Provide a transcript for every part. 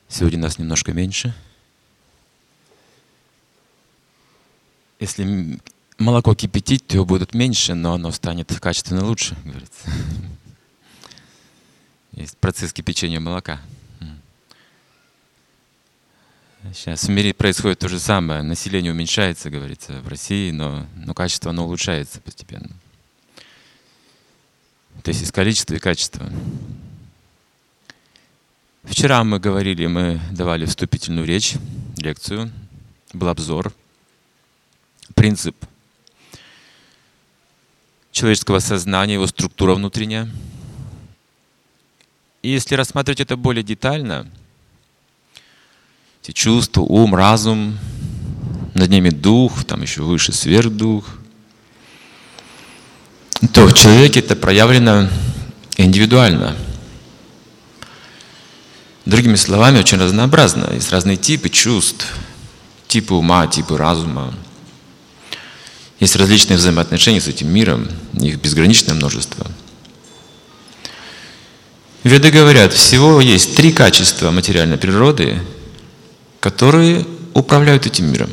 Сегодня нас немножко меньше. Если молоко кипятить, то его будет меньше, но оно станет качественно лучше, говорится. Есть процесс кипячения молока. Сейчас в мире происходит то же самое. Население уменьшается, говорится, в России, но качество оно улучшается постепенно. То есть количество и качество. Вчера мы давали вступительную речь, лекцию, был обзор. Принцип человеческого сознания, его структура внутренняя. И если рассматривать это более детально, эти чувства, ум, разум, над ними дух, там еще выше сверхдух, то в человеке это проявлено индивидуально. Другими словами, очень разнообразно. Есть разные типы чувств, типы ума, типы разума. Есть различные взаимоотношения с этим миром, их безграничное множество. Веды говорят, всего есть 3 качества материальной природы, которые управляют этим миром.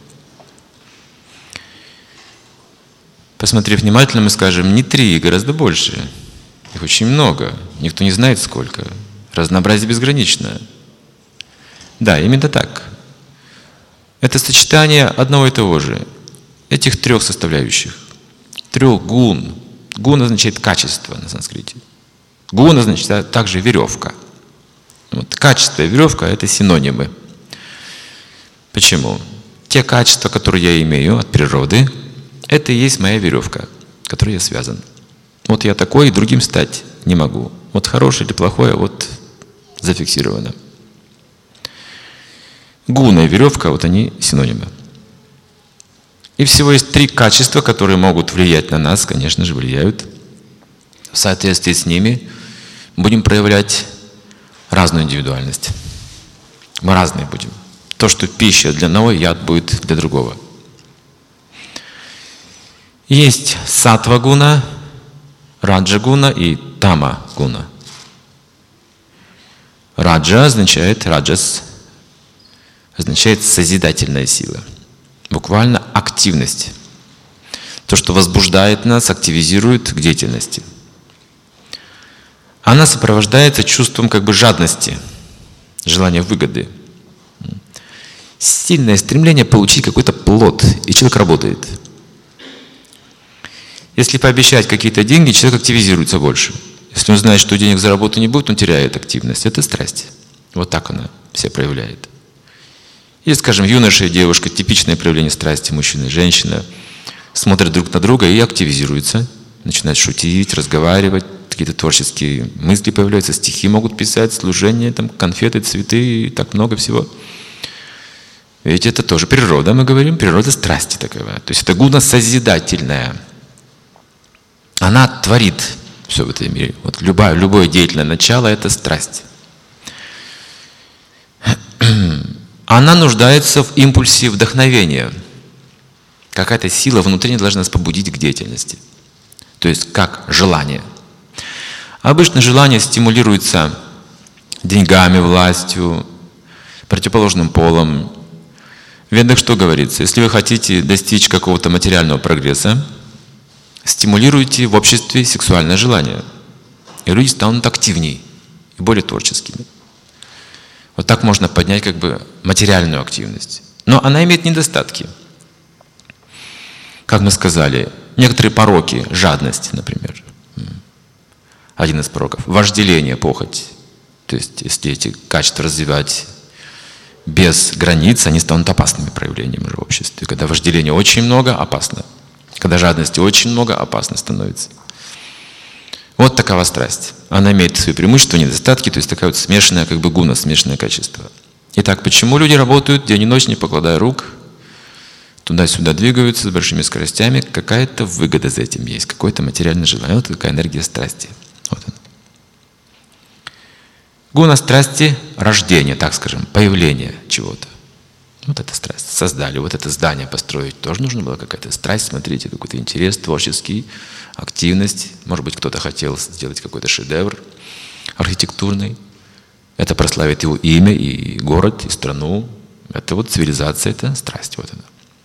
Посмотрев внимательно, мы скажем, не 3, гораздо больше. Их очень много, никто не знает сколько. Разнообразие безграничное. Да, именно так. Это сочетание одного и того же. Этих 3 составляющих. 3 гун. Гун означает качество на санскрите. Гун означает также веревка. Вот, качество и веревка — это синонимы. Почему? Те качества, которые я имею от природы, это и есть моя веревка, которой я связан. Вот я такой, и другим стать не могу. Вот хорошее или плохое, вот зафиксировано. Гуна и веревка, вот они синонимы. И всего есть 3 качества, которые могут влиять на нас, конечно же, влияют. В соответствии с ними будем проявлять разную индивидуальность. Мы разные будем. То, что пища для одного, яд будет для другого. Есть саттва-гуна, раджа-гуна и тама-гуна. Раджа раджас означает созидательная сила. Буквально активность. То, что возбуждает нас, активизирует к деятельности. Она сопровождается чувством жадности, желания выгоды. Сильное стремление получить какой-то плод, и человек работает. Если пообещать какие-то деньги, человек активизируется больше. Если он знает, что денег за работу не будет, он теряет активность. Это страсть. Вот так она себя проявляет. Или, скажем, юноша и девушка, типичное проявление страсти, мужчина и женщина, смотрят друг на друга и активизируются, начинают шутить, разговаривать, какие-то творческие мысли появляются, стихи могут писать, служения, там, конфеты, цветы и так много всего. Ведь это тоже природа, мы говорим, природа страсти такова. То есть это гуна созидательная. Она творит все в этом мире. Вот любое деятельное начало — это страсть. Она нуждается в импульсе вдохновения. Какая-то сила внутренняя должна нас побудить к деятельности. То есть как желание. Обычно желание стимулируется деньгами, властью, противоположным полом. В Ведах что говорится? Если вы хотите достичь какого-то материального прогресса, стимулируйте в обществе сексуальное желание. И люди станут активнее и более творческими. Вот так можно поднять материальную активность. Но она имеет недостатки. Как мы сказали, некоторые пороки, жадность, например. Один из пороков. Вожделение, похоть. То есть, если эти качества развивать без границ, они станут опасными проявлениями в обществе. Когда вожделения очень много, опасно. Когда жадности очень много, опасно становится. Вот такова страсть. Она имеет свои преимущества, недостатки, то есть такая вот смешанная гуна, смешанное качество. Итак, почему люди работают день и ночь, не покладая рук, туда-сюда двигаются с большими скоростями? Какая-то выгода за этим есть, какое-то материальное желание. Вот такая энергия страсти. Вот она. Гуна страсти — рождение, так скажем, появление чего-то. Вот это страсть. Создали вот это здание, построить. Тоже нужна была какая-то страсть, смотрите, какой-то интерес творческий, активность. Может быть, кто-то хотел сделать какой-то шедевр архитектурный. Это прославит его имя, и город, и страну. Это вот цивилизация, это страсть. Вот она.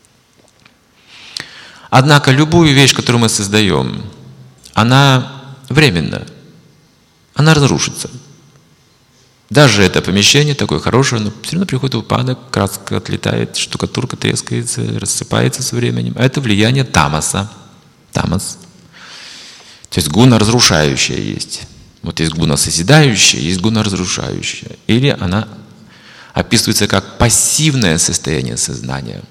Однако любую вещь, которую мы создаем, она временна. Она разрушится. Даже это помещение такое хорошее, но все равно приходит упадок, краска отлетает, штукатурка трескается, рассыпается со временем. А это влияние тамаса. Тамас. То есть гуна разрушающая есть. Вот есть гуна созидающая, есть гуна разрушающая. Или она описывается как пассивное состояние сознания.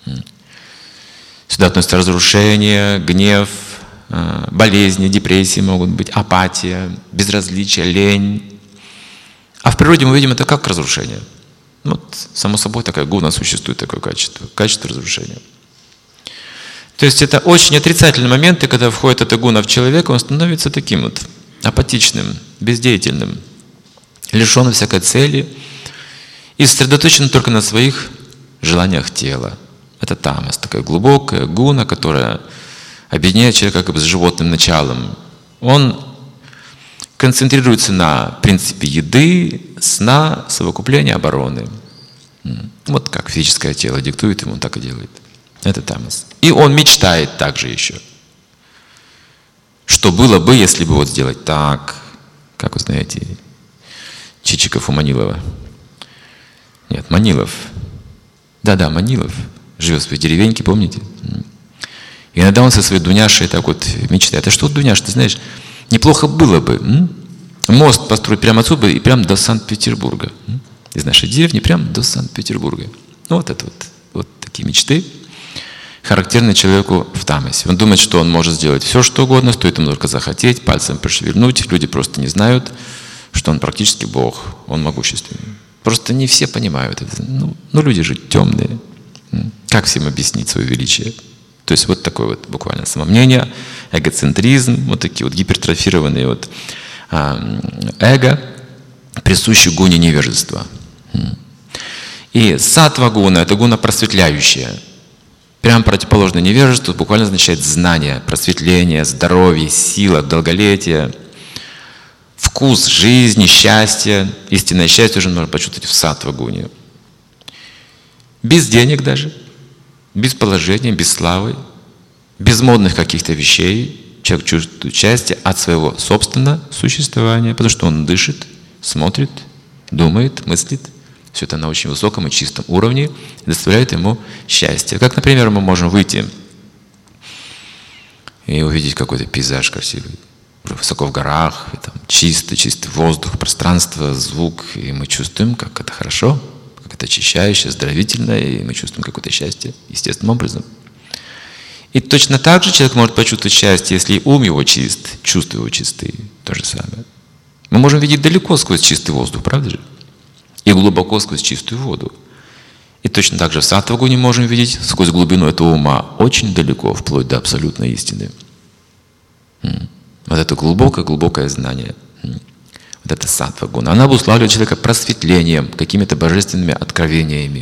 Сюда относятся разрушение, гнев, болезни, депрессии могут быть, апатия, безразличие, лень. А в природе мы видим это как разрушение. Вот, само собой, такая гуна существует, такое качество. Качество разрушения. То есть это очень отрицательные моменты, когда входит эта гуна в человека, он становится таким вот апатичным, бездеятельным, лишенным всякой цели и сосредоточен только на своих желаниях тела. Это тамас, такая глубокая гуна, которая объединяет человека как бы с животным началом. Он концентрируется на принципе еды, сна, совокупления, обороны. Вот как физическое тело диктует ему, он так и делает. Это тамас. И он мечтает также еще. Что было бы, если бы вот сделать так, как вы знаете, Чичиков у Манилова. Нет, Манилов. Да, Манилов. Живет в своей деревеньке, помните? И иногда он со своей Дуняшей так вот мечтает. А что, Дуняш, ты знаешь, неплохо было бы мост построить прямо отсюда и прямо до Санкт-Петербурга. Из нашей деревни прямо до Санкт-Петербурга. Ну, вот это вот такие мечты, характерны человеку в тамасе. Он думает, что он может сделать все, что угодно, стоит ему только захотеть, пальцем пошевельнуть. Люди просто не знают, что он практически Бог, он могущественный. Просто не все понимают это. Ну, люди же темные. Как всем объяснить свое величие? То есть вот такое вот буквально самомнение, эгоцентризм, вот такие вот гипертрофированные вот эго, присущи гуне невежества. И саттва гуна — это гуна просветляющая. Прямо противоположное невежеству буквально означает знание, просветление, здоровье, сила, долголетие, вкус жизни, счастье. Истинное счастье уже можно почувствовать в саттва гуне. Без денег даже, без положения, без славы, без модных каких-то вещей. Человек чувствует счастье от своего собственного существования, потому что он дышит, смотрит, думает, мыслит. Все это на очень высоком и чистом уровне и доставляет ему счастье. Как, например, мы можем выйти и увидеть какой-то пейзаж красивый, высоко в горах, и там чистый воздух, пространство, звук, и мы чувствуем, как это хорошо, как это очищающе, оздоровительно, и мы чувствуем какое-то счастье естественным образом. И точно так же человек может почувствовать счастье, если ум его чист, чувства его чистые, то же самое. Мы можем видеть далеко сквозь чистый воздух, правда же? И глубоко сквозь чистую воду. И точно так же в саттва-гуне можем видеть сквозь глубину этого ума очень далеко, вплоть до абсолютной истины. Вот это глубокое знание. Вот это саттва-гуна. Она обуславливает человека просветлением, какими-то божественными откровениями.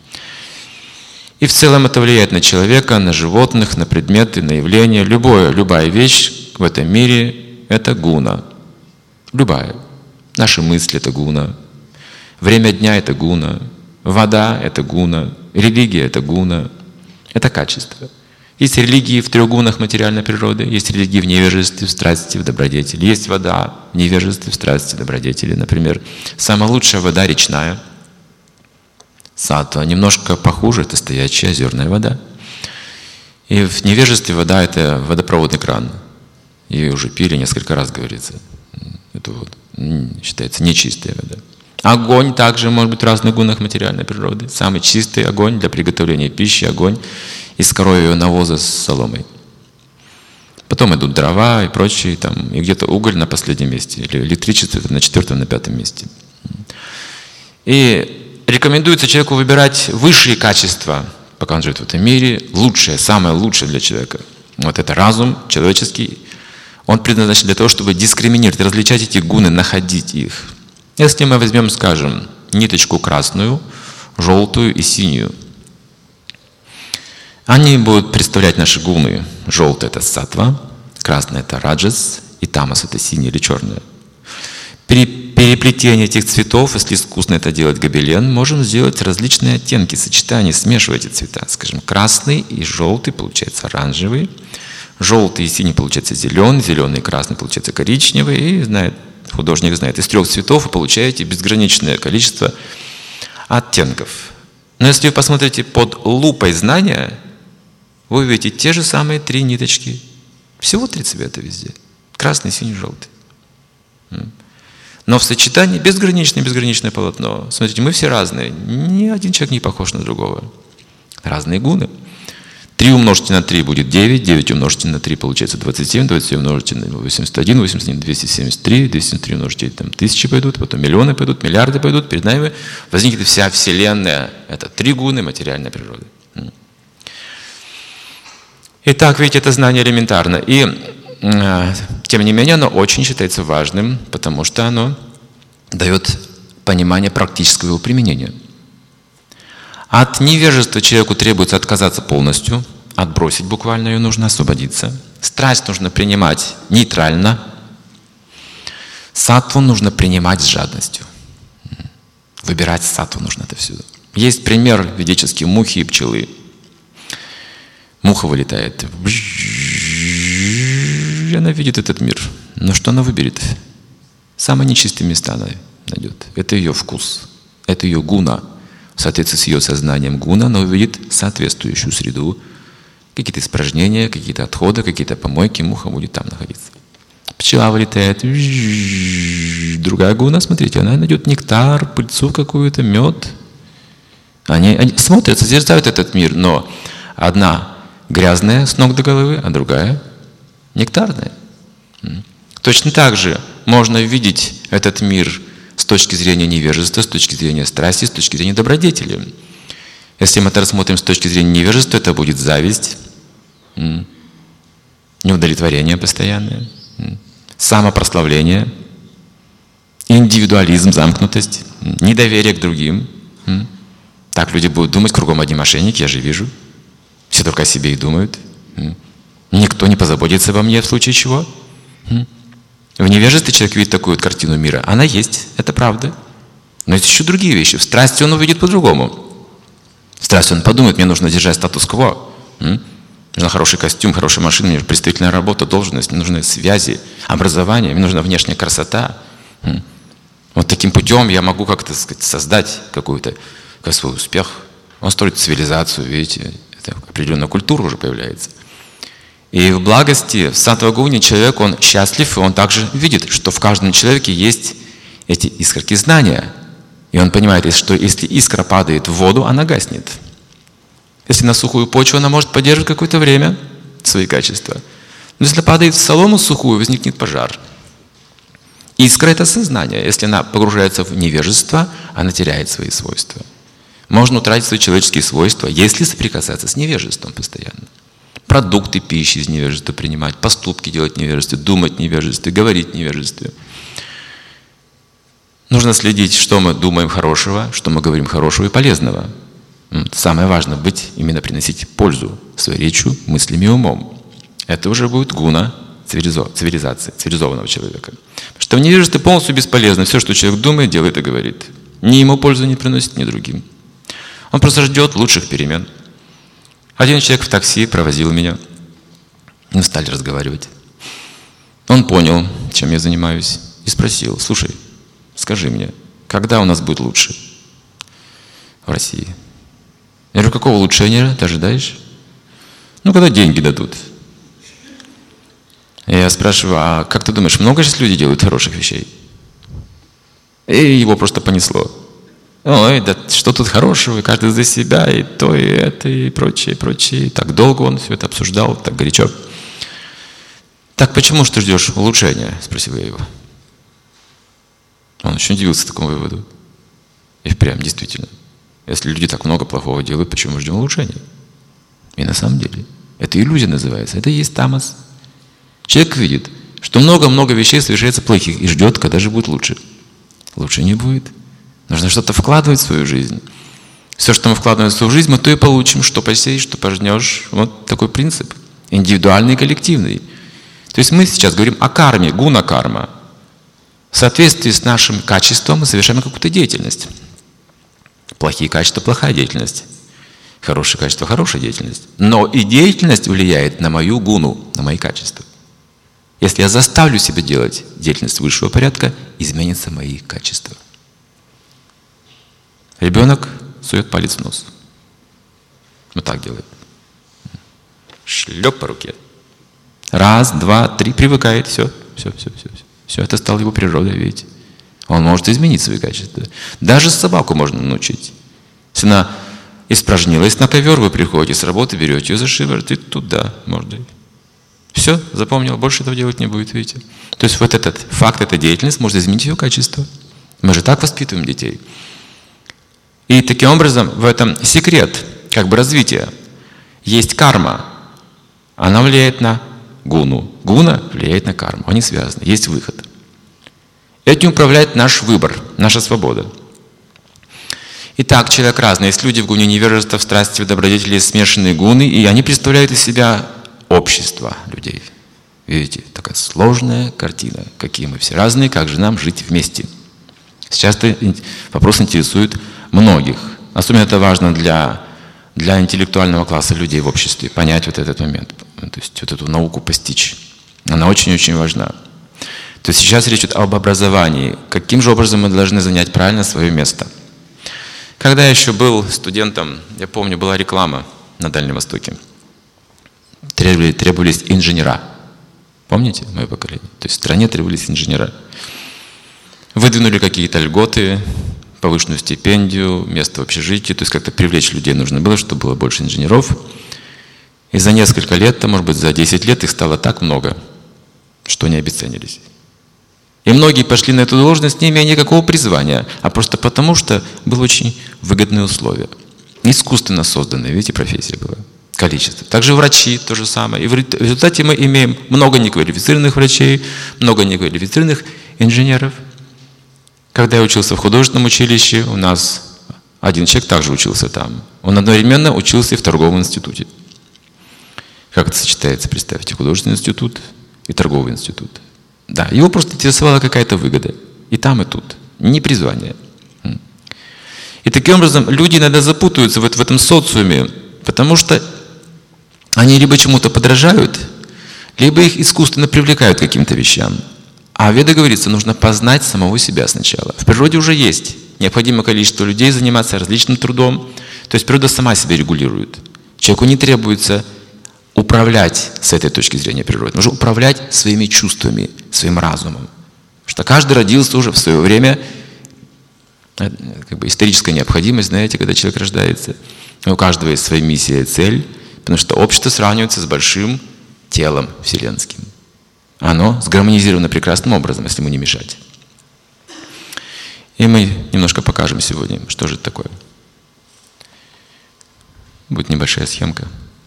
И в целом это влияет на человека, на животных, на предметы, на явления. Любая вещь в этом мире — это гуна. Любая. Наши мысли — это гуна. Время дня — это гуна. Вода — это гуна. Религия — это гуна. Это качество. Есть религии в 3 гунах материальной природы, есть религии в невежестве, в страсти, в добродетели. Есть вода в невежестве, в страсти, в добродетели. Например, самая лучшая вода речная. Саттва. Немножко похуже — это стоячая озерная вода. И в невежестве вода — это водопроводный кран. Ее уже пили несколько раз, говорится. Это вот считается нечистая вода. Огонь также может быть в разных гунах материальной природы. Самый чистый огонь для приготовления пищи — огонь из коровьего навоза с соломой. Потом идут дрова и прочие, там, и где-то уголь на последнем месте, или электричество на 4-м, на 5-м месте. И рекомендуется человеку выбирать высшие качества, пока он живет в этом мире, лучшее, самое лучшее для человека. Вот это разум человеческий. Он предназначен для того, чтобы дискриминировать, различать эти гуны, находить их. Если мы возьмем, скажем, ниточку красную, желтую и синюю, они будут представлять наши гуны. Желтая — это саттва, красная — это раджас, и тамас — это синяя или черная. При переплетение этих цветов, если искусно это делать гобелен, можем сделать различные оттенки, сочетания, смешивать эти цвета. Скажем, красный и желтый получается оранжевый, желтый и синий получается зеленый, зеленый и красный получается коричневый. И художник знает, из 3 цветов вы получаете безграничное количество оттенков. Но если вы посмотрите под лупой знания, вы увидите те же самые 3 ниточки. Всего 3 цвета везде. Красный, синий, желтый. Но в сочетании безграничное полотно. Смотрите, мы все разные. Ни один человек не похож на другого. Разные гуны. 3 умножьте на 3 будет 9, 9 умножьте на 3 получается 27, 27 умножьте на 81, 81 273, 273 умножьте, там 1000 пойдут, потом миллионы пойдут, миллиарды пойдут, перед нами возникнет вся Вселенная. Это 3 гуны материальной природы. Итак, видите, это знание элементарно. И тем не менее, оно очень считается важным, потому что оно дает понимание практического его применения. От невежества человеку требуется отказаться полностью, отбросить буквально ее нужно, освободиться. Страсть нужно принимать нейтрально. Саттву нужно принимать с жадностью. Выбирать саттву нужно отовсюду. Есть пример ведический мухи и пчелы. Муха вылетает. Она видит этот мир. Но что она выберет? Самые нечистые места она найдет. Это ее вкус. Это ее гуна. В соответствии с ее сознанием гуна она увидит соответствующую среду. Какие-то испражнения, какие-то отходы, какие-то помойки. Муха будет там находиться. Пчела вылетает. Другая гуна, смотрите, она найдет нектар, пыльцу какую-то, мед. Они смотрят, созерцают этот мир, но одна грязная с ног до головы, а другая нектарная. Точно так же можно видеть этот мир с точки зрения невежества, с точки зрения страсти, с точки зрения добродетели. Если мы это рассмотрим с точки зрения невежества, это будет зависть, неудовлетворение постоянное, самопрославление, индивидуализм, замкнутость, недоверие к другим. Так люди будут думать, кругом одни мошенники, я же вижу. Все только о себе и думают. Никто не позаботится обо мне в случае чего. В невежестве человек видит такую вот картину мира. Она есть, это правда. Но есть еще другие вещи. В страсти он увидит по-другому. В страсти он подумает, мне нужно держать статус-кво. Мне нужен хороший костюм, хорошая машина, мне нужна представительная работа, должность, мне нужны связи, образование, мне нужна внешняя красота. Вот таким путем я могу как-то создать какой-то свой успех. Он строит цивилизацию, видите, это определенная культура уже появляется. И в благости, в саттва-гуне человек, он счастлив, и он также видит, что в каждом человеке есть эти искорки знания. И он понимает, что если искра падает в воду, она гаснет. Если на сухую почву, она может поддерживать какое-то время свои качества. Но если падает в солому сухую, возникнет пожар. Искра — это сознание. Если она погружается в невежество, она теряет свои свойства. Можно утратить свои человеческие свойства, если соприкасаться с невежеством постоянно. Продукты пищи из невежества принимать, поступки делать в невежестве, думать в невежестве, говорить в невежестве. Нужно следить, что мы думаем хорошего, что мы говорим хорошего и полезного. Самое важное — быть, именно приносить пользу своей речью, мыслями и умом. Это уже будет гуна цивилизации, цивилизованного человека. Потому что в невежестве полностью бесполезно. Все, что человек думает, делает и говорит. Ни ему пользу не приносит, ни другим. Он просто ждет лучших перемен. Один человек в такси провозил меня. Мы стали разговаривать. Он понял, чем я занимаюсь, и спросил: слушай, скажи мне, когда у нас будет лучше в России? Я говорю: какого улучшения ты ожидаешь? Ну, когда деньги дадут. Я спрашиваю: а как ты думаешь, много сейчас людей делают хороших вещей? И его просто понесло. Ой, да что тут хорошего, каждый за себя, и то, и это, и прочее, и прочее. Так долго он все это обсуждал, так горячо. Так почему же ты ждешь улучшения? Спросил я его. Он очень удивился такому выводу. И впрямь, действительно. Если люди так много плохого делают, почему мы ждем улучшения? И на самом деле, это иллюзия называется, это и есть тамас. Человек видит, что много-много вещей совершается плохих и ждет, когда же будет лучше. Лучше не будет. Нужно что-то вкладывать в свою жизнь. Все, что мы вкладываем в свою жизнь, мы то и получим, что посеешь, что пожнешь. Вот такой принцип. Индивидуальный и коллективный. То есть мы сейчас говорим о карме, гуна-карма. В соответствии с нашим качеством мы совершаем какую-то деятельность. Плохие качества – плохая деятельность. Хорошие качества – хорошая деятельность. Но и деятельность влияет на мою гуну, на мои качества. Если я заставлю себя делать деятельность высшего порядка, изменятся мои качества. Ребенок сует палец в нос. Вот так делает. Шлеп по руке. Раз, два, три, привыкает, все. Все, это стало его природой, видите. Он может изменить свои качества. Даже собаку можно научить. Если она испражнилась на ковер, вы приходите с работы, берете ее за шиворот и туда можно. Все, запомнил, больше этого делать не будет, видите. То есть вот этот факт, эта деятельность может изменить ее качество. Мы же так воспитываем детей. И таким образом в этом секрет как бы развития. Есть карма. Она влияет на гуну. Гуна влияет на карму. Они связаны. Есть выход. Этим управляет наш выбор, наша свобода. Итак, человек разный. Есть люди в гуне невежества, в страсти, в добродетели, смешанные гуны, и они представляют из себя общество людей. Видите, такая сложная картина. Какие мы все разные, как же нам жить вместе. Сейчас этот вопрос интересует многих. Особенно это важно для интеллектуального класса людей в обществе. Понять вот этот момент. То есть вот эту науку постичь. Она очень-очень важна. То есть сейчас речь идет об образовании. Каким же образом мы должны занять правильно свое место? Когда я еще был студентом, я помню, была реклама на Дальнем Востоке. Требовались инженера. Помните мое поколение? То есть в стране требовались инженера. Выдвинули какие-то льготы, повышенную стипендию, место в общежитии. То есть как-то привлечь людей нужно было, чтобы было больше инженеров. И за несколько лет, может быть за 10 лет их стало так много, что они обесценились. И многие пошли на эту должность, не имея никакого призвания, а просто потому, что было очень выгодные условия. Искусственно созданная, видите, профессия была. Количество. Также врачи то же самое. И в результате мы имеем много неквалифицированных врачей, много неквалифицированных инженеров. Когда я учился в художественном училище, у нас один человек также учился там. Он одновременно учился и в торговом институте. Как это сочетается, представьте, художественный институт и торговый институт. Да, его просто интересовала какая-то выгода. И там, и тут. Не призвание. И таким образом люди иногда запутаются в этом социуме, потому что они либо чему-то подражают, либо их искусственно привлекают к каким-то вещам. А в Ведах говорится, нужно познать самого себя сначала. В природе уже есть необходимое количество людей заниматься различным трудом. То есть природа сама себя регулирует. Человеку не требуется управлять с этой точки зрения природы. Нужно управлять своими чувствами, своим разумом. Потому что каждый родился уже в свое время, как бы историческая необходимость, знаете, когда человек рождается. У каждого есть своя миссия и цель, потому что общество сравнивается с большим телом вселенским. Оно сгармонизировано прекрасным образом, если ему не мешать. И мы немножко покажем сегодня, что же это такое. Будет небольшая схемка.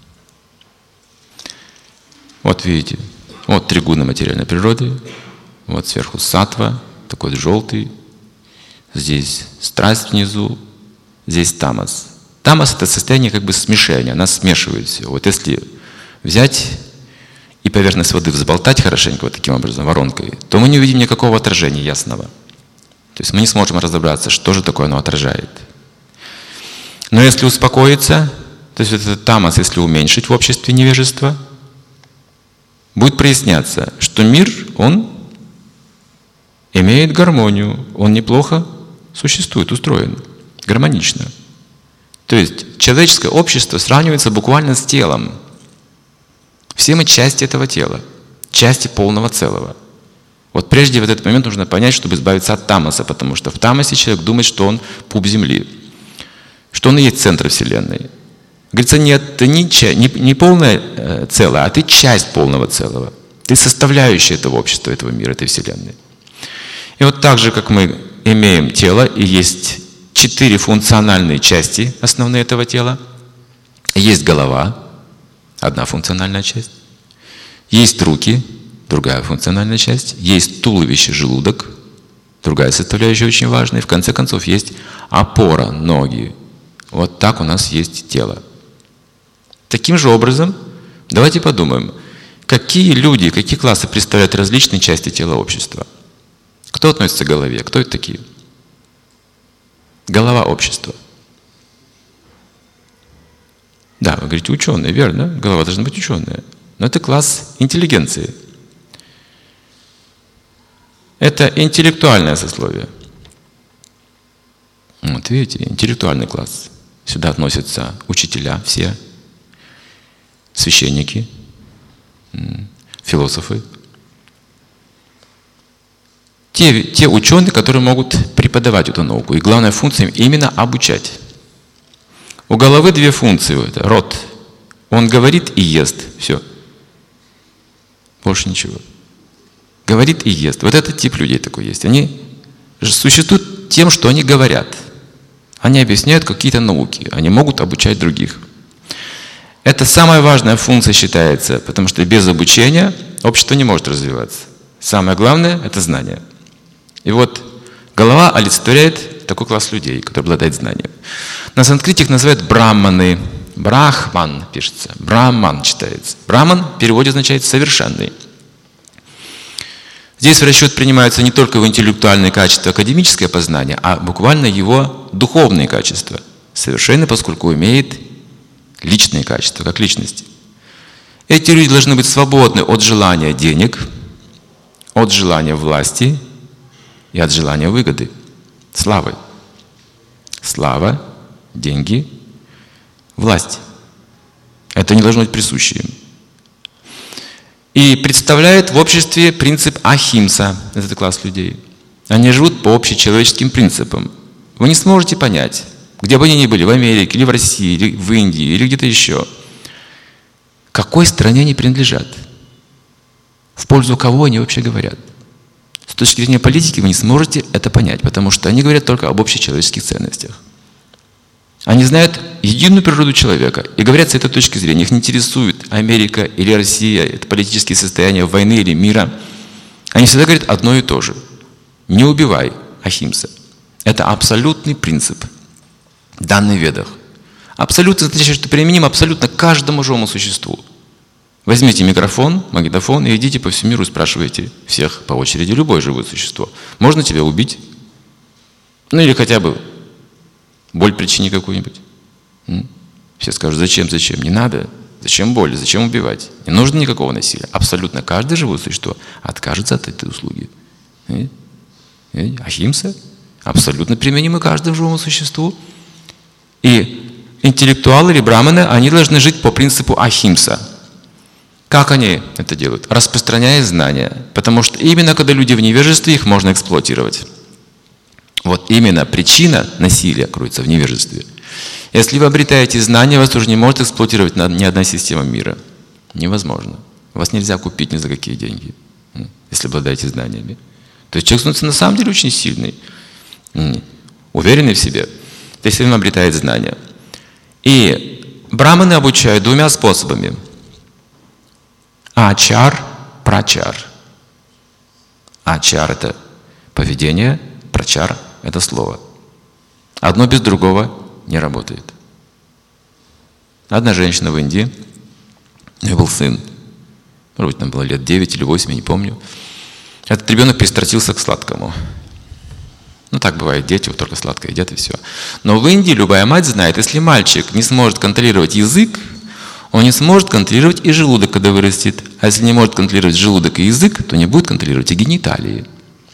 Вот видите, вот 3 гуна материальной природы, вот сверху саттва, такой желтый, здесь страсть внизу, здесь тамас. Тамас — это состояние как бы смешения, она смешивает все. Вот если взять и поверхность воды взболтать хорошенько вот таким образом, воронкой, то мы не увидим никакого отражения ясного. То есть мы не сможем разобраться, что же такое оно отражает. Но если успокоиться, то есть этот тамас, если уменьшить в обществе невежества, будет проясняться, что мир, он имеет гармонию, он неплохо существует, устроен, гармонично. То есть человеческое общество сравнивается буквально с телом. Все мы части этого тела, части полного целого. Вот прежде в этот момент нужно понять, чтобы избавиться от тамаса, потому что в тамасе человек думает, что он пуп земли, что он и есть центр Вселенной. Говорится, нет, ты не полное целое, а ты часть полного целого. Ты составляющая этого общества, этого мира, этой Вселенной. И вот так же, как мы имеем тело, и есть 4 функциональные части основные этого тела. Есть голова, одна функциональная часть. Есть руки, другая функциональная часть. Есть туловище, желудок, другая составляющая очень важная. И в конце концов есть опора, ноги. Вот так у нас есть тело. Таким же образом, давайте подумаем, какие люди, какие классы представляют различные части тела общества. Кто относится к голове? Кто это такие? Голова общества. Да, вы говорите, ученые, верно? Голова должна быть ученая. Но это класс интеллигенции. Это интеллектуальное сословие. Вот видите, интеллектуальный класс. Сюда относятся учителя все, священники, философы. Те ученые, которые могут преподавать эту науку. И главная функция им именно обучать. У головы две функции. Это рот. Он говорит и ест. Все. Больше ничего. Говорит и ест. Вот этот тип людей такой есть. Они существуют тем, что они говорят. Они объясняют какие-то науки. Они могут обучать других. Это самая важная функция считается, потому что без обучения общество не может развиваться. Самое главное – это знание. И вот голова олицетворяет такой класс людей, который обладает знанием. На санскрите их называют брамманы. Брахман пишется. Брамман читается. Брамман в переводе означает «совершенный». Здесь в расчет принимаются не только его интеллектуальные качества, академическое познание, а буквально его духовные качества. Совершенный, поскольку имеет личные качества, как личности. Эти люди должны быть свободны от желания денег, от желания власти и от желания выгоды, славы. Слава, деньги, власть. Это не должно быть присуще им. И представляет в обществе принцип ахимса, этот класс людей. Они живут по общечеловеческим принципам. Вы не сможете понять, где бы они ни были, в Америке, или в России, или в Индии, или где-то еще, к какой стране они принадлежат, в пользу кого они вообще говорят. С точки зрения политики вы не сможете это понять, потому что они говорят только об общечеловеческих ценностях. Они знают единую природу человека и говорят с этой точки зрения. Их не интересует Америка или Россия, это политические состояния войны или мира. Они всегда говорят одно и то же. Не убивай, ахимса. Это абсолютный принцип, данный в Ведах. Абсолютно означает, что применим абсолютно каждому живому существу. Возьмите микрофон, магнитофон и идите по всему миру и спрашивайте всех по очереди, любое живое существо. Можно тебя убить? Ну или хотя бы боль причини какую-нибудь. Все скажут, зачем? Не надо. Зачем боль? Зачем убивать? Не нужно никакого насилия. Абсолютно каждое живое существо откажется от этой услуги. Ахимса абсолютно применимы каждому живому существу. И интеллектуалы или браманы, они должны жить по принципу ахимса. Как они это делают? Распространяя знания. Потому что именно когда люди в невежестве, их можно эксплуатировать. Вот именно причина насилия кроется в невежестве. Если вы обретаете знания, вас уже не может эксплуатировать ни одна система мира. Невозможно. Вас нельзя купить ни за какие деньги, если обладаете знаниями. То есть человек становится на самом деле очень сильный, уверенный в себе, если он обретает знания. И браманы обучают двумя способами. Ачар, прачар. Ачар – это поведение, прачар – это слово. Одно без другого не работает. Одна женщина в Индии, у нее был сын, может быть, там было лет 9 или 8, я не помню. Этот ребенок пристрастился к сладкому. Ну, так бывает, дети вот только сладкое едят и все. Но в Индии любая мать знает, если мальчик не сможет контролировать язык, он не сможет контролировать и желудок, когда вырастет. А если не может контролировать желудок и язык, то не будет контролировать и гениталии.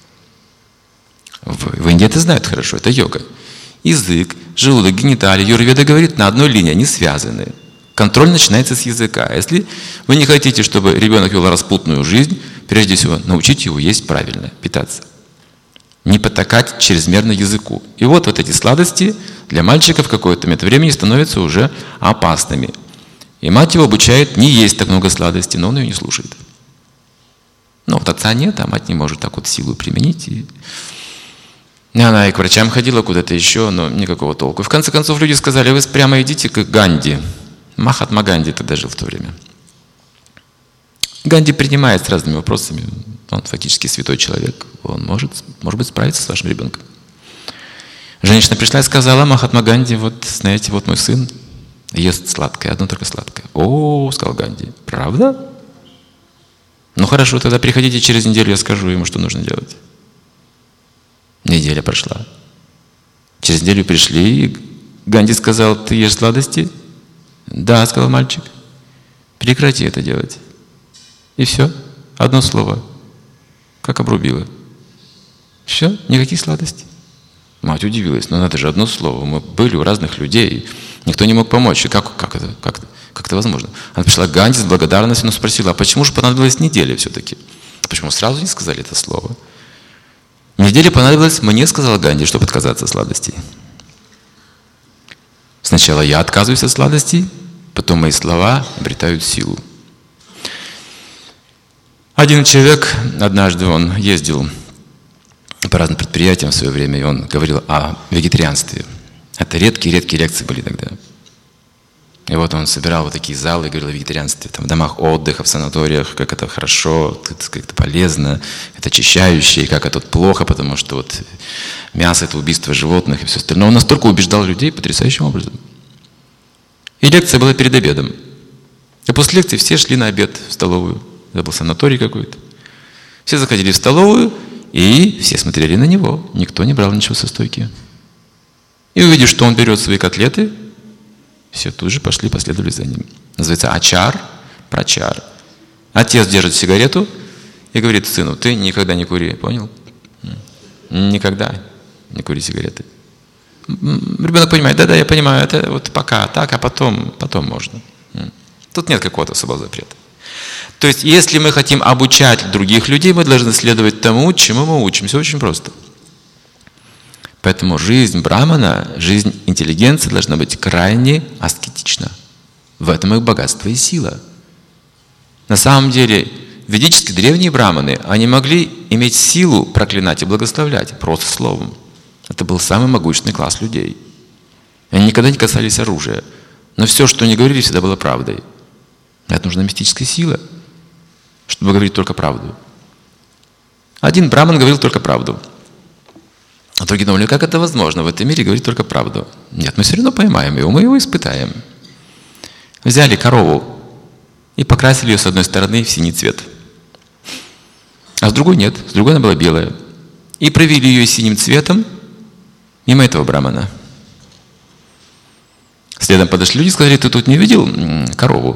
В Индии это знают хорошо, это йога. Язык, желудок, гениталии, Аюрведа говорит, на одной линии, они связаны. Контроль начинается с языка. Если вы не хотите, чтобы ребенок вел распутную жизнь, прежде всего, научите его есть правильно, питаться. Не потакать чрезмерно языку. И вот эти сладости для мальчика в какой-то момент времени становятся уже опасными. И мать его обучает не есть так много сладостей, но он ее не слушает. Но вот отца нет, а мать не может так вот силу применить. И она и к врачам ходила куда-то еще, но никакого толку. И в конце концов люди сказали, вы прямо идите к Ганди. Махатма Ганди тогда жил в то время. Ганди принимает с разными вопросами. Он фактически святой человек. Он может быть, справиться с вашим ребенком. Женщина пришла и сказала, Махатма Ганди, вот знаете, вот мой сын ест сладкое, одно только сладкое. О, сказал Ганди, правда? Ну хорошо, тогда приходите через неделю, я скажу ему, что нужно делать. Неделя прошла. Через неделю пришли, и Ганди сказал: ты ешь сладости? Да, сказал мальчик. Прекрати это делать. И все. Одно слово. Как обрубило. Все, никаких сладостей. Мать удивилась: но это же одно слово. Мы были у разных людей, никто не мог помочь. И как это возможно? Она пришла к Ганди с благодарностью, но спросила: а почему же понадобилась неделя все-таки? Почему сразу не сказали это слово? Неделя понадобилась мне, сказала Ганди, чтобы отказаться от сладостей. Сначала я отказываюсь от сладостей, потом мои слова обретают силу. Один человек, однажды он ездил по разным предприятиям в свое время, и он говорил о вегетарианстве. Это редкие лекции были тогда. И вот он собирал вот такие залы и говорил о вегетарианстве, там, в домах отдыха, в санаториях, как это хорошо, как это полезно, это очищающе, и как это плохо, потому что вот мясо — это убийство животных и все остальное. Он настолько убеждал людей потрясающим образом. И лекция была перед обедом. И после лекции все шли на обед в столовую. Это был санаторий какой-то. Все заходили в столовую, и все смотрели на него. Никто не брал ничего со стойки. И увидев, что он берет свои котлеты, все тут же последовали за ним. Называется ачар, прачар. Отец держит сигарету и говорит сыну: ты никогда не кури, понял? Никогда не кури сигареты. Ребенок понимает: да, я понимаю, это вот пока так, а потом можно. Тут нет какого-то особого запрета. То есть, если мы хотим обучать других людей, мы должны следовать тому, чему мы учимся. Очень просто. Поэтому жизнь брамана, жизнь интеллигенции должна быть крайне аскетична. В этом их богатство и сила. На самом деле, ведически древние браманы, они могли иметь силу проклинать и благословлять просто словом. Это был самый могущественный класс людей. Они никогда не касались оружия. Но все, что они говорили, всегда было правдой. Это нужна мистическая сила, чтобы говорить только правду. Один браман говорил только правду. А другие думали: как это возможно в этом мире говорить только правду? Нет, мы все равно поймаем его, мы его испытаем. Взяли корову и покрасили ее с одной стороны в синий цвет, а с другой нет, с другой она была белая. И провели ее синим цветом мимо этого брамана. Следом подошли люди и сказали: ты тут не видел корову?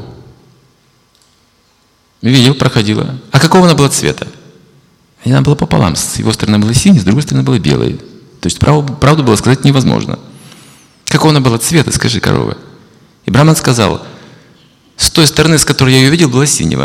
Видел, проходила. А какого она была цвета? И она была пополам. С его стороны была синяя, с другой стороны была белая. То есть правду было сказать невозможно. Какого она была цвета, скажи, корова? И браман сказал: с той стороны, с которой я ее видел, была синего.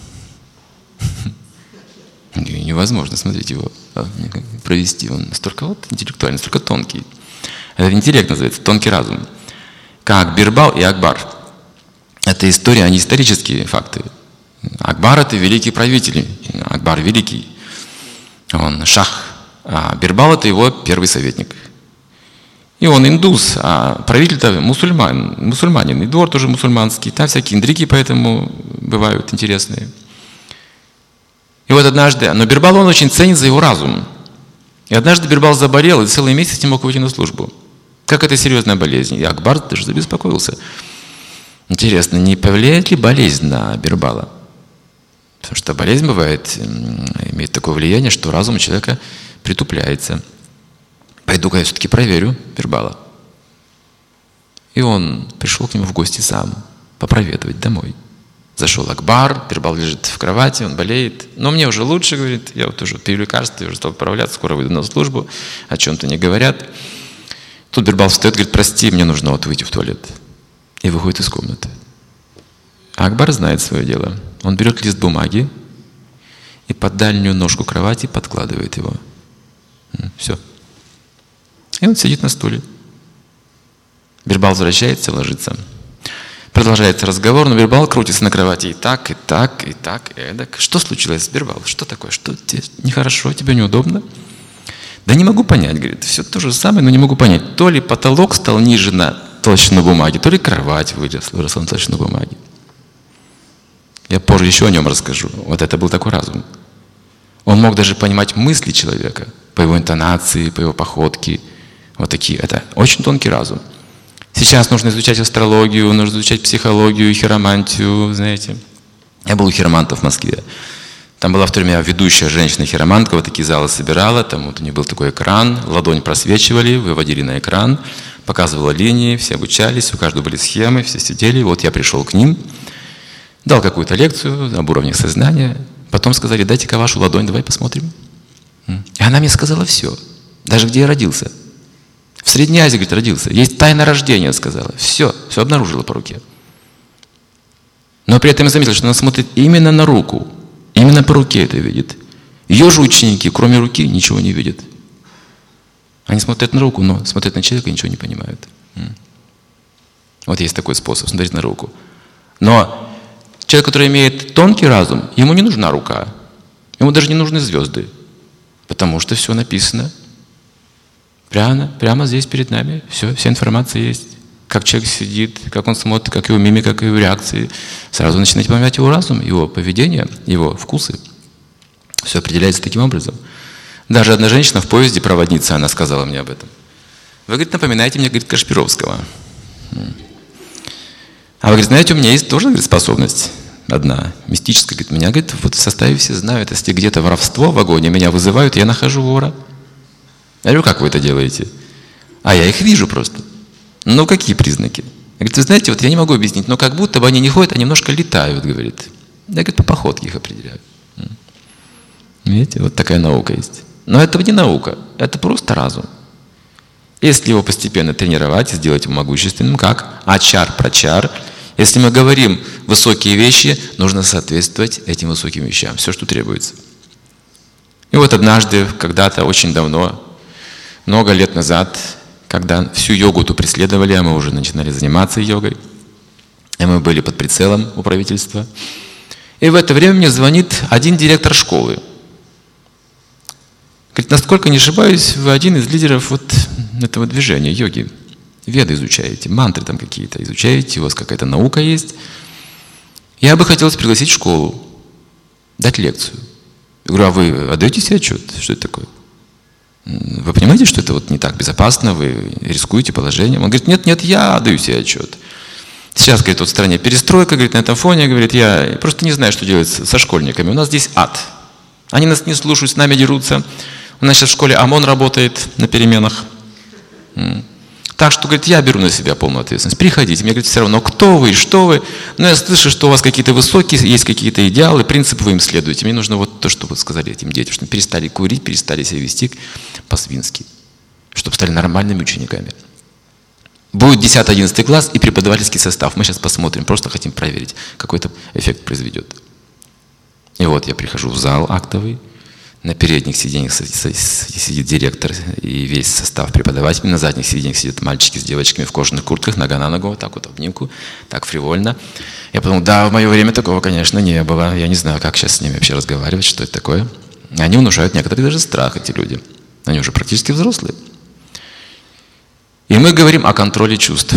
Невозможно, смотрите, его провести. Он настолько вот интеллектуальный, настолько тонкий. Это интеллект называется, тонкий разум. Как Бирбал и Акбар. Это история, они исторические факты. Акбар — это великий правитель. Акбар великий. Он шах. А Бирбал — это его первый советник. И он индус, а правитель-то мусульманин. И двор тоже мусульманский. Там всякие интриги поэтому бывают интересные. И вот однажды, но Бирбал он очень ценит за его разум. И однажды Бирбал заболел и целый месяц не мог выйти на службу. Как это серьезная болезнь. И Акбар даже забеспокоился. Интересно, не повлияет ли болезнь на Бирбала? Потому что болезнь бывает, имеет такое влияние, что разум у человека притупляется. Пойду-ка я все-таки проверю Бирбала. И он пришел к нему в гости сам, попроведывать домой. Зашел Акбар, Бирбал лежит в кровати, он болеет. Но мне уже лучше, говорит, я вот уже пью лекарства, я уже стал поправляться, скоро выйду на службу, о чем-то не говорят. Тут Бирбал встает, говорит: прости, мне нужно вот выйти в туалет. И выходит из комнаты. А Акбар знает свое дело. Он берет лист бумаги и под дальнюю ножку кровати подкладывает его. Все. И он сидит на стуле. Бирбал возвращается, ложится. Продолжается разговор, но Бирбал крутится на кровати и так, и так, и так, и эдак. Что случилось, Бирбал? Что такое? Что тебе нехорошо, тебе неудобно? Да не могу понять, говорит. Все то же самое, но не могу понять. То ли потолок стал ниже на толщину бумаги, то ли кровать выросла на толщину бумаги. Я позже еще о нем расскажу. Вот это был такой разум. Он мог даже понимать мысли человека по его интонации, по его походке. Вот такие. Это очень тонкий разум. Сейчас нужно изучать астрологию, нужно изучать психологию, хиромантию, знаете. Я был у хиромантов в Москве. Там была в то время ведущая женщина-хиромантка, вот такие залы собирала, там вот у нее был такой экран, ладонь просвечивали, выводили на экран, показывала линии, все обучались, у каждого были схемы, все сидели. Вот я пришел к ним, дал какую-то лекцию об уровнях сознания, потом сказали: дайте-ка вашу ладонь, давай посмотрим. И она мне сказала все, даже где я родился. В Средней Азии, говорит, родился. Есть тайна рождения, сказала. Все обнаружила по руке. Но при этом я заметил, что она смотрит именно на руку. Именно по руке это видит. Ее же ученики, кроме руки, ничего не видят. Они смотрят на руку, но смотрят на человека и ничего не понимают. Вот есть такой способ, смотреть на руку. Но человек, который имеет тонкий разум, ему не нужна рука. Ему даже не нужны звезды. Потому что все написано. Прямо здесь перед нами. Вся информация есть. Как человек сидит, как он смотрит, как его мимика, как его реакции. Сразу начинаете понимать его разум, его поведение, его вкусы. Все определяется таким образом. Даже одна женщина в поезде, проводница, она сказала мне об этом. Вы, говорит, напоминаете мне, говорит, Кашпировского. А вы, говорит, знаете, у меня есть тоже, говорит, способность одна, мистическая. Говорит, меня, говорит, вот в составе все знают, если где-то воровство в вагоне, меня вызывают, я нахожу вора. Я говорю, как вы это делаете? А я их вижу просто. Ну, какие признаки? Говорит, вы знаете, вот я не могу объяснить, но как будто бы они не ходят, а немножко летают, говорит. Я, говорит, по походке их определяю. Видите, вот такая наука есть. Но это не наука, это просто разум. Если его постепенно тренировать и сделать его могущественным, как ачар-прачар, если мы говорим высокие вещи, нужно соответствовать этим высоким вещам, все, что требуется. И вот однажды, когда-то, очень давно, много лет назад, когда всю йогу-то преследовали, а мы уже начинали заниматься йогой, и мы были под прицелом у правительства. И в это время мне звонит один директор школы. Говорит, насколько не ошибаюсь, вы один из лидеров вот этого движения, йоги. Веды изучаете, мантры там какие-то изучаете, у вас какая-то наука есть. Я бы хотел пригласить в школу, дать лекцию. Я говорю, а вы отдаете себе отчет, что это такое? Вы понимаете, что это вот не так безопасно, вы рискуете положением? Он говорит, нет, я отдаю себе отчет. Сейчас, говорит, вот в стране перестройка, говорит, на этом фоне, говорит, я просто не знаю, что делать со школьниками. У нас здесь ад. Они нас не слушают, с нами дерутся. У нас сейчас в школе ОМОН работает на переменах. Так что, говорит, я беру на себя полную ответственность. Приходите. Мне говорит, все равно, кто вы и что вы. Но я слышу, что у вас какие-то высокие, есть какие-то идеалы, принципы, вы им следуете. Мне нужно вот то, что вы сказали этим детям, чтобы перестали курить, перестали себя вести по-свински, чтобы стали нормальными учениками. Будет 10-11 класс и преподавательский состав. Мы сейчас посмотрим, просто хотим проверить, какой-то эффект произведет. И вот я прихожу в зал актовый. На передних сиденьях сидит директор и весь состав преподавателей. На задних сиденьях сидят мальчики с девочками в кожаных куртках, нога на ногу, вот так вот обнимку, так фривольно. Я подумал, да, в мое время такого, конечно, не было. Я не знаю, как сейчас с ними вообще разговаривать, что это такое. Они внушают некоторые даже страх, эти люди. Они уже практически взрослые. И мы говорим о контроле чувств.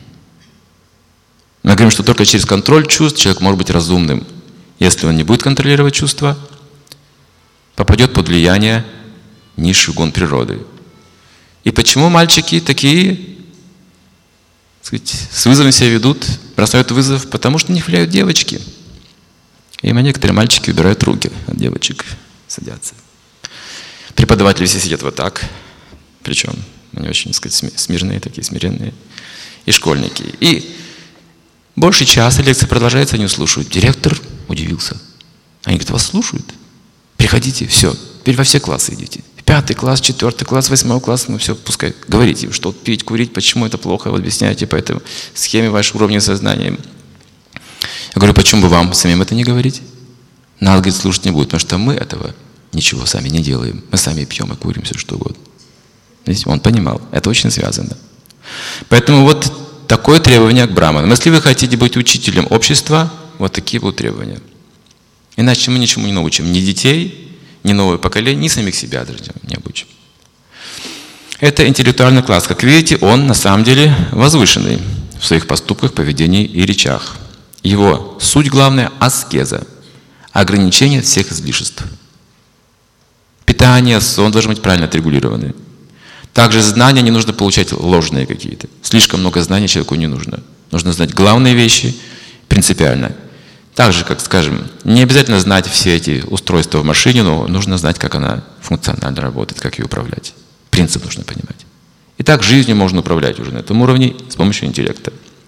Мы говорим, что только через контроль чувств человек может быть разумным. Если он не будет контролировать чувства, попадет под влияние низших гун природы. И почему мальчики такие, так сказать, с вызовом себя ведут, бросают вызов? Потому что на них влияют девочки. И некоторые мальчики убирают руки от девочек, садятся. Преподаватели все сидят вот так, причем они очень, так сказать, смирные, такие смиренные. И школьники. И больше часа лекция продолжается, они слушают. Директор удивился. Они говорят, вас слушают? Приходите, все, теперь во все классы идите. 5 класс, 4 класс, 8 класс, ну все, пускай. Говорите, что пить, курить, почему это плохо, вы объясняете по этой схеме вашего уровня сознания. Я говорю, почему бы вам самим это не говорить? Нас, говорит, слушать не будет, потому что мы этого ничего сами не делаем. Мы сами пьем и курим, все что угодно. Видите, он понимал, это очень связано. Поэтому вот такое требование к браманам. Если вы хотите быть учителем общества, вот такие будут требования. Иначе мы ничему не научим. Ни детей, ни новое поколение, ни самих себя даже не обучим. Это интеллектуальный класс. Как видите, он на самом деле возвышенный в своих поступках, поведении и речах. Его суть главная – аскеза. Ограничение всех излишеств. Питание, сон должны быть правильно отрегулированы. Также знания не нужно получать ложные какие-то. Слишком много знаний человеку не нужно. Нужно знать главные вещи принципиально. Так же, как, скажем, не обязательно знать все эти устройства в машине, но нужно знать, как она функционально работает, как ее управлять. Принцип нужно понимать. И так жизнью можно управлять уже на этом уровне с помощью интеллекта.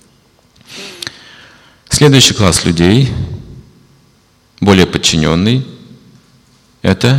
Следующий класс людей, более подчиненный, это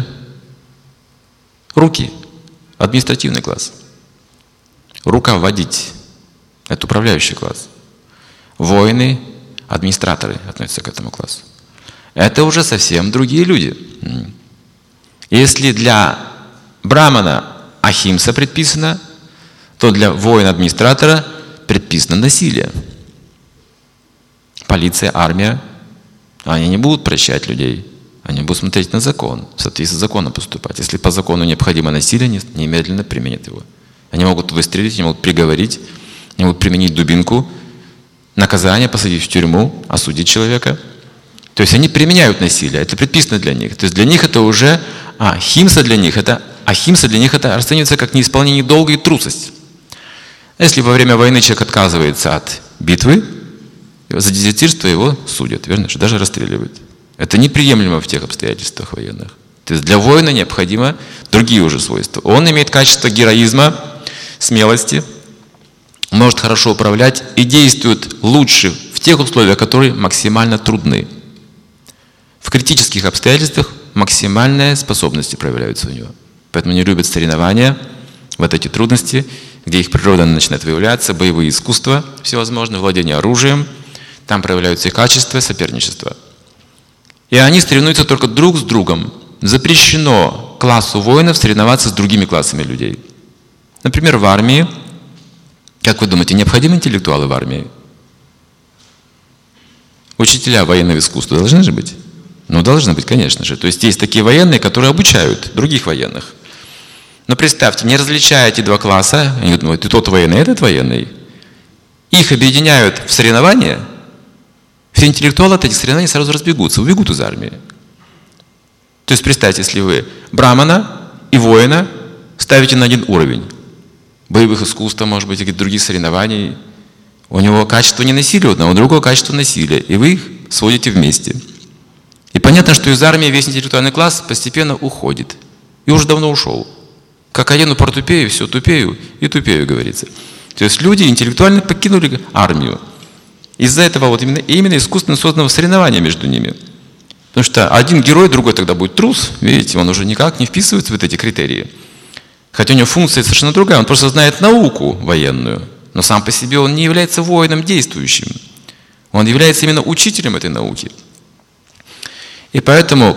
руки, административный класс. Руководить – это управляющий класс. Воины, администраторы относятся к этому классу. Это уже совсем другие люди. Если для брамана ахимса предписано, то для воина-администратора предписано насилие. Полиция, армия, они не будут прощать людей. Они будут смотреть на закон, в соответствии с законом поступать. Если по закону необходимо насилие, немедленно применят его. Они могут выстрелить, они могут приговорить, они могут применить дубинку, наказание, посадить в тюрьму, осудить человека. То есть они применяют насилие, это предписано для них. То есть для них это уже ахимса для них это расценивается как неисполнение долга и трусость. Если во время войны человек отказывается от битвы, за дезертирство его судят, верно? Даже расстреливают. Это неприемлемо в тех обстоятельствах военных. То есть для воина необходимо другие уже свойства. Он имеет качество героизма, смелости, может хорошо управлять и действует лучше в тех условиях, которые максимально трудны. В критических обстоятельствах максимальные способности проявляются у него. Поэтому они любят соревнования, вот эти трудности, где их природа начинает выявляться, боевые искусства всевозможные, владение оружием, там проявляются и качества, соперничество. И они соревнуются только друг с другом. Запрещено классу воинов соревноваться с другими классами людей. Например, в армии, как вы думаете, необходимы интеллектуалы в армии? Учителя военного искусства должны же быть? Ну, должны быть, конечно же. То есть есть такие военные, которые обучают других военных. Но представьте, не различая эти два класса, они думают, ты тот военный, этот военный, их объединяют в соревнования, все интеллектуалы от этих соревнований сразу разбегутся, убегут из армии. То есть представьте, если вы брамана и воина ставите на один уровень, боевых искусств, может быть, каких-то других соревнований, у него качество не насилия, у другого качество насилия, и вы их сводите вместе. И понятно, что из армии весь интеллектуальный класс постепенно уходит. И уже давно ушел. Как одену портупею, все тупею и тупею, говорится. То есть люди интеллектуально покинули армию. Из-за этого вот именно искусственно созданного соревнования между ними. Потому что один герой, другой тогда будет трус. Видите, он уже никак не вписывается в вот эти критерии. Хотя у него функция совершенно другая. Он просто знает науку военную. Но сам по себе он не является воином действующим. Он является именно учителем этой науки. И поэтому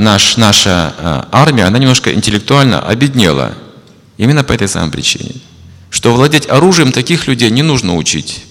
наша армия, она немножко интеллектуально обеднела. Именно по этой самой причине. Что владеть оружием таких людей не нужно учить.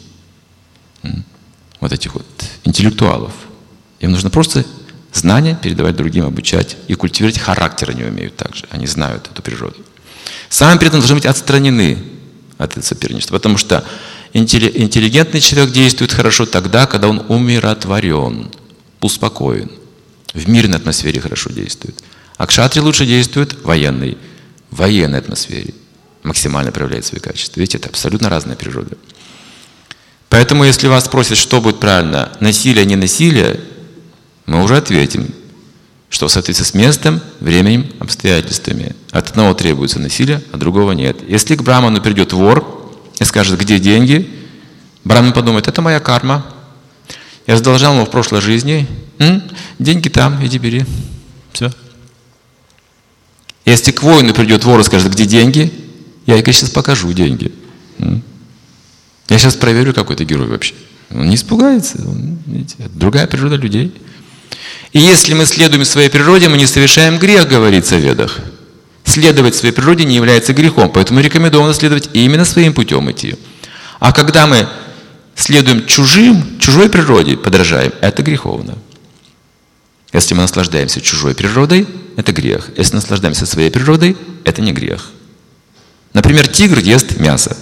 Вот этих вот интеллектуалов. Им нужно просто знания передавать другим, обучать. И культивировать характер они умеют также. Они знают эту природу. Сами при этом должны быть отстранены от этого соперничества. Потому что интеллигентный человек действует хорошо тогда, когда он умиротворен, успокоен. В мирной атмосфере хорошо действует. А кшатри лучше действует в военной атмосфере. Максимально проявляет свои качества. Видите, это абсолютно разная природа. Поэтому, если вас спросят, что будет правильно, насилие, не насилие, мы уже ответим, что в соответствии с местом, временем, обстоятельствами. От одного требуется насилие, а другого нет. Если к браману придет вор и скажет, где деньги, браман подумает, это моя карма. Я задолжал ему в прошлой жизни, деньги там, иди бери. Все. Если к воину придет вор и скажет, где деньги, я ей сейчас покажу деньги. Я сейчас проверю, какой ты герой вообще. Он не испугается. Видите, это другая природа людей. И если мы следуем своей природе, мы не совершаем грех, говорится в Ведах. Следовать своей природе не является грехом, поэтому рекомендовано следовать именно своим путем идти. А когда мы следуем чужой природе, подражаем, это греховно. Если мы наслаждаемся чужой природой, это грех. Если наслаждаемся своей природой, это не грех. Например, тигр ест мясо.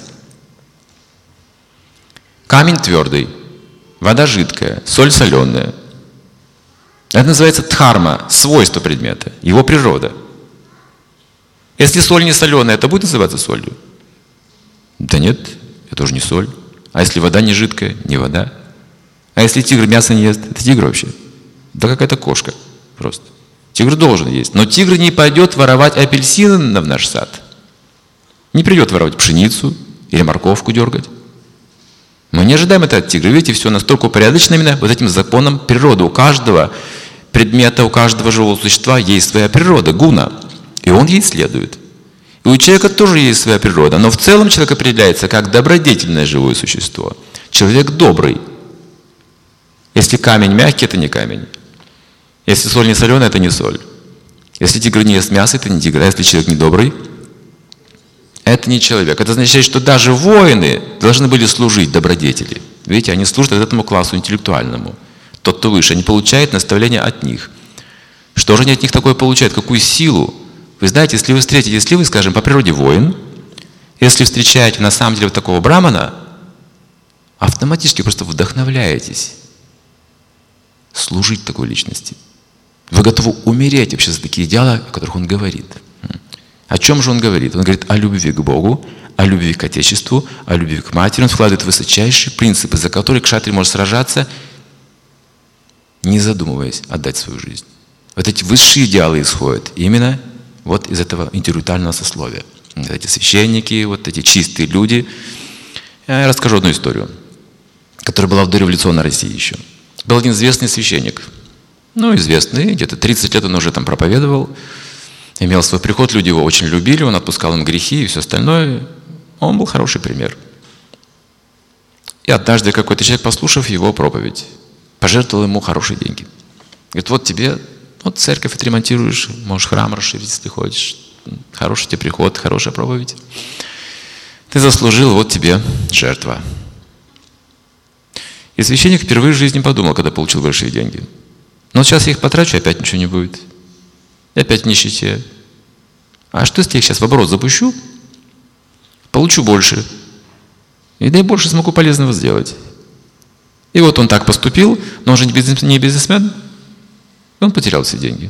Камень твердый, вода жидкая, соль соленая. Это называется дхарма, свойство предмета, его природа. Если соль не соленая, это будет называться солью? Да нет, это уже не соль. А если вода не жидкая, не вода. А если тигр мясо не ест, это тигр вообще. Да какая-то кошка просто. Тигр должен есть. Но тигр не пойдет воровать апельсины в наш сад. Не придет воровать пшеницу или морковку дергать. Мы не ожидаем это от тигра. Видите, все настолько упорядочено именно вот этим законом природы. У каждого предмета, у каждого живого существа есть своя природа, гуна. И он ей следует. И у человека тоже есть своя природа. Но в целом человек определяется как добродетельное живое существо. Человек добрый. Если камень мягкий, это не камень. Если соль не соленая, это не соль. Если тигр не ест мясо, это не тигр. А если человек не добрый, это не человек. Это означает, что даже воины должны были служить добродетели. Видите, они служат этому классу интеллектуальному. Тот, кто выше, они получают наставления от них. Что же они от них такое получают? Какую силу? Вы знаете, если вы встретите, если вы, скажем, по природе воин, если встречаете на самом деле вот такого брамана, автоматически просто вдохновляетесь служить такой личности. Вы готовы умереть вообще за такие идеалы, о которых он говорит. О чем же он говорит? Он говорит о любви к Богу, о любви к Отечеству, о любви к матери. Он вкладывает высочайшие принципы, за которые кшатри может сражаться, не задумываясь, отдать свою жизнь. Вот эти высшие идеалы исходят именно вот из этого интеллектуального сословия. Вот эти священники, вот эти чистые люди. Я расскажу одну историю, которая была в дореволюционной России еще. Был один известный священник. Ну, известный, где-то 30 лет он уже там проповедовал, имел свой приход, люди его очень любили, он отпускал им грехи и все остальное. Он был хороший пример. И однажды какой-то человек, послушав его проповедь, пожертвовал ему хорошие деньги. Говорит, вот тебе, вот церковь отремонтируешь, можешь храм расширить, если хочешь. Хороший тебе приход, хорошая проповедь. Ты заслужил, вот тебе жертва. И священник впервые в жизни подумал, когда получил большие деньги. Но сейчас я их потрачу, опять ничего не будет. И опять в нищете. А что, если я их сейчас в оборот запущу? Получу больше. И да и больше смогу полезного сделать. И вот он так поступил, но он же не бизнесмен. И он потерял все деньги.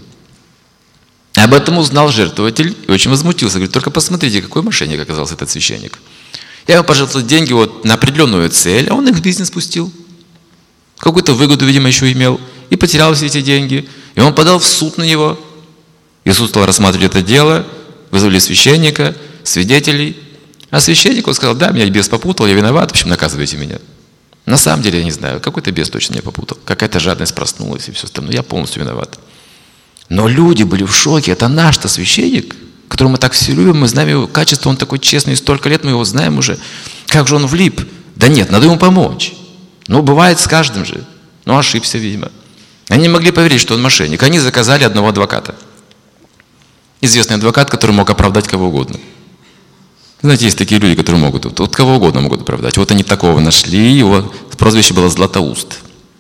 Об этом узнал жертвователь и очень возмутился. Говорит, только посмотрите, какой мошенник оказался этот священник. Я ему пожертвовал деньги вот на определенную цель, а он их в бизнес пустил. Какую-то выгоду, видимо, еще имел. И потерял все эти деньги. И он подал в суд на него. И суд стал рассматривать это дело. Вызвали священника, свидетелей. А священник он сказал, да, меня бес попутал, я виноват, в общем, наказывайте меня. На самом деле, я не знаю, какой-то бес точно меня попутал. Какая-то жадность проснулась и все остальное. Я полностью виноват. Но люди были в шоке. Это наш-то священник, которого мы так все любим, мы знаем его качество, он такой честный, столько лет мы его знаем уже. Как же он влип? Да нет, надо ему помочь. Ну, бывает с каждым же. Ну, ошибся, видимо. Они не могли поверить, что он мошенник. Они заказали одного адвоката. Известный адвокат, который мог оправдать кого угодно. Знаете, есть такие люди, которые могут, вот кого угодно могут оправдать. Вот они такого нашли, его прозвище было Златоуст.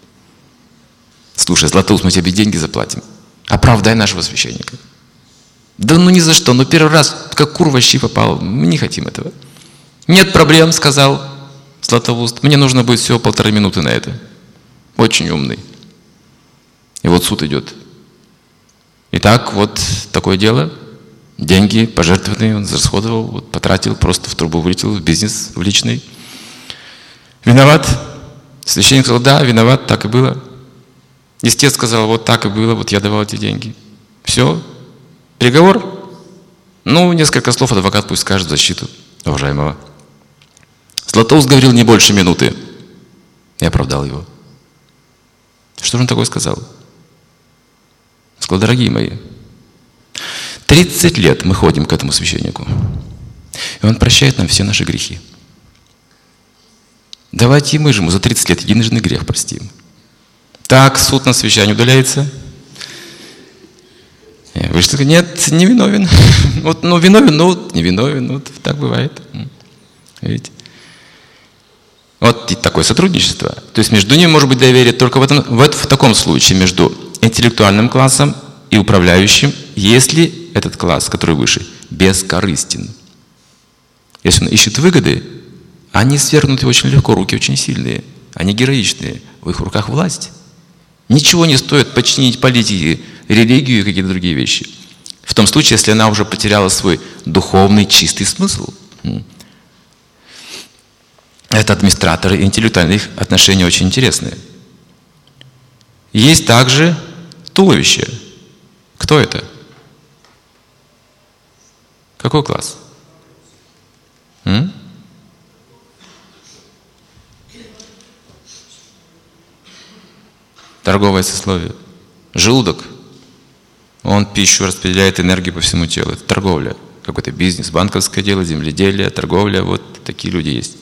Слушай, Златоуст, мы тебе деньги заплатим. Оправдай нашего священника. Да ну ни за что, ну первый раз как кур во щи попал, мы не хотим этого. Нет проблем, сказал Златоуст, мне нужно будет всего 1,5 минуты на это. Очень умный. И вот суд идет. Итак, вот такое дело. Деньги пожертвованные он расходовал, вот, потратил, просто в трубу вылетел, в бизнес, в личный. Виноват? Священник сказал, да, виноват, так и было. Истец сказал, вот так и было, вот я давал эти деньги. Все. Приговор? Ну, несколько слов адвокат пусть скажет в защиту уважаемого. Златоуст говорил не больше минуты. Я оправдал его. Что же он такое сказал? Сказал, дорогие мои, 30 лет мы ходим к этому священнику. И он прощает нам все наши грехи. Давайте мы же ему за 30 лет единожды грех простим. Так, суд на священнике удаляется. Вы что, нет, не виновен. Вот, ну, виновен, ну, не виновен. Вот так бывает. Видите? Вот и такое сотрудничество. То есть между ними может быть доверие только в таком случае, между интеллектуальным классом и управляющим, если этот класс, который выше, бескорыстен. Если он ищет выгоды, они свергнуты очень легко, руки очень сильные, они героичные, в их руках власть. Ничего не стоит подчинить политике, религию и какие-то другие вещи. В том случае, если она уже потеряла свой духовный чистый смысл. Это администраторы, интеллектуальные, их отношения очень интересные. Есть также туловище. Кто это? Какой класс? Торговое сословие. Желудок. Он пищу распределяет, энергию по всему телу. Это торговля. Какой-то бизнес, банковское дело, земледелие, торговля. Вот такие люди есть.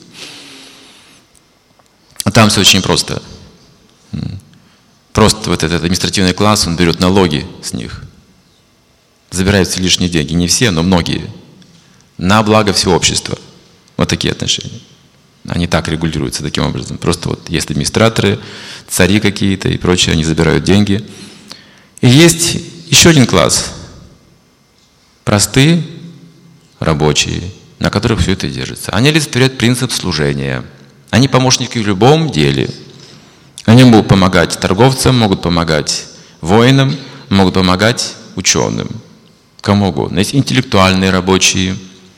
А там все очень просто. Просто вот этот административный класс, он берет налоги с них. Забирает все лишние деньги. Не все, но многие. На благо всего общества. Вот такие отношения. Они так регулируются таким образом. Просто вот есть администраторы, цари какие-то и прочее, они забирают деньги. И есть еще один класс. Простые рабочие, на которых все это держится. Они олицетворяют принцип служения. Они помощники в любом деле. Они могут помогать торговцам, могут помогать воинам, могут помогать ученым. Кому угодно. Есть интеллектуальные рабочие,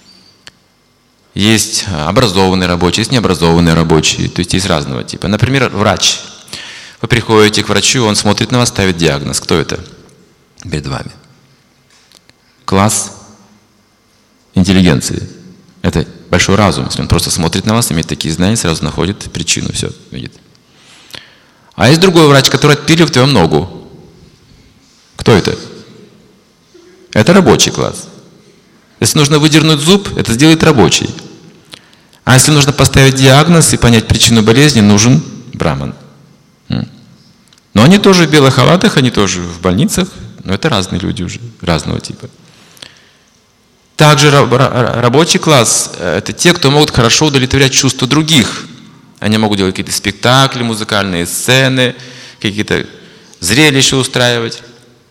есть образованные рабочие, есть необразованные рабочие. То есть есть разного типа. Например, врач. Вы приходите к врачу, он смотрит на вас, ставит диагноз. Кто это перед вами? Класс интеллигенции. Это большой разум. Если он просто смотрит на вас, имеет такие знания, сразу находит причину, все видит. А есть другой врач, который отпилил твою ногу. Кто это? Это рабочий класс. Если нужно выдернуть зуб, это сделает рабочий. А если нужно поставить диагноз и понять причину болезни, нужен браман. Но они тоже в белых халатах, они тоже в больницах, но это разные люди уже, разного типа. Также рабочий класс – это те, кто могут хорошо удовлетворять чувства других. Они могут делать какие-то спектакли, музыкальные сцены, какие-то зрелища устраивать.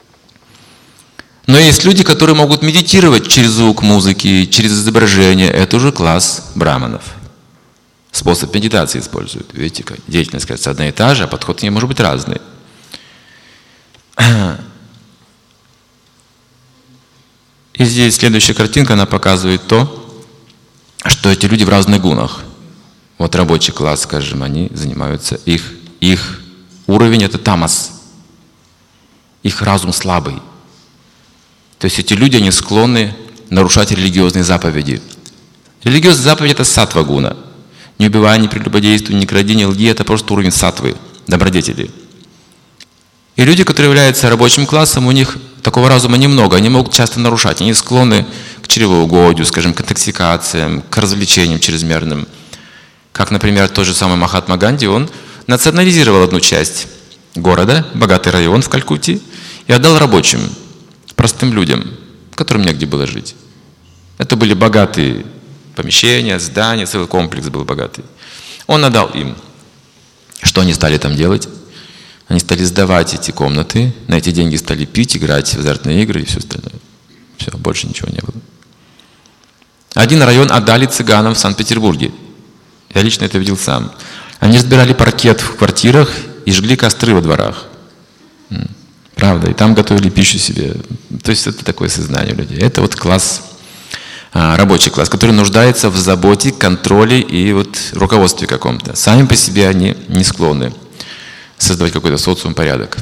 Но есть люди, которые могут медитировать через звук музыки, через изображение. Это уже класс браманов. Способ медитации используют. Видите, как деятельность, кажется, одна и та же, а подход к ней может быть разный. И здесь следующая картинка, она показывает то, что эти люди в разных гунах. Вот рабочий класс, скажем, они занимаются, их уровень – это тамас. Их разум слабый. То есть эти люди, они склонны нарушать религиозные заповеди. Религиозные заповеди – это саттва гуна. Не убивай, не прелюбодействуй, не кради, не лги – это просто уровень саттвы, добродетели. И люди, которые являются рабочим классом, у них такого разума немного, они могут часто нарушать. Они склонны к чревоугодию, скажем, к интоксикациям, к развлечениям чрезмерным. Как, например, тот же самый Махатма Ганди, он национализировал одну часть города, богатый район в Калькутте, и отдал рабочим, простым людям, которым негде было жить. Это были богатые помещения, здания, целый комплекс был богатый. Он отдал им. Что они стали там делать? Они стали сдавать эти комнаты, на эти деньги стали пить, играть в азартные игры и все остальное. Все, больше ничего не было. Один район отдали цыганам в Санкт-Петербурге. Я лично это видел сам. Они разбирали паркет в квартирах и жгли костры во дворах. Правда, и там готовили пищу себе. То есть это такое сознание людей. Это вот класс, рабочий класс, который нуждается в заботе, контроле и вот руководстве каком-то. Сами по себе они не склонны создавать какой-то социум, порядок.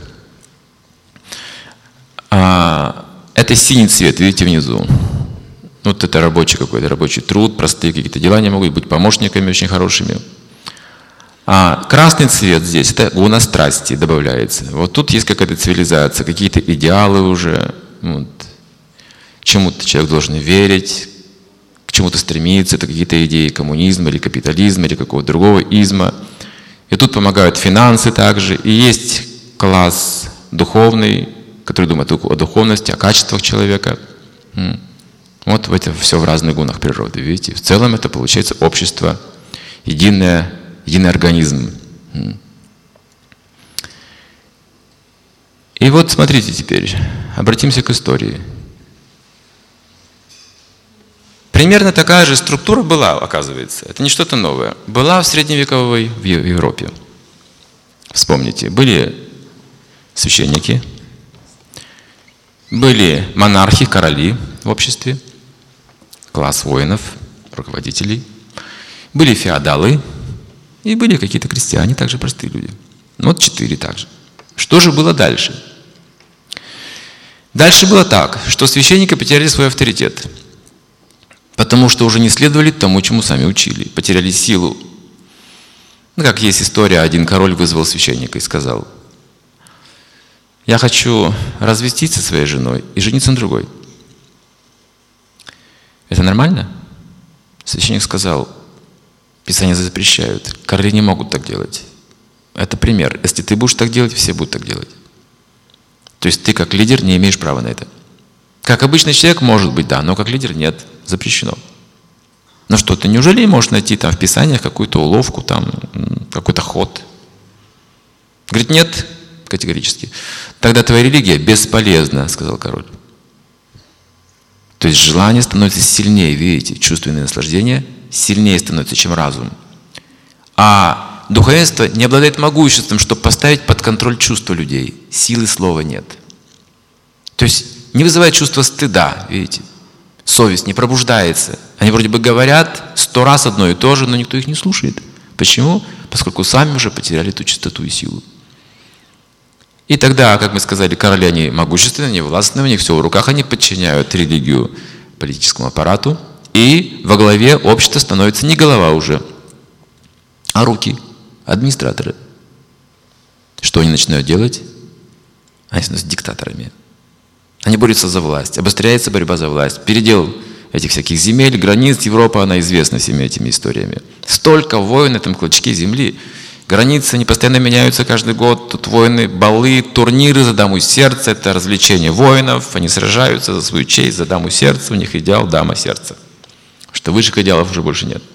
Это синий цвет, видите, внизу. Вот это рабочий какой-то, рабочий труд, простые какие-то дела, они могут быть помощниками очень хорошими. А красный цвет здесь, это гуна страсти добавляется. Вот тут есть какая-то цивилизация, какие-то идеалы уже. Вот. Чему-то человек должен верить, к чему-то стремиться, это какие-то идеи коммунизма или капитализма, или какого-то другого изма. И тут помогают финансы также. И есть класс духовный, который думает о духовности, о качествах человека. Вот это все в разных гунах природы, видите. В целом это получается общество, единый организм. И вот смотрите теперь, обратимся к истории. Примерно такая же структура была, оказывается. Это не что-то новое. Была в средневековой в Европе. Вспомните, были священники, были монархи, короли в обществе, класс воинов, руководителей, были феодалы и были какие-то крестьяне, также простые люди. Вот 4 также. Что же было дальше? Дальше было так, что священники потеряли свой авторитет, потому что уже не следовали тому, чему сами учили, потеряли силу. Ну, как есть история, один король вызвал священника и сказал: «Я хочу развестись со своей женой и жениться на другой». Это нормально? Священник сказал: Писания запрещают, короли не могут так делать. Это пример. Если ты будешь так делать, все будут так делать. То есть ты как лидер не имеешь права на это. Как обычный человек, может быть, да, но как лидер нет, запрещено. Ну что, ты неужели не можешь найти там в Писаниях какую-то уловку, там, какой-то ход? Говорит, нет, категорически. Тогда твоя религия бесполезна, сказал король. То есть желание становится сильнее, видите, чувственное наслаждение сильнее становится, чем разум. А духовенство не обладает могуществом, чтобы поставить под контроль чувства людей. Силы слова нет. То есть не вызывает чувство стыда, видите. Совесть не пробуждается. Они вроде бы говорят 100 раз одно и то же, но никто их не слушает. Почему? Поскольку сами уже потеряли ту чистоту и силу. И тогда, как мы сказали, короли, они могущественные, они властные, у них все в руках, они подчиняют религию политическому аппарату, и во главе общества становится не голова уже, а руки, администраторы. Что они начинают делать? Они становятся диктаторами. Они борются за власть, обостряется борьба за власть. Передел этих всяких земель, границ, Европа, она известна всеми этими историями. Столько войн на этом клочке земли. Границы, они постоянно меняются каждый год. Тут войны, балы, турниры за даму сердца. Это развлечение воинов. Они сражаются за свою честь, за даму сердца. У них идеал дама сердца. Что высших идеалов уже больше нет.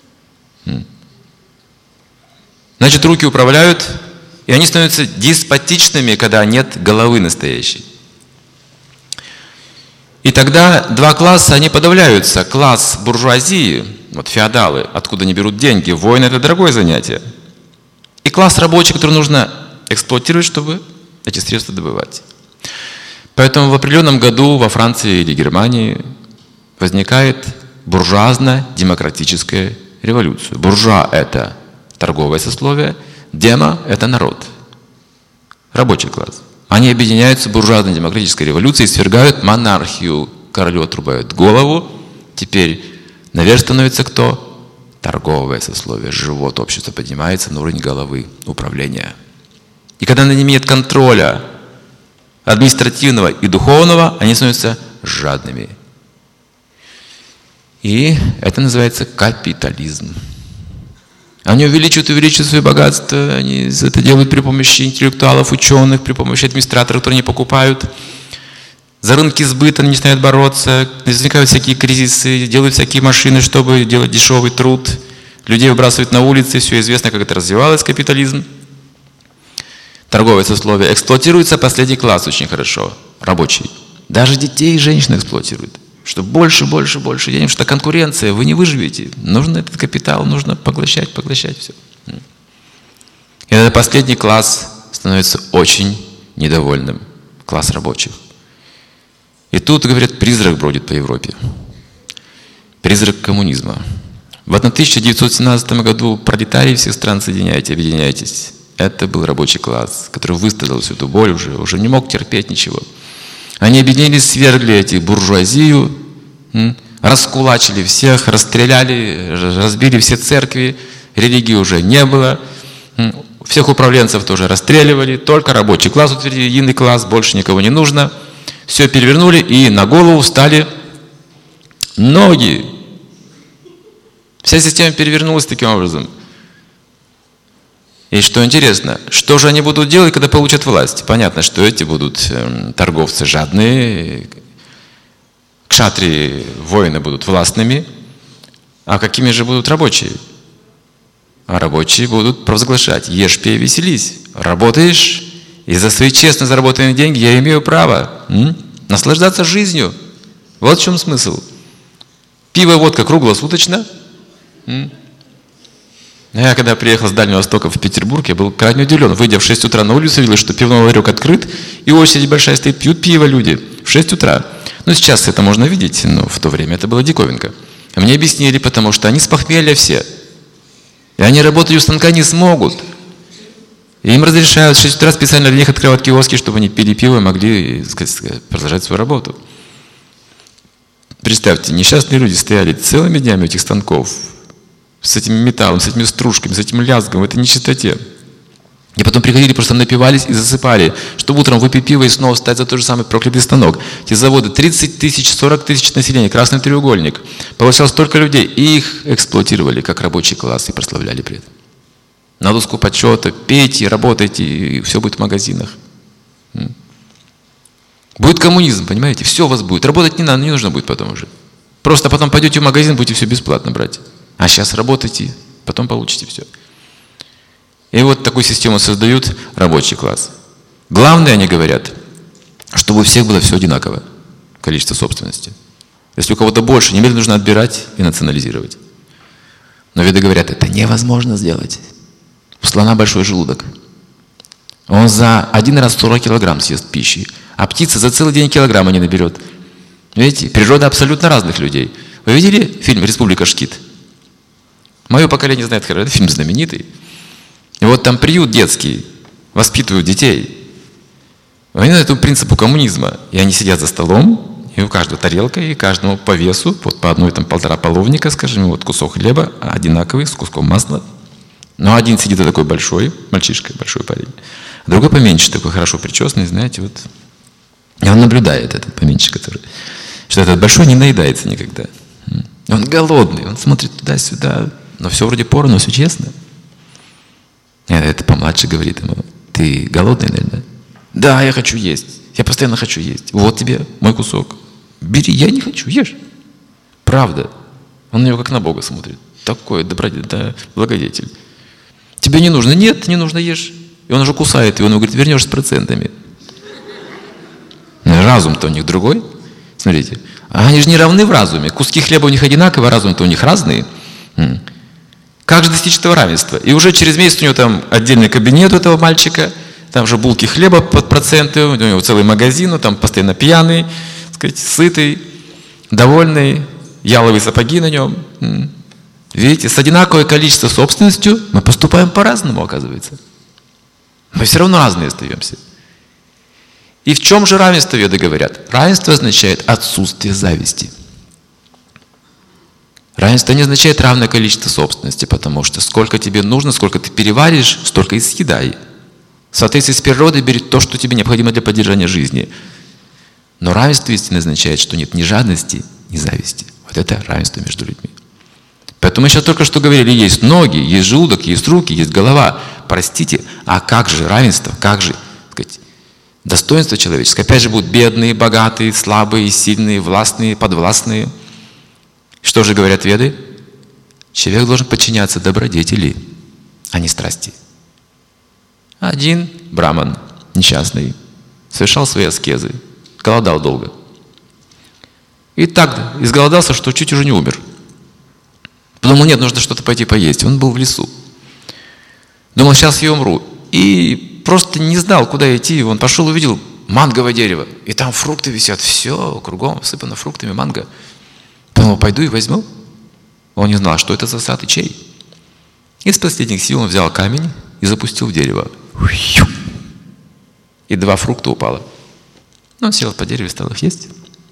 Значит, руки управляют, и они становятся деспотичными, когда нет головы настоящей. И тогда два класса, они подавляются. Класс буржуазии, вот феодалы, откуда они берут деньги. Войны – это дорогое занятие. И класс рабочий, который нужно эксплуатировать, чтобы эти средства добывать. Поэтому в определенном году во Франции или Германии возникает буржуазно-демократическая революция. Буржуа – это торговое сословие, демо – это народ, рабочий класс. Они объединяются в буржуазно-демократической революции и свергают монархию. Королю отрубают голову. Теперь наверх становится кто? Торговое сословие. Живот общества поднимается на уровень головы, управления. И когда над ними нет контроля административного и духовного, они становятся жадными. И это называется капитализм. Они увеличивают свое богатство, они это делают при помощи интеллектуалов, ученых, при помощи администраторов, которые не покупают. За рынки сбыта они начинают бороться, возникают всякие кризисы, делают всякие машины, чтобы делать дешевый труд. Людей выбрасывают на улицы, все известно, как это развивалось, капитализм. Торговое сословие. Эксплуатируется последний класс очень хорошо, рабочий. Даже детей и женщин эксплуатируют. Что больше денег, потому что конкуренция, вы не выживете. Нужен этот капитал, нужно поглощать все. И этот последний класс становится очень недовольным. Класс рабочих. И тут, говорят, призрак бродит по Европе. Призрак коммунизма. В 1917 году пролетарии всех стран объединяйтесь. Это был рабочий класс, который выстрадал всю эту боль уже не мог терпеть ничего. Они объединились, свергли эти буржуазию, раскулачили всех, расстреляли, разбили все церкви, религии уже не было, всех управленцев тоже расстреливали, только рабочий класс утвердили, единый класс, больше никого не нужно. Все перевернули, и на голову встали ноги. Вся система перевернулась таким образом. И что интересно, что же они будут делать, когда получат власть? Понятно, что эти будут торговцы жадные, кшатрии, воины будут властными, а какими же будут рабочие? А рабочие будут провозглашать: ешь, пей, веселись. Работаешь, и за свои честно заработанные деньги я имею право наслаждаться жизнью. Вот в чем смысл. Пиво, водка круглосуточно. Я когда приехал с Дальнего Востока в Петербург, я был крайне удивлен. Выйдя в 6 утра на улицу, видел, что пивной ларек открыт, и очередь большая стоит, пьют пиво люди в 6 утра. Ну, сейчас это можно видеть, но в то время это была диковинка. А мне объяснили, потому что они с похмелья все. И они работать у станка не смогут. И им разрешают в 6 утра специально для них открывать киоски, чтобы они пили пиво и могли, так сказать, продолжать свою работу. Представьте, несчастные люди стояли целыми днями у этих станков с этим металлом, с этими стружками, с этим лязгом, в этой нечистоте. И потом приходили, просто напивались и засыпали, чтобы утром выпить пиво и снова встать за тот же самый проклятый станок. Эти заводы, 30 тысяч, 40 тысяч населения, красный треугольник. Получалось столько людей, и их эксплуатировали как рабочий класс и прославляли при этом. На доску почета, пейте, работайте, и все будет в магазинах. Будет коммунизм, понимаете? Все у вас будет. Работать не надо, не нужно будет потом уже. Просто потом пойдете в магазин, будете все бесплатно брать. А сейчас работайте, потом получите все. И вот такую систему создают рабочий класс. Главное, они говорят, чтобы у всех было все одинаково, количество собственности. Если у кого-то больше, немедленно нужно отбирать и национализировать. Но веды говорят, это невозможно сделать. У слона большой желудок. Он за один раз 40 килограмм съест пищи, а птица за целый день килограмма не наберет. Видите, природа абсолютно разных людей. Вы видели фильм «Республика Шкит»? Мое поколение знает, это фильм знаменитый. И вот там приют детский, воспитывают детей. Они на этому принципу коммунизма. И они сидят за столом, и у каждого тарелка, и каждому по весу, вот по одной, там, 1,5 половника, скажем, вот кусок хлеба, одинаковый, с куском масла. Но один сидит такой большой, мальчишка, большой парень. А другой поменьше, такой хорошо причесанный, знаете, вот. И он наблюдает, этот поменьше, который, что этот большой не наедается никогда. Он голодный, он смотрит туда-сюда, но все вроде поровну, все честно. И это помладше говорит ему, ты голодный, наверное? Да, я хочу есть, я постоянно хочу есть. Вот тебе мой кусок. Бери, я не хочу, ешь. Правда. Он на него как на Бога смотрит. Такой благодетель. Тебе не нужно? Нет, не нужно, ешь. И он уже кусает, и он ему говорит, вернешь с процентами. Разум-то у них другой. Смотрите. А они же не равны в разуме. Куски хлеба у них одинаковые, а разум-то у них разные. Как же достичь этого равенства? И уже через месяц у него там отдельный кабинет у этого мальчика, там же булки хлеба под проценты, у него целый магазин, он там постоянно пьяный, так сказать, сытый, довольный, яловые сапоги на нем. Видите, с одинаковой количеством собственностью мы поступаем по-разному, оказывается. Мы все равно разные остаемся. И в чем же равенство, веды говорят? Равенство означает отсутствие зависти. Равенство не означает равное количество собственности, потому что сколько тебе нужно, сколько ты переваришь, столько и съедай. В соответствии с природой бери то, что тебе необходимо для поддержания жизни. Но равенство истинно означает, что нет ни жадности, ни зависти. Вот это равенство между людьми. Поэтому мы сейчас только что говорили, есть ноги, есть желудок, есть руки, есть голова. Простите, а как же равенство, как же, так сказать, достоинство человеческое? Опять же будут бедные, богатые, слабые, сильные, властные, подвластные. Что же говорят веды? Человек должен подчиняться добродетели, а не страсти. Один браман, несчастный, совершал свои аскезы, голодал долго. И так изголодался, что чуть уже не умер. Подумал, нет, нужно что-то пойти поесть. Он был в лесу. Думал, сейчас я умру. И просто не знал, куда идти. Он пошел, увидел манговое дерево. И там фрукты висят. Все, кругом всыпано фруктами манго. Подумал, пойду и возьму. Он не знал, что это за сад и чей. Из последних сил он взял камень и запустил в дерево. И 2 фрукта упало. Он сел по дереву и стал их есть.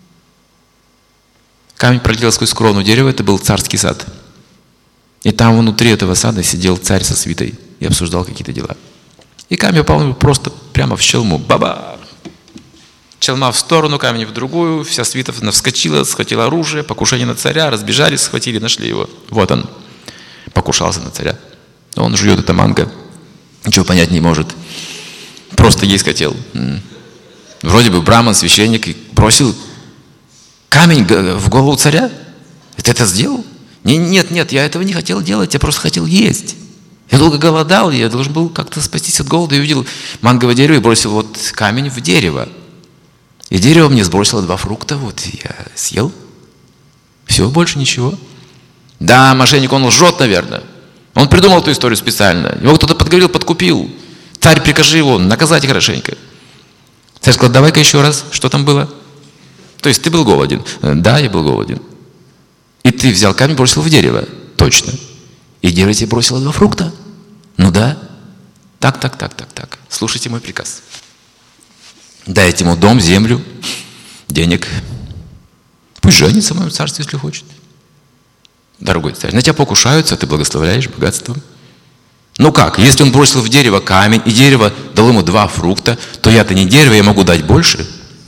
Камень пролетел сквозь крону дерева. Это был царский сад. И там внутри этого сада сидел царь со свитой и обсуждал какие-то дела. И камень упал ему просто прямо в челму. Баба! Челма в сторону, камень в другую. Вся свита вскочила, схватила оружие, покушение на царя, разбежались, схватили, нашли его. Вот он, покушался на царя. Он жует это манго, ничего понять не может. Просто есть хотел. Вроде бы браман, священник, и бросил камень в голову царя. Ты это сделал? Нет, я этого не хотел делать, я просто хотел есть. Я долго голодал, я должен был как-то спастись от голода. И увидел манговое дерево и бросил вот камень в дерево. И дерево мне сбросило 2 фрукта, вот я съел. Все, больше ничего. Да, мошенник, он лжет, наверное. Он придумал эту историю специально. Его кто-то подговорил, подкупил. Царь, прикажи его наказать хорошенько. Царь сказал, давай-ка еще раз, что там было? То есть ты был голоден? Да, я был голоден. И ты взял камень, бросил в дерево? Точно. И дерево тебе бросило 2 фрукта? Ну да. Так. Слушайте мой приказ. Дайте ему дом, землю, денег. Пусть женится в моем царстве, если хочет. Дорогой царь, на тебя покушаются, а ты благословляешь богатством. Ну как, если он бросил в дерево камень, и дерево дало ему 2 фрукта, то я-то не дерево, я могу дать больше.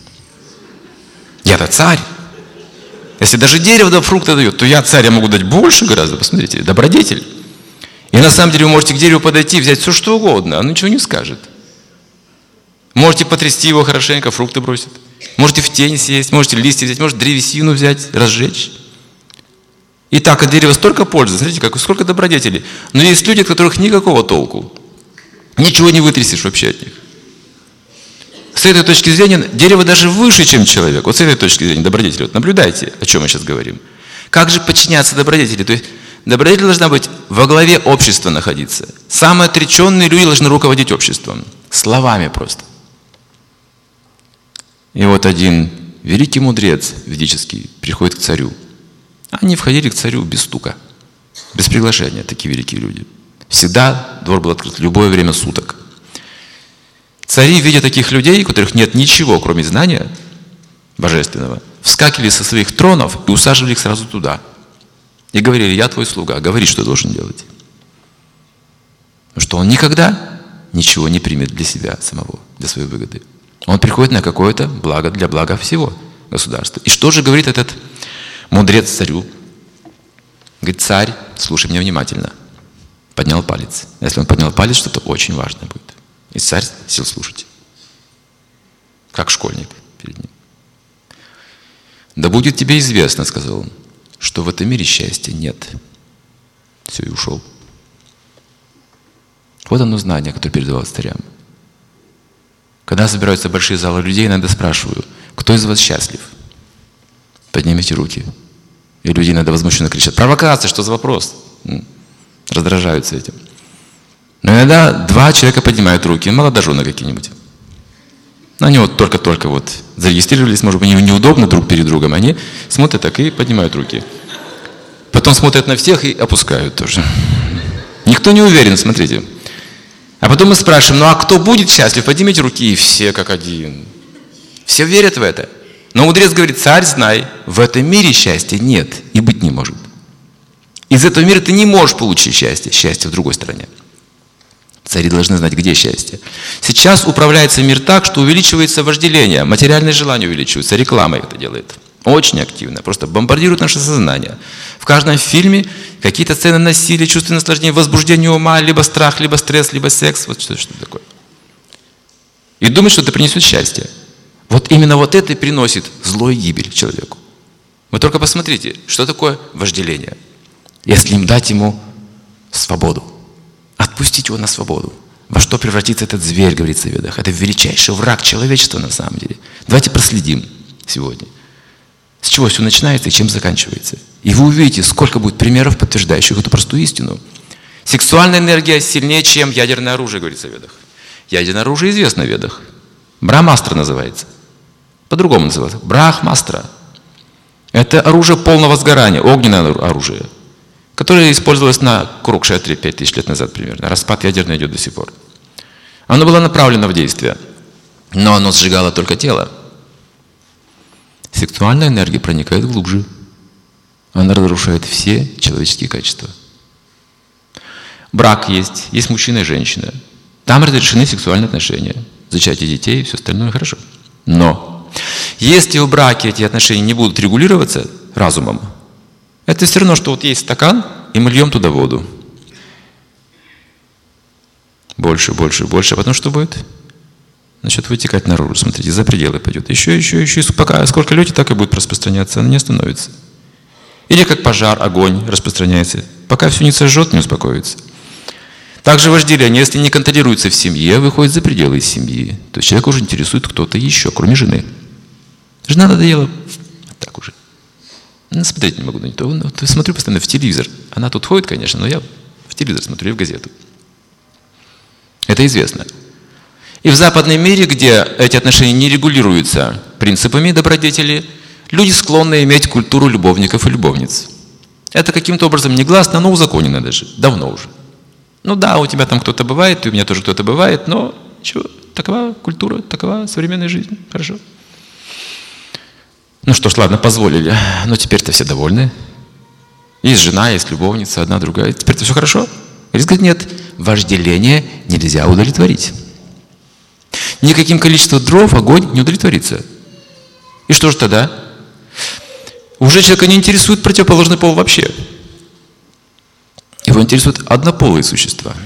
Я-то царь. Если даже дерево 2 фрукта дает, то я царь, я могу дать больше гораздо. Посмотрите, добродетель. И на самом деле вы можете к дереву подойти, взять все что угодно, оно ничего не скажет. Можете потрясти его хорошенько, фрукты бросит. Можете в тень сесть, можете листья взять, можете древесину взять, разжечь. И так от дерева столько пользы, смотрите, сколько добродетелей. Но есть люди, от которых никакого толку. Ничего не вытрясешь вообще от них. С этой точки зрения дерево даже выше, чем человек. Вот с этой точки зрения добродетели. Вот наблюдайте, о чем мы сейчас говорим. Как же подчиняться добродетели? То есть добродетель должна быть во главе общества находиться. Самые отреченные люди должны руководить обществом. Словами просто. И вот один великий мудрец ведический приходит к царю. Они входили к царю без стука, без приглашения, такие великие люди. Всегда двор был открыт, любое время суток. Цари, видя таких людей, у которых нет ничего, кроме знания божественного, вскакивали со своих тронов и усаживали их сразу туда. И говорили: я твой слуга, говори, что я должен делать. Потому что он никогда ничего не примет для себя самого, для своей выгоды. Он приходит на какое-то благо для блага всего государства. И что же говорит этот мудрец царю? Говорит: царь, слушай меня внимательно. Поднял палец. Если он поднял палец, что-то очень важное будет. И царь сел слушать. Как школьник перед ним. Да будет тебе известно, сказал он, что в этом мире счастья нет. Все, и ушел. Вот оно знание, которое передавалось царям. Когда собираются большие залы людей, иногда спрашиваю: кто из вас счастлив? Поднимите руки. И люди иногда возмущенно кричат: провокация, что за вопрос? Раздражаются этим. Но иногда 2 человека поднимают руки, молодожены какие-нибудь. Они вот только-только вот зарегистрировались, может быть, неудобно друг перед другом. Они смотрят так и поднимают руки. Потом смотрят на всех и опускают тоже. Никто не уверен, смотрите. А потом мы спрашиваем: ну а кто будет счастлив? Поднимите руки, и все как один. Все верят в это. Но мудрец говорит: царь, знай, в этом мире счастья нет и быть не может. Из этого мира ты не можешь получить счастье. Счастье в другой стороне. Цари должны знать, где счастье. Сейчас управляется мир так, что увеличивается вожделение, материальные желания увеличиваются, реклама это делает. Очень активно, просто бомбардирует наше сознание. В каждом фильме какие-то сцены насилия, чувственное наслаждение, возбуждение ума, либо страх, либо стресс, либо секс. Вот что такое. И думает, что это принесет счастье. Вот именно вот это и приносит зло и гибель человеку. Вы только посмотрите, что такое вожделение. Если им дать ему свободу, отпустить его на свободу. Во что превратится этот зверь, говорится в Ведах. Это величайший враг человечества на самом деле. Давайте проследим сегодня. С чего все начинается и чем заканчивается. И вы увидите, сколько будет примеров, подтверждающих эту простую истину. Сексуальная энергия сильнее, чем ядерное оружие, говорится в Ведах. Ядерное оружие известно в Ведах. Брахмастра называется. По-другому называется. Брахмастра. Это оружие полного сгорания, огненное оружие, которое использовалось на Курукшетре 5000 лет назад примерно. Распад ядерный идет до сих пор. Оно было направлено в действие, но оно сжигало только тело. Сексуальная энергия проникает глубже. Она разрушает все человеческие качества. Брак есть мужчина и женщина. Там разрешены сексуальные отношения. Зачатие детей и все остальное хорошо. Но если в браке эти отношения не будут регулироваться разумом, это все равно, что вот есть стакан, и мы льем туда воду. Больше, больше, больше. А потом что будет? Начнет вытекать наружу. Смотрите, за пределы пойдет. Еще. Пока сколько льете, так и будет распространяться. Она не остановится. Или как пожар, огонь распространяется. Пока все не сожжет, не успокоится. Также вожделение, если не контролируется в семье, выходит за пределы семьи. То есть человека уже интересует кто-то еще, кроме жены. Жена надоела. Так уже. Смотреть не могу на нее. Смотрю постоянно в телевизор. Она тут ходит, конечно, но я в телевизор смотрю и в газету. Это известно. И в западном мире, где эти отношения не регулируются принципами добродетели, люди склонны иметь культуру любовников и любовниц. Это каким-то образом негласно, но узаконено даже. Давно уже. Ну да, у тебя там кто-то бывает, и у меня тоже кто-то бывает, но чего, такова культура, такова современная жизнь. Хорошо. Ну что ж, ладно, позволили. Но теперь-то все довольны. Есть жена, есть любовница, одна, другая. Теперь-то все хорошо? Или говорит, нет, вожделение нельзя удовлетворить. Никаким количеством дров огонь не удовлетворится. И что же тогда? Уже человека не интересует противоположный пол вообще. Его интересуют однополые существа.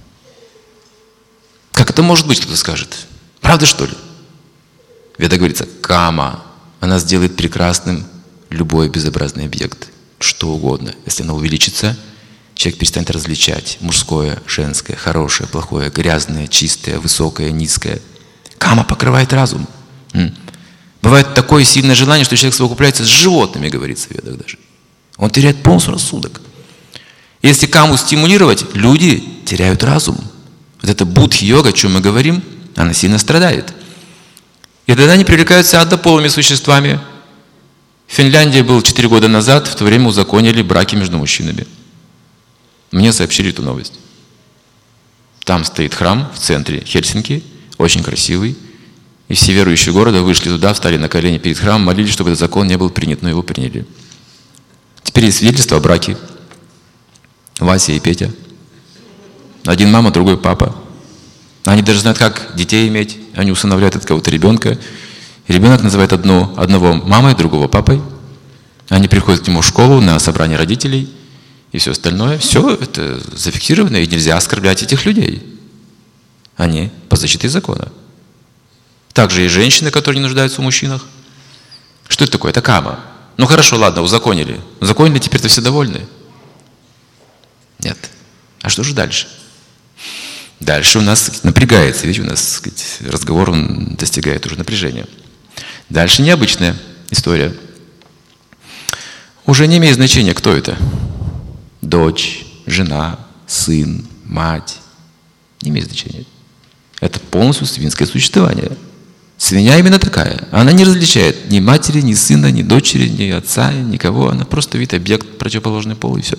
Как это может быть, кто-то скажет? Правда, что ли? В Ведах говорится, кама. Она сделает прекрасным любой безобразный объект. Что угодно. Если она увеличится, человек перестанет различать мужское, женское, хорошее, плохое, грязное, чистое, высокое, низкое. Кама покрывает разум. Бывает такое сильное желание, что человек совокупляется с животными, говорится в Ведах даже. Он теряет полностью рассудок. Если каму стимулировать, люди теряют разум. Вот эта будхи-йога, о чем мы говорим, она сильно страдает. И тогда они привлекаются однополыми существами. В Финляндии был 4 года назад, в то время узаконили браки между мужчинами. Мне сообщили эту новость. Там стоит храм в центре Хельсинки, очень красивый. И все верующие города вышли туда, встали на колени перед храмом, молились, чтобы этот закон не был принят, но его приняли. Теперь есть свидетельство о браке. Вася и Петя. Один мама, другой папа. Они даже знают, как детей иметь. Они усыновляют от кого-то ребенка. И ребенок называет одного мамой, другого папой. Они приходят к нему в школу на собрание родителей и все остальное. Все это зафиксировано, и нельзя оскорблять этих людей. Они по защите закона. Также и женщины, которые не нуждаются в мужчинах. Что это такое? Это кама. Ну хорошо, ладно, узаконили. Узаконили, теперь-то все довольны. Нет. А что же дальше? Дальше у нас напрягается. Видите, у нас разговор он достигает уже напряжения. Дальше необычная история. Уже не имеет значения, кто это. Дочь, жена, сын, мать. Не имеет значения. Это полностью свинское существование. Свинья именно такая. Она не различает ни матери, ни сына, ни дочери, ни отца, никого. Она просто видит объект противоположный пол, и все.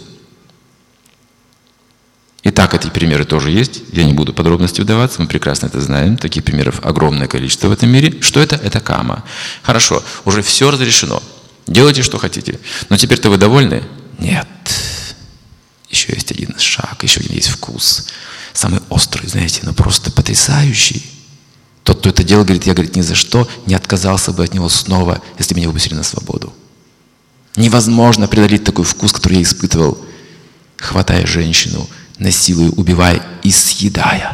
Итак, эти примеры тоже есть. Я не буду в подробности вдаваться, мы прекрасно это знаем. Таких примеров огромное количество в этом мире. Что это? Это кама. Хорошо, уже все разрешено. Делайте, что хотите. Но теперь-то вы довольны? Нет. Еще есть один шаг, еще один есть вкус. Самый острый, знаете, но просто потрясающий. Тот, кто это делал, говорит, я, говорит, ни за что не отказался бы от него снова, если бы меня выпустили на свободу. Невозможно преодолеть такой вкус, который я испытывал, хватая женщину, насилуя, убивая и съедая.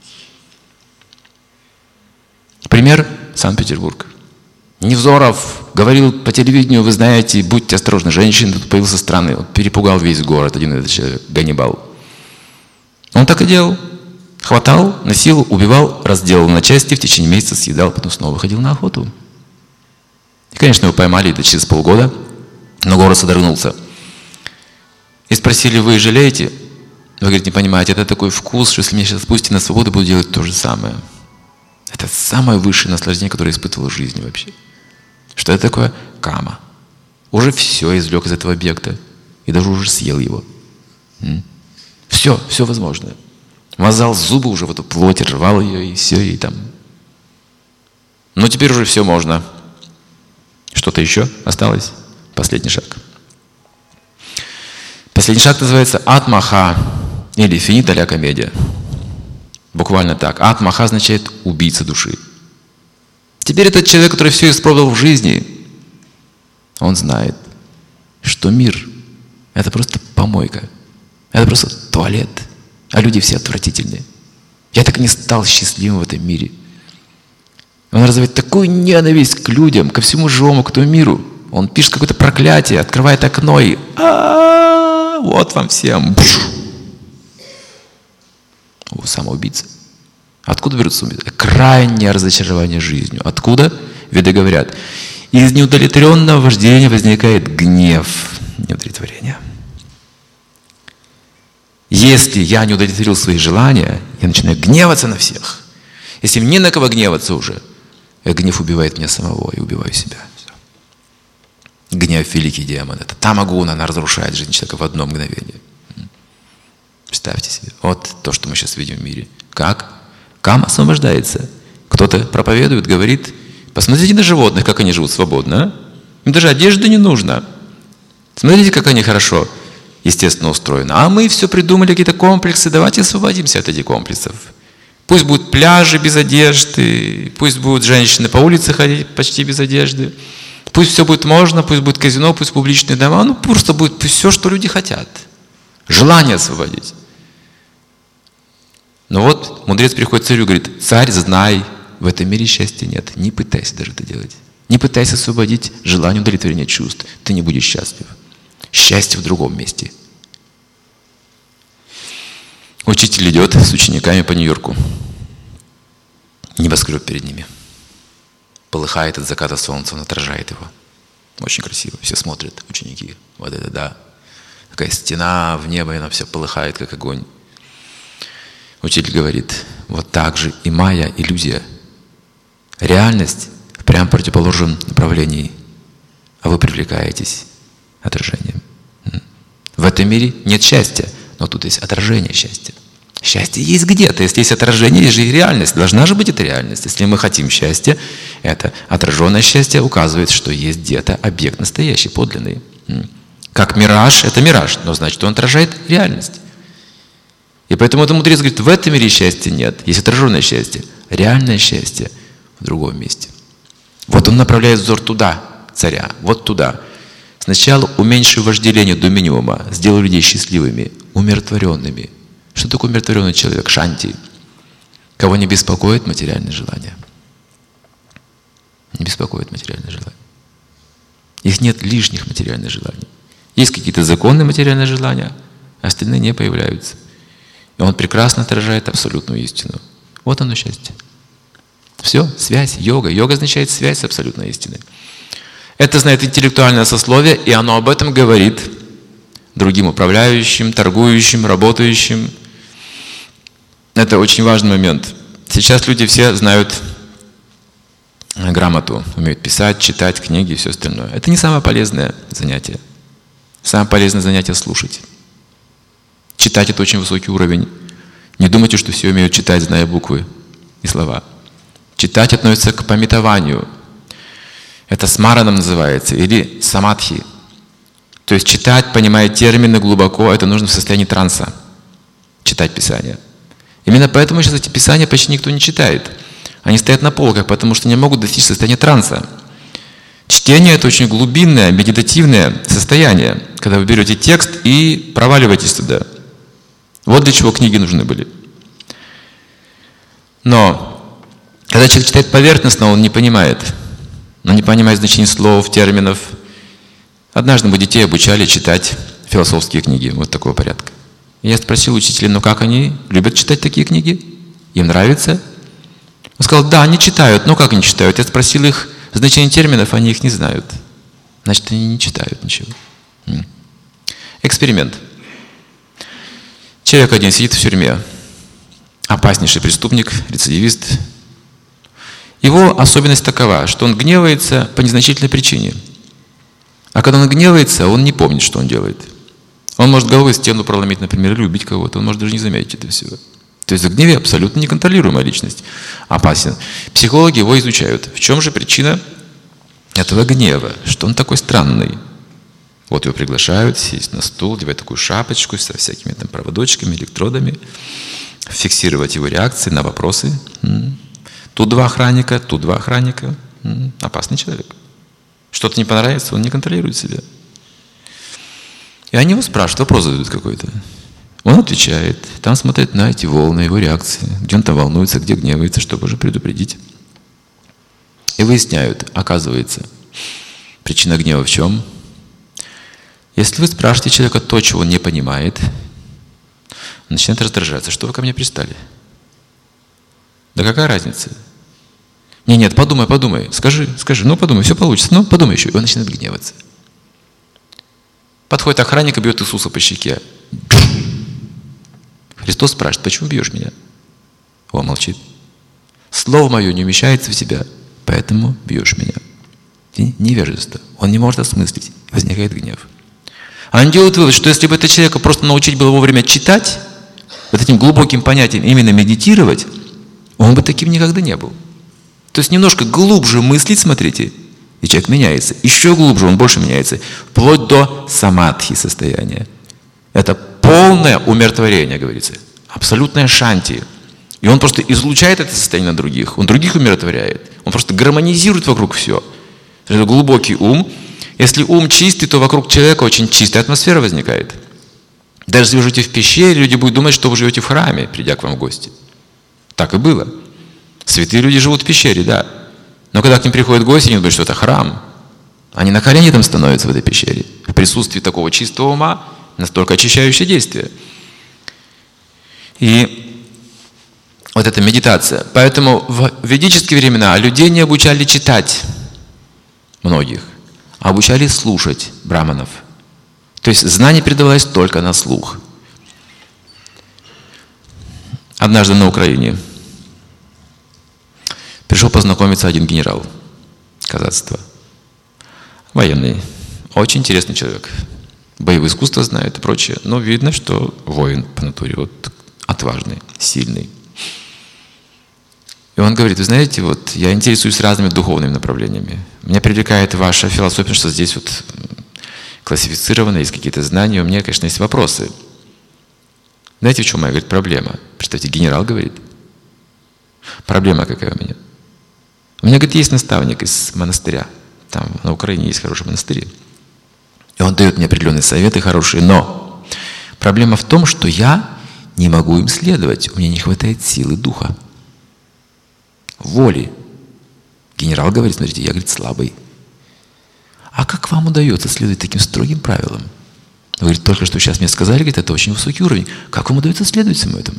Пример – Санкт-Петербург. Невзоров говорил по телевидению, вы знаете, будьте осторожны, женщина, тут появился странный, он перепугал весь город, один этот человек, Ганнибал. Он так и делал. Хватал, насиловал, убивал, разделал на части, в течение месяца съедал, потом снова выходил на охоту. И, конечно, его поймали это через полгода, но город содрогнулся. И спросили, вы жалеете? Вы, говорит, не понимаете, это такой вкус, что если меня сейчас отпустите на свободу, буду делать то же самое. Это самое высшее наслаждение, которое я испытывал в жизни вообще. Что это такое? Кама. Уже все извлек из этого объекта. И даже уже съел его. Все возможное. Мазал зубы уже в эту плоть, рвал ее, и все, и там. Но теперь уже все можно. Что-то еще осталось? Последний шаг. Последний шаг называется Атмаха, или финита ля комедия. Буквально так. Атмаха означает убийца души. Теперь этот человек, который все испробовал в жизни, он знает, что мир – это просто помойка, это просто туалет. А люди все отвратительные. Я так и не стал счастливым в этом мире. Он развивает такую ненависть к людям, ко всему живому, к этому миру. Он пишет какое-то проклятие, открывает окно и вот вам всем. Самоубийца. Откуда берутся убийцы? Крайнее разочарование жизнью. Откуда? Веды говорят, из неудовлетворенного вожделения возникает гнев, неудовлетворение. Если я не удовлетворил свои желания, я начинаю гневаться на всех. Если мне на кого гневаться уже, гнев убивает меня самого, и убиваю себя. Гнев – великий демон. Это тамагуна, она разрушает жизнь человека в одно мгновение. Представьте себе. Вот то, что мы сейчас видим в мире. Как? Кам освобождается. Кто-то проповедует, говорит, посмотрите на животных, как они живут свободно. А? Им даже одежды не нужно. Смотрите, как они хорошо, естественно, устроены. А мы все придумали, какие-то комплексы. Давайте освободимся от этих комплексов. Пусть будут пляжи без одежды, пусть будут женщины по улице ходить почти без одежды. Пусть все будет можно, пусть будет казино, пусть публичные дома. Ну, просто будет все, что люди хотят. Желание освободить. Но вот мудрец приходит к царю и говорит: царь, знай, в этом мире счастья нет. Не пытайся даже это делать. Не пытайся освободить желание удовлетворения чувств. Ты не будешь счастлив. Счастье в другом месте. Учитель идет с учениками по Нью-Йорку. Небоскреб перед ними. Полыхает от заката солнца, он отражает его. Очень красиво. Все смотрят, ученики. Вот это да. Такая стена в небо, и она вся полыхает, как огонь. Учитель говорит: вот так же и майя, иллюзия. Реальность в прям противоположном направлении. А вы привлекаетесь отражением. В этом мире нет счастья, но тут есть отражение счастья. Счастье есть где-то. Если есть отражение, есть же и реальность. Должна же быть эта реальность. Если мы хотим счастья, это отраженное счастье указывает, что есть где-то объект настоящий, подлинный. Как мираж — это мираж, но значит, он отражает реальность. И поэтому этот мудрец говорит: в этом мире счастья нет. Есть отраженное счастье. Реальное счастье в другом месте. Вот он направляет взор туда, царя, вот туда. Сначала уменьшив вожделение до минимума, сделал людей счастливыми, умиротворенными. Что такое умиротворенный человек? Шанти. Кого не беспокоит материальные желания. Не беспокоит материальные желания. Их нет лишних материальных желаний. Есть какие-то законные материальные желания, а остальные не появляются. И он прекрасно отражает абсолютную истину. Вот оно счастье. Все, связь, йога. Йога означает связь с абсолютной истиной. Это знает интеллектуальное сословие, и оно об этом говорит другим управляющим, торгующим, работающим. Это очень важный момент. Сейчас люди все знают грамоту, умеют писать, читать книги и все остальное. Это не самое полезное занятие. Самое полезное занятие — слушать. Читать — это очень высокий уровень. Не думайте, что все умеют читать, зная буквы и слова. Читать относится к памятованию. Это смараном называется, или самадхи. То есть читать, понимая термины глубоко, это нужно в состоянии транса. Читать Писание. Именно поэтому сейчас эти Писания почти никто не читает. Они стоят на полках, потому что не могут достичь состояния транса. Чтение — это очень глубинное, медитативное состояние, когда вы берете текст и проваливаетесь туда. Вот для чего книги нужны были. Но когда человек читает поверхностно, он не понимает. Он не понимает значение слов, терминов. Однажды мы детей обучали читать философские книги вот такого порядка. И я спросил учителя: ну как они любят читать такие книги? Им нравится? Он сказал: да, они читают. Но как они читают? Я спросил их значение терминов, они их не знают. Значит, они не читают ничего. Эксперимент. Человек один сидит в тюрьме. Опаснейший преступник, рецидивист. Его особенность такова, что он гневается по незначительной причине. А когда он гневается, он не помнит, что он делает. Он может головой стену проломить, например, или убить кого-то. Он может даже не заметить этого всего. То есть в гневе абсолютно неконтролируемая личность. Опасен. Психологи его изучают. В чем же причина этого гнева? Что он такой странный? Вот его приглашают сесть на стул, делать такую шапочку со всякими там проводочками, электродами, фиксировать его реакции на вопросы. Тут два охранника, тут два охранника. Опасный человек. Что-то не понравится, он не контролирует себя. И они его спрашивают, вопрос задают какой-то. Он отвечает, там смотрит на эти волны, его реакции, где он там волнуется, где гневается, чтобы уже предупредить. И выясняют, оказывается, причина гнева в чем? Если вы спрашиваете человека то, чего он не понимает, он начинает раздражаться. Что вы ко мне пристали? Да какая разница? Нет, подумай, скажи, ну подумай, все получится, ну подумай еще. И он начинает гневаться. Подходит охранник и бьет Иисуса по щеке. Христос спрашивает: почему бьешь меня? Он молчит. Слово мое не умещается в тебя, поэтому бьешь меня. Невежество. Он не может осмыслить. Возникает гнев. А они делают вывод, что если бы этого человека просто научить было вовремя читать, вот этим глубоким понятием именно медитировать, он бы таким никогда не был. То есть немножко глубже мыслить, смотрите, и человек меняется. Еще глубже он больше меняется, вплоть до самадхи состояния. Это полное умиротворение, говорится. Абсолютное шанти. И он просто излучает это состояние на других. Он других умиротворяет. Он просто гармонизирует вокруг все. Это глубокий ум. Если ум чистый, то вокруг человека очень чистая атмосфера возникает. Даже если вы живете в пещере, люди будут думать, что вы живете в храме, придя к вам в гости. Так и было. Святые люди живут в пещере, да. Но когда к ним приходят гости, они думают, что это храм. Они на колени там становятся в этой пещере. В присутствии такого чистого ума настолько очищающее действие. И вот эта медитация. Поэтому в ведические времена людей не обучали читать многих, а обучали слушать браманов. То есть знание передавалось только на слух. Однажды на Украине пришел познакомиться один генерал казацтва. Военный. Очень интересный человек. Боевые искусства знает и прочее. Но видно, что воин по натуре. Вот, отважный, сильный. И он говорит: вы знаете, вот я интересуюсь разными духовными направлениями. Меня привлекает ваша философия, потому что здесь вот классифицировано, есть какие-то знания. У меня, конечно, есть вопросы. Знаете, в чем моя, говорит, проблема? Представьте, генерал говорит. Проблема какая у меня? У меня, говорит, есть наставник из монастыря. Там на Украине есть хорошие монастыри. И он дает мне определенные советы хорошие, но проблема в том, что я не могу им следовать. У меня не хватает силы духа, воли. Генерал говорит: смотрите, я, говорит, слабый. А как вам удается следовать таким строгим правилам? Вы, говорит, только что сейчас мне сказали, говорит, это очень высокий уровень. Как вам удается следовать всему этому?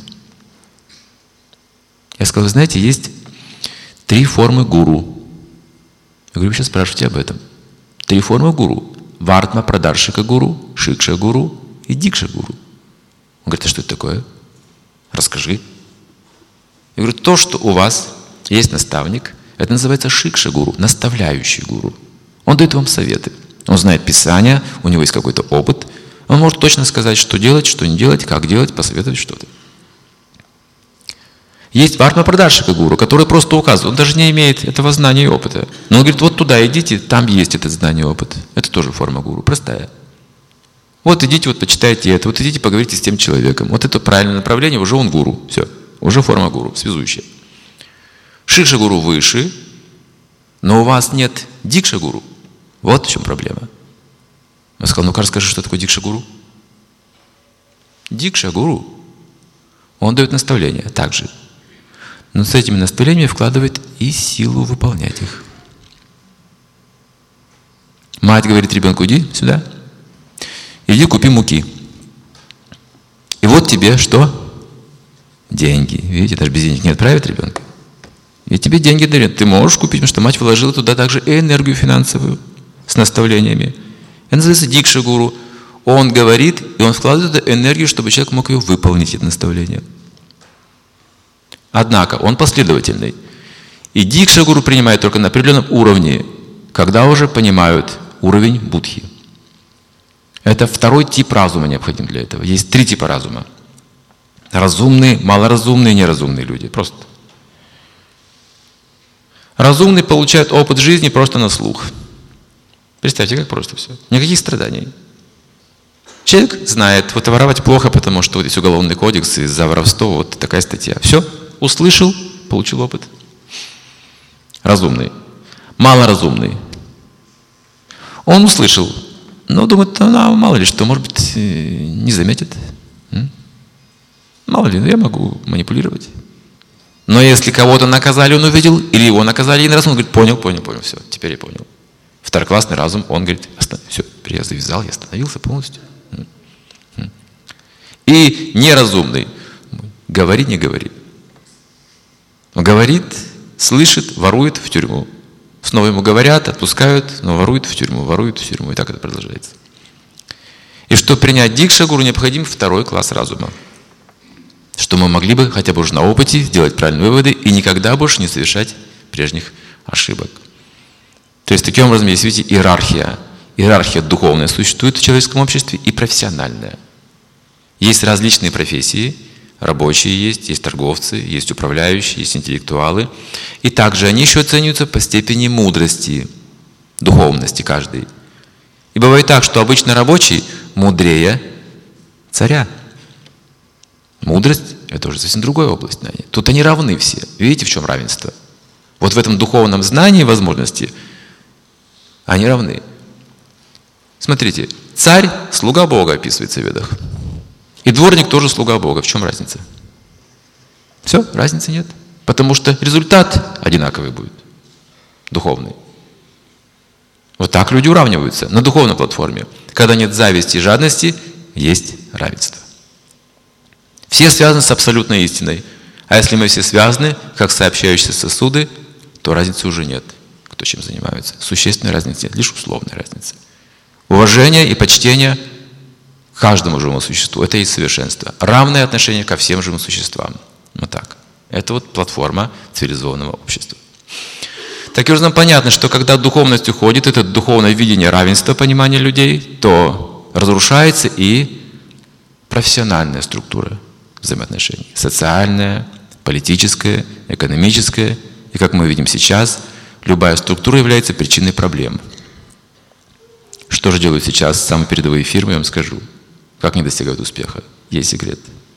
Я сказал: вы знаете, есть 3 формы гуру. Я говорю: вы сейчас спрашиваете об этом. 3 формы гуру. Вартма Прадаршика гуру, Шикша гуру и Дикша гуру. Он говорит: а что это такое? Расскажи. Я говорю: то, что у вас есть наставник, это называется Шикша гуру, наставляющий гуру. Он дает вам советы. Он знает Писание, у него есть какой-то опыт. Он может точно сказать, что делать, что не делать, как делать, посоветовать что-то. Есть Вартма Прадаршика гуру, который просто указывает. Он даже не имеет этого знания и опыта. Но он говорит: вот туда идите, там есть это знание и опыт. Это тоже форма гуру, простая. Вот идите, вот почитайте это, вот идите, поговорите с тем человеком. Вот это правильное направление, уже он гуру. Все, уже форма гуру, связующая. Шикша гуру выше, но у вас нет дикша гуру. Вот в чем проблема. Я сказал: ну-ка расскажи, что такое дикша гуру. Дикша гуру, он дает наставления также. Но с этими наставлениями вкладывает и силу выполнять их. Мать говорит ребенку: иди сюда, иди купи муки. И вот тебе что? Деньги. Видите, даже без денег не отправит ребенка. И тебе деньги дарят. Ты можешь купить, потому что мать вложила туда также и энергию финансовую с наставлениями. Это называется дикша гуру. Он говорит, и он вкладывает туда энергию, чтобы человек мог ее выполнить, это наставление. Однако он последовательный. И дикша гуру принимает только на определенном уровне, когда уже понимают уровень будхи. Это 2-й тип разума необходим для этого. Есть 3 типа разума. Разумные, малоразумные, неразумные люди. Просто. Разумные получают опыт жизни просто на слух. Представьте, как просто все. Никаких страданий. Человек знает, вот воровать плохо, потому что вот есть уголовный кодекс, и за воровство вот такая статья. Все. Услышал, получил опыт. Разумный. Малоразумный. Он услышал, но думает: ну, мало ли что, может быть, не заметит. Мало ли, я могу манипулировать. Но если кого-то наказали, он увидел, или его наказали один раз, он говорит: понял, все, теперь я понял. 2-классный разум, он говорит: все, я завязал, я остановился полностью. И неразумный. Говори, не говори. Он говорит, слышит, ворует в тюрьму. Снова ему говорят, отпускают, но воруют в тюрьму. И так это продолжается. И чтобы принять дикша гуру, необходим 2-й класс разума. Что мы могли бы хотя бы уже на опыте сделать правильные выводы и никогда больше не совершать прежних ошибок. То есть таким образом есть, видите, иерархия. Иерархия духовная существует в человеческом обществе и профессиональная. Есть различные профессии, рабочие есть торговцы, есть управляющие, есть интеллектуалы. И также они еще оцениваются по степени мудрости, духовности каждый. И бывает так, что обычно рабочий мудрее царя. Мудрость – это уже совсем другая область знания. Тут они равны все. Видите, в чем равенство? Вот в этом духовном знании возможности они равны. Смотрите, царь – слуга Бога, описывается в Ведах. И дворник тоже слуга Бога. В чем разница? Все, разницы нет. Потому что результат одинаковый будет, духовный. Вот так люди уравниваются на духовной платформе. Когда нет зависти и жадности, есть равенство. Все связаны с абсолютной истиной. А если мы все связаны, как сообщающиеся сосуды, то разницы уже нет, кто чем занимается. Существенной разницы нет, лишь условная разница. Уважение и почтение к каждому живому существу – это и совершенство. Равное отношение ко всем живым существам. Вот так. Это вот платформа цивилизованного общества. Таким образом, понятно, что когда духовность уходит, это духовное видение равенства, понимания людей, то разрушается и профессиональная структура взаимоотношений. Социальная, политическая, экономическая. И как мы видим сейчас, любая структура является причиной проблем. Что же делают сейчас самые передовые фирмы, я вам скажу. Как они достигают успеха? Есть секрет.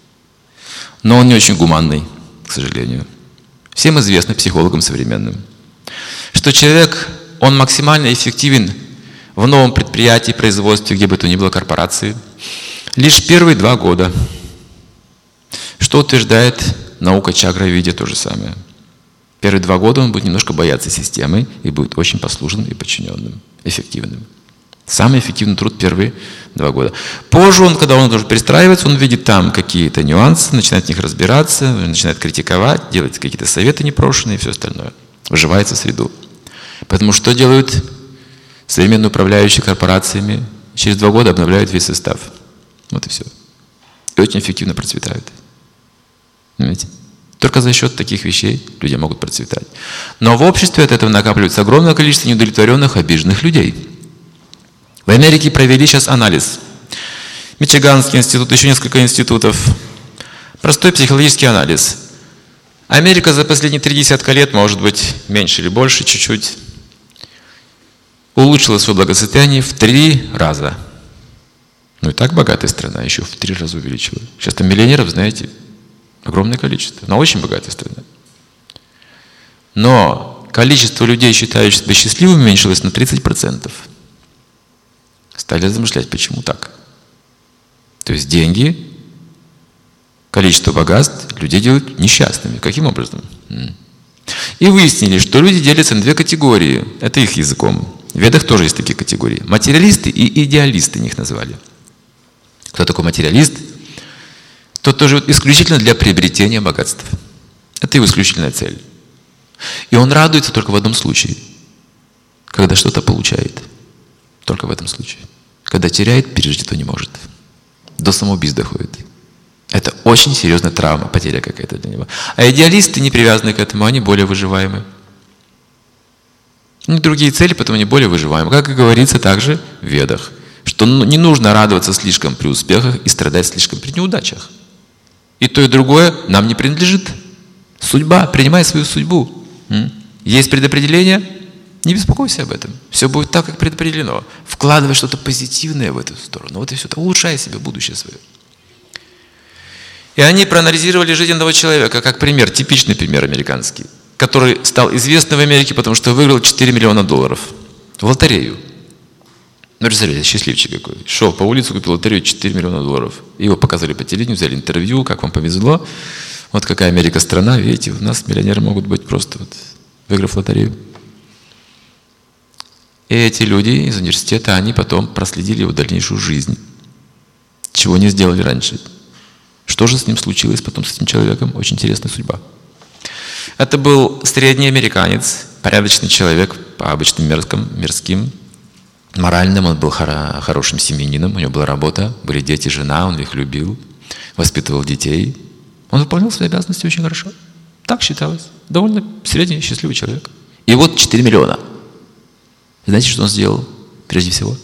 Но он не очень гуманный, к сожалению. Всем известно, психологам современным, что человек, он максимально эффективен в новом предприятии, производстве, где бы то ни было, корпорации, лишь первые 2 года. Что утверждает наука чакра-видья, то же самое. Первые 2 года он будет немножко бояться системы и будет очень послушным и подчиненным, эффективным. Самый эффективный труд первые 2 года. Позже он, когда он уже перестраивается, он видит там какие-то нюансы, начинает в них разбираться, начинает критиковать, делать какие-то советы непрошенные и все остальное. Вживается в среду. Поэтому что делают современные управляющие корпорациями? Через 2 года обновляют весь состав. Вот и все. И очень эффективно процветают. Понимаете? Только за счет таких вещей люди могут процветать. Но в обществе от этого накапливается огромное количество неудовлетворенных, обиженных людей. В Америке провели сейчас анализ. Мичиганский институт, еще несколько институтов. Простой психологический анализ. Америка за последние 30 лет, может быть, меньше или больше, чуть-чуть, улучшила свое благосостояние в 3 раза. Ну и так богатая страна, еще в 3 раза увеличила. Сейчас там миллионеров, знаете, огромное количество. Но очень богатая страна. Но количество людей, считающих себя счастливыми, уменьшилось на 30%. Стали размышлять, почему так. То есть деньги, количество богатств людей делают несчастными. Каким образом? И выяснили, что люди делятся на 2 категории. Это их языком. В Ведах тоже есть такие категории. Материалисты и идеалисты их назвали. Кто такой материалист? Тот, кто живет исключительно для приобретения богатств. Это его исключительная цель. И он радуется только в одном случае. Когда что-то получает. Только в этом случае. Когда теряет, пережить это не может. До самоубийств доходит. Это очень серьезная травма, потеря какая-то для него. А идеалисты, не привязанные к этому, они более выживаемы. У них другие цели, поэтому они более выживаемы. Как и говорится также в Ведах, что не нужно радоваться слишком при успехах и страдать слишком при неудачах. И то, и другое нам не принадлежит. Судьба, принимай свою судьбу. Есть предопределение, не беспокойся об этом. Все будет так, как предопределено. Вкладывай что-то позитивное в эту сторону. Вот и все. Улучшай себе будущее свое. И они проанализировали жизнь одного человека, как пример, типичный пример американский, который стал известным в Америке, потому что выиграл $4 миллиона в лотерею. Ну, представляете, счастливчик какой. Шел по улице, купил лотерею $4 миллиона. Его показали по телевидению, взяли интервью, как вам повезло. Вот какая Америка страна, видите, у нас миллионеры могут быть просто вот, выиграв лотерею. И эти люди из университета, они потом проследили его дальнейшую жизнь. Чего не сделали раньше. Что же с ним случилось потом, с этим человеком? Очень интересная судьба. Это был средний американец, порядочный человек, по обычным мирским, моральным. Он был хорошим семьянином, у него была работа, были дети, жена, он их любил, воспитывал детей. Он выполнял свои обязанности очень хорошо. Так считалось. Довольно средний, счастливый человек. И вот 4 миллиона. Знаете, что он сделал прежде всего?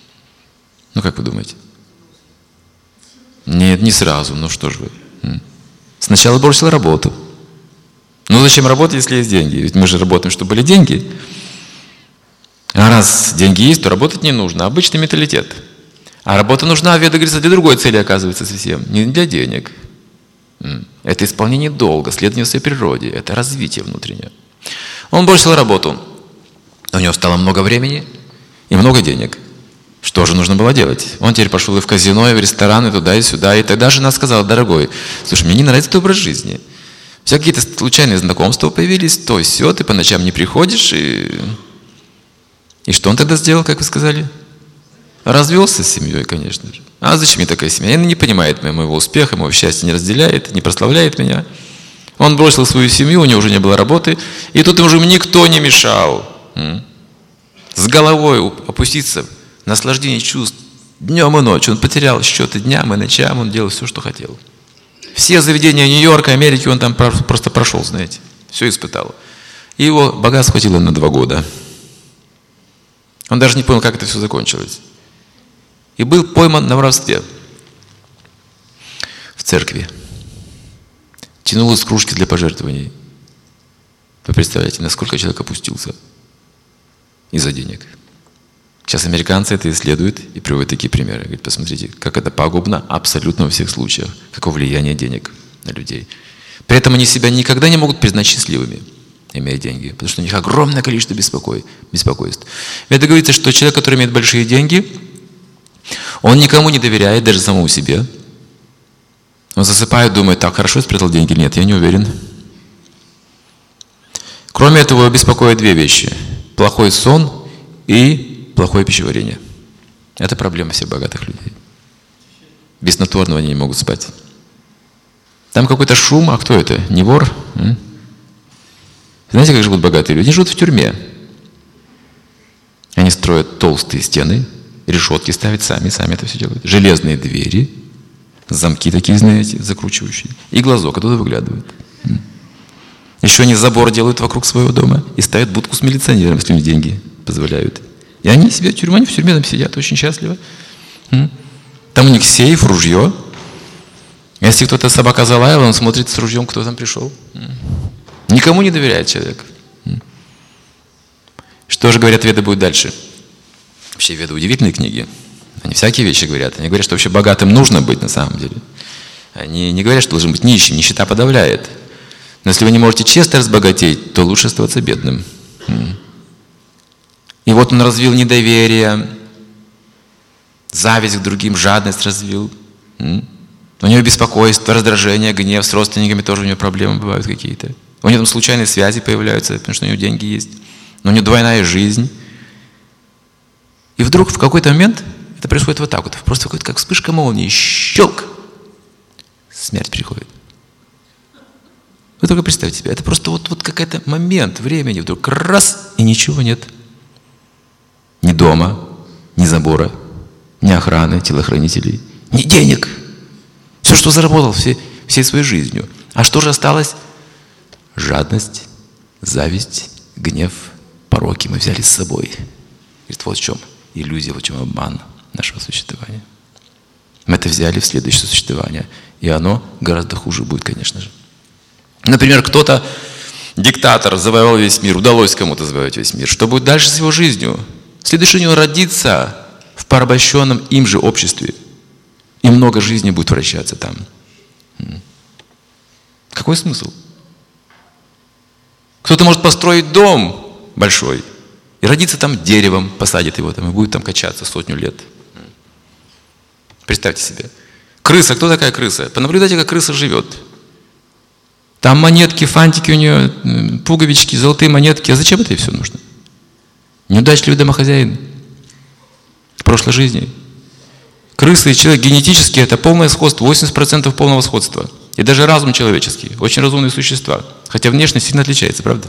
Ну, как вы думаете? Нет, не сразу. Ну, что же вы. Сначала бросил работу. Ну зачем работать, если есть деньги? Ведь мы же работаем, чтобы были деньги. А раз деньги есть, то работать не нужно. Обычный менталитет. А работа нужна, Веда говорится, для другой цели, оказывается, совсем. Не для денег. Это исполнение долга, следование своей природе. Это развитие внутреннее. Он бросил работу. У него стало много времени и много денег. Что же нужно было делать? Он теперь пошел и в казино, и в ресторан, и туда, и сюда. И тогда жена сказала: дорогой, слушай, мне не нравится этот образ жизни. Все какие-то случайные знакомства появились, то и сё, ты по ночам не приходишь. И что он тогда сделал, как вы сказали? Развелся с семьей, конечно же. А зачем мне такая семья? Она не понимает моего успеха, моего счастья, не разделяет, не прославляет меня. Он бросил свою семью, у него уже не было работы. И тут ему уже никто не мешал. С головой опуститься в наслаждение чувств днем и ночью. Он потерял счеты дням и ночам, он делал все, что хотел. Все заведения Нью-Йорка, Америки он там просто прошел, знаете. Все испытал. И его богатство хватило на 2 года. Он даже не понял, как это все закончилось. И был пойман на воровстве в церкви. Тянул из кружки для пожертвований. Вы представляете, насколько человек опустился из-за денег. Сейчас американцы это исследуют и приводят такие примеры. Говорят, посмотрите, как это пагубно абсолютно во всех случаях. Какое влияние денег на людей. При этом они себя никогда не могут признать счастливыми, имея деньги. Потому что у них огромное количество беспокойств. Это говорится, что человек, который имеет большие деньги, он никому не доверяет, даже самому себе. Он засыпает, думает: так, хорошо я спрятал деньги или нет, я не уверен. Кроме этого, его беспокоят 2 вещи. Плохой сон и плохое пищеварение. Это проблема всех богатых людей. Без снотворного они не могут спать. Там какой-то шум, а кто это? Не вор? Знаете, как живут богатые люди? Они живут в тюрьме. Они строят толстые стены, решетки ставят сами это все делают. Железные двери, замки такие, знаете, закручивающие. И глазок оттуда выглядывает. Еще они забор делают вокруг своего дома и ставят будку с милиционером, если им деньги позволяют. И они себе в тюрьме, они в тюрьме там сидят, очень счастливо. Там у них сейф, ружье. Если кто-то собака залаяла, он смотрит с ружьем, кто там пришел. Никому не доверяет человек. Что же говорят Веды будет дальше? Вообще Веды удивительные книги. Они всякие вещи говорят. Они говорят, что вообще богатым нужно быть на самом деле. Они не говорят, что должен быть нищим. Нищета подавляет. Но если вы не можете честно разбогатеть, то лучше оставаться бедным. И вот он развил недоверие, зависть к другим, жадность развил. У него беспокойство, раздражение, гнев, с родственниками тоже у него проблемы бывают какие-то. У него там случайные связи появляются, потому что у него деньги есть. Но у него двойная жизнь. И вдруг в какой-то момент это происходит вот так вот. Просто какой-то как вспышка молнии. Щелк! Смерть приходит. Вы только представьте себе, это просто вот какой-то момент времени, вдруг раз, и ничего нет. Ни дома, ни забора, ни охраны, телохранителей, ни денег. Все, что заработал всей своей жизнью. А что же осталось? Жадность, зависть, гнев, пороки мы взяли с собой. Говорит, вот в чем иллюзия, вот в чем обман нашего существования. Мы это взяли в следующее существование, и оно гораздо хуже будет, конечно же. Например, кто-то, диктатор, завоевал весь мир, удалось кому-то завоевать весь мир. Что будет дальше с его жизнью? Следующий у него родится в порабощенном им же обществе. И много жизни будет вращаться там. Какой смысл? Кто-то может построить дом большой и родиться там деревом, посадит его там и будет там качаться 100 лет. Представьте себе. Крыса. Кто такая крыса? Понаблюдайте, как крыса живет. Там монетки, фантики у нее, пуговички, золотые монетки. А зачем это все нужно? Неудачливый домохозяин в прошлой жизни. Крыса и человек генетически это полное сходство, 80% полного сходства. И даже разум человеческий. Очень разумные существа. Хотя внешность сильно отличается, правда?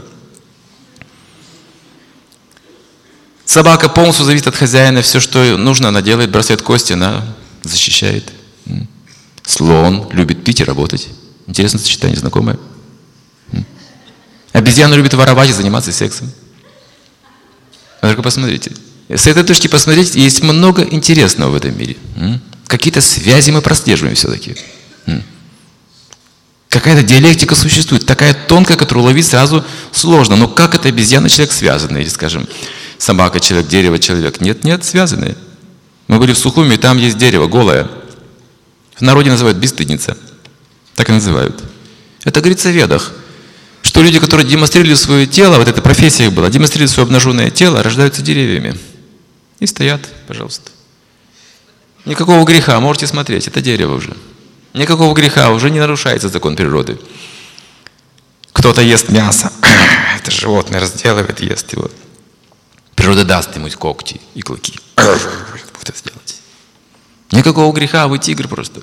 Собака полностью зависит от хозяина. Все, что нужно, она делает, бросает кости, она защищает. Слон любит пить и работать. Интересное сочетание, знакомое. Обезьяна любит воровать и заниматься сексом. Только посмотрите. С этой точки посмотреть, есть много интересного в этом мире. Какие-то связи мы прослеживаем все-таки. Какая-то диалектика существует, такая тонкая, которую уловить сразу сложно. Но как это обезьяна, человек связаны? Или, скажем, собака, человек, дерево, человек? Нет, связаны. Мы были в Сухуми, и там есть дерево, голое. В народе называют бесстыдница. Так и называют. Это говорится в Ведах. Что люди, которые демонстрировали свое тело, вот эта профессия их была, демонстрировали свое обнаженное тело, рождаются деревьями. И стоят, пожалуйста. Никакого греха, можете смотреть, это дерево уже. Никакого греха, уже не нарушается закон природы. Кто-то ест мясо, это животное разделывает, ест его. Природа даст ему когти и клыки. Это сделать. Никакого греха, вы тигр просто.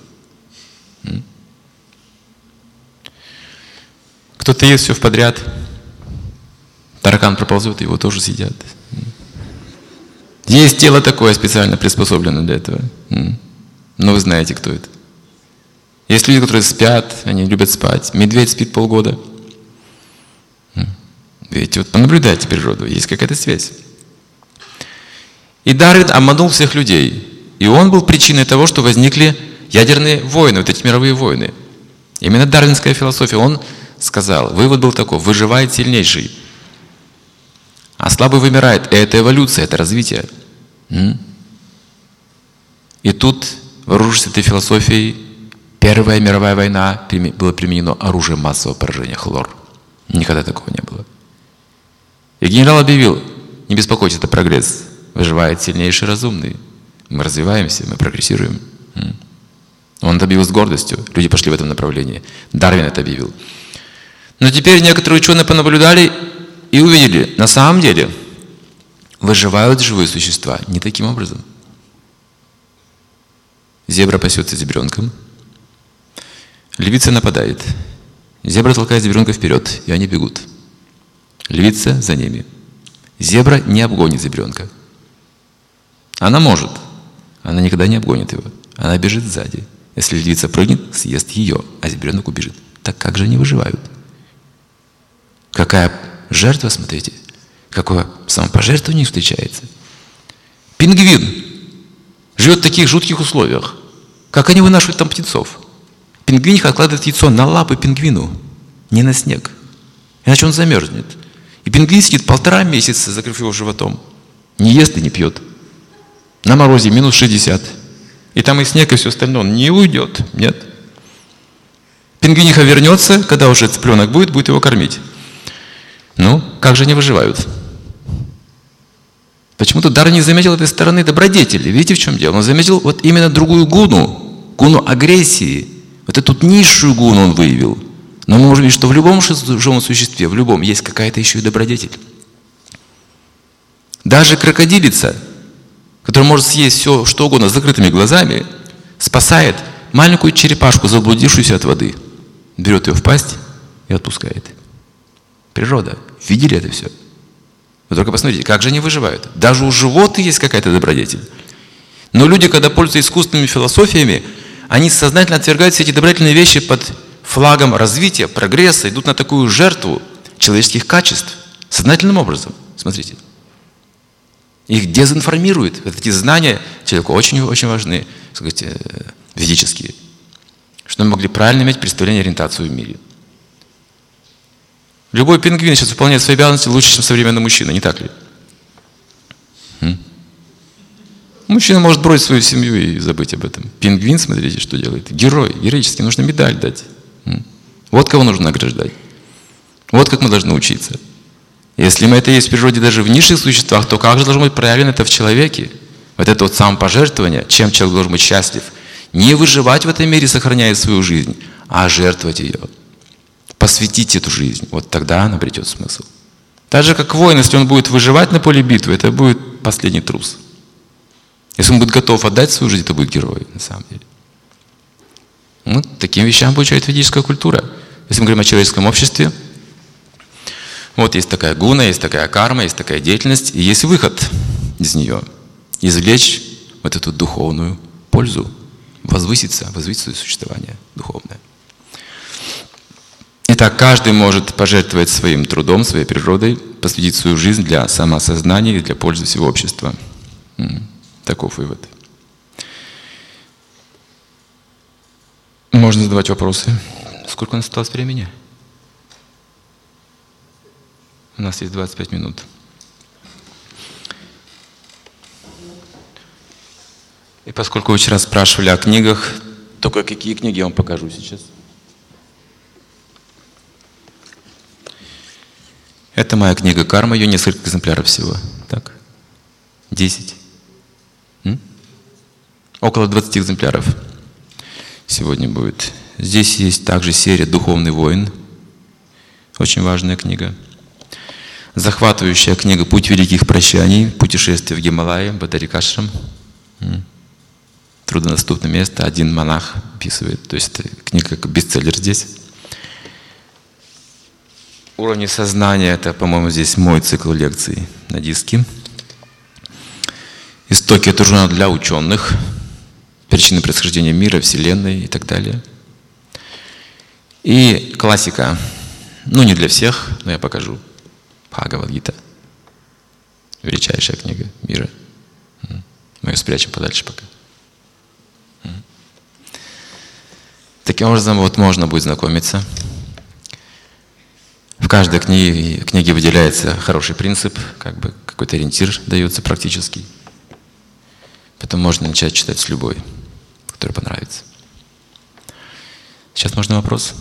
Кто-то ест все в подряд. Таракан проползет, его тоже съедят. Есть тело такое специально приспособлено для этого. Но вы знаете, кто это. Есть люди, которые спят, они любят спать. Медведь спит полгода. Видите, вот понаблюдайте природу, есть какая-то связь. И Дарвин обманул всех людей. И он был причиной того, что возникли ядерные войны, вот эти мировые войны. Именно дарвинская философия. Он сказал, вывод был такой: выживает сильнейший, а слабый вымирает. И это эволюция, это развитие. И тут, вооружившись этой философией, Первая мировая война, было применено оружие массового поражения, хлор. Никогда такого не было. И генерал объявил: не беспокойтесь, это прогресс. Выживает сильнейший разумный. Мы развиваемся, мы прогрессируем. Он это объявил с гордостью. Люди пошли в этом направлении. Дарвин это объявил. Но теперь некоторые ученые понаблюдали и увидели, на самом деле выживают живые существа не таким образом. Зебра пасется зебренком. Львица нападает. Зебра толкает зебренка вперед, и они бегут. Львица за ними. Зебра не обгонит зебренка. Она может. Она никогда не обгонит его. Она бежит сзади. Если львица прыгнет, съест ее, а зебренок убежит. Так как же они выживают? Какая жертва, смотрите. Какое самопожертвование встречается. Пингвин живет в таких жутких условиях. Как они вынашивают там птенцов? Пингвиниха откладывает яйцо на лапы пингвину, не на снег. Иначе он замерзнет. И пингвин сидит 1,5 месяца, закрыв его животом. Не ест и не пьет. На морозе минус 60. И там и снег, и все остальное. Он не уйдет. Нет. Пингвиниха вернется, когда уже цыпленок будет его кормить. Ну, как же они выживают? Почему-то Дарвин не заметил этой стороны добродетели. Видите, в чем дело? Он заметил вот именно другую гуну агрессии. Вот эту низшую гуну он выявил. Но мы можем видеть, что в любом живом существе, в любом, есть какая-то еще и добродетель. Даже крокодилица, которая может съесть все, что угодно с закрытыми глазами, спасает маленькую черепашку, заблудившуюся от воды. Берет ее в пасть и отпускает. Природа. Видели это все? Вы только посмотрите, как же они выживают. Даже у животных есть какая-то добродетель. Но люди, когда пользуются искусственными философиями, они сознательно отвергают все эти добродетельные вещи под флагом развития, прогресса, идут на такую жертву человеческих качеств сознательным образом. Смотрите. Их дезинформируют. Вот эти знания человеку очень-очень важны, сказать, ведические, чтобы мы могли правильно иметь представление, ориентацию в мире. Любой пингвин сейчас выполняет свои обязанности лучше, чем современный мужчина, не так ли? Мужчина может бросить свою семью и забыть об этом. Пингвин, смотрите, что делает. Герой, героический, нужно медаль дать. Вот кого нужно награждать. Вот как мы должны учиться. Если мы это есть в природе даже в низших существах, то как же должно быть проявлено это в человеке? Вот это вот самопожертвование, чем человек должен быть счастлив. Не выживать в этом мире, сохраняя свою жизнь, а жертвовать ее. Посвятить эту жизнь. Вот тогда она обретет смысл. Так же, как воин, если он будет выживать на поле битвы, это будет последний трус. Если он будет готов отдать свою жизнь, это будет герой, на самом деле. Вот таким вещам обучает ведическая культура. Если мы говорим о человеческом обществе, вот есть такая гуна, есть такая карма, есть такая деятельность, и есть выход из нее. Извлечь вот эту духовную пользу, возвысить свое существование духовное. Итак, каждый может пожертвовать своим трудом, своей природой, посвятить свою жизнь для самоосознания и для пользы всего общества. Таков вывод. Можно задавать вопросы. Сколько у нас осталось времени? У нас есть 25 минут. И поскольку вы вчера спрашивали о книгах, только какие книги я вам покажу сейчас. Это моя книга «Карма», ее несколько экземпляров всего. Так? 10. Около 20 экземпляров сегодня будет. Здесь есть также серия «Духовный воин». Очень важная книга. Захватывающая книга «Путь великих прощаний», «Путешествие в Гималайи», Бадарикашрам. Труднодоступное место, один монах описывает. То есть это книга как бестселлер здесь. Уровни сознания, это, по-моему, здесь мой цикл лекций на диске. Истоки — это журнал для ученых. Причины происхождения мира, Вселенной и так далее. И классика. Ну, не для всех, но я покажу. Бхагавад-гита. Величайшая книга мира. Мы ее спрячем подальше пока. Таким образом, вот можно будет знакомиться. В каждой книге выделяется хороший принцип, как бы какой-то ориентир дается практически. Потом можно начать читать с любой, который понравится. Сейчас можно вопрос?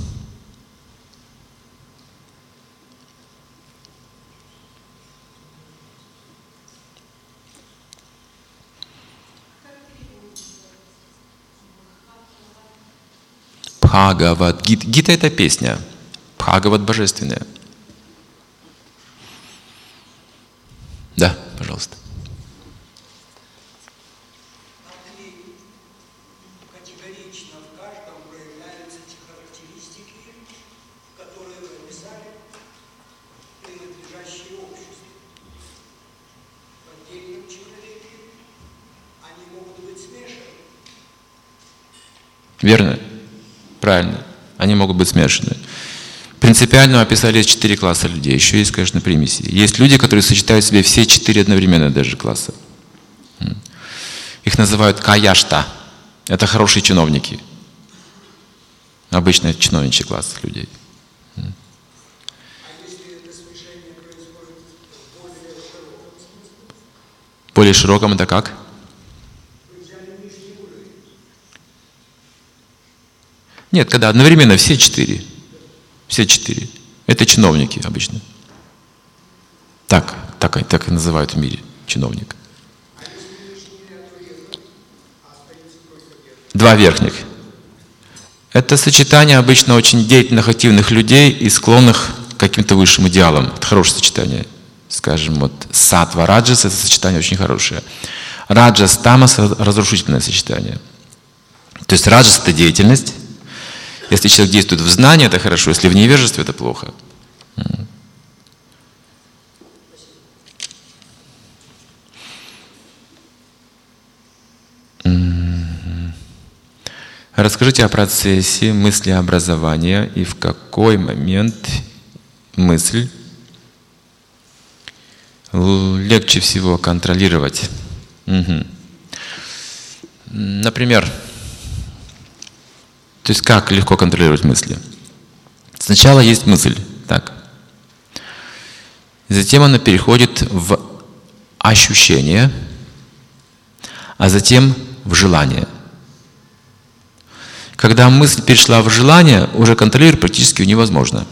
Бхагавад. Гита — это песня. Бхагавад — божественная. Да, пожалуйста. Категорично в каждом проявляются те характеристики, которые вы описали, принадлежащие обществу. В отдельном человеке они могут быть смешаны. Верно? Правильно. Они могут быть смешаны. Принципиально описали 4 класса людей. Еще есть, конечно, примеси. Есть люди, которые сочетают в себе все 4 одновременно даже класса. Их называют каяшта. Это хорошие чиновники. Обычно это чиновничий класс людей. А если это смешение происходит в более широком смысле? Более широком — это как? Вы взяли нижний уровень. Нет, когда одновременно все 4. Все 4. Это чиновники обычно. Так и называют в мире чиновник. 2 верхних. Это сочетание обычно очень деятельных, активных людей и склонных к каким-то высшим идеалам. Это хорошее сочетание. Скажем, вот саттва, раджас — это сочетание очень хорошее. Раджас, тамас — разрушительное сочетание. То есть раджас — это деятельность. Если человек действует в знании, это хорошо. Если в невежестве, это плохо. Расскажите о процессе мыслеобразования и в какой момент мысль легче всего контролировать. Например, то есть как легко контролировать мысли? Сначала есть мысль, так. Затем она переходит в ощущение, а затем в желание. Когда мысль перешла в желание, уже контролировать практически невозможно.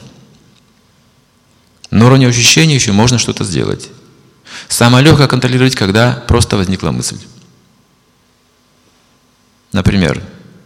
На уровне ощущения еще можно что-то сделать. Самое легкое контролировать, когда просто возникла мысль. Например,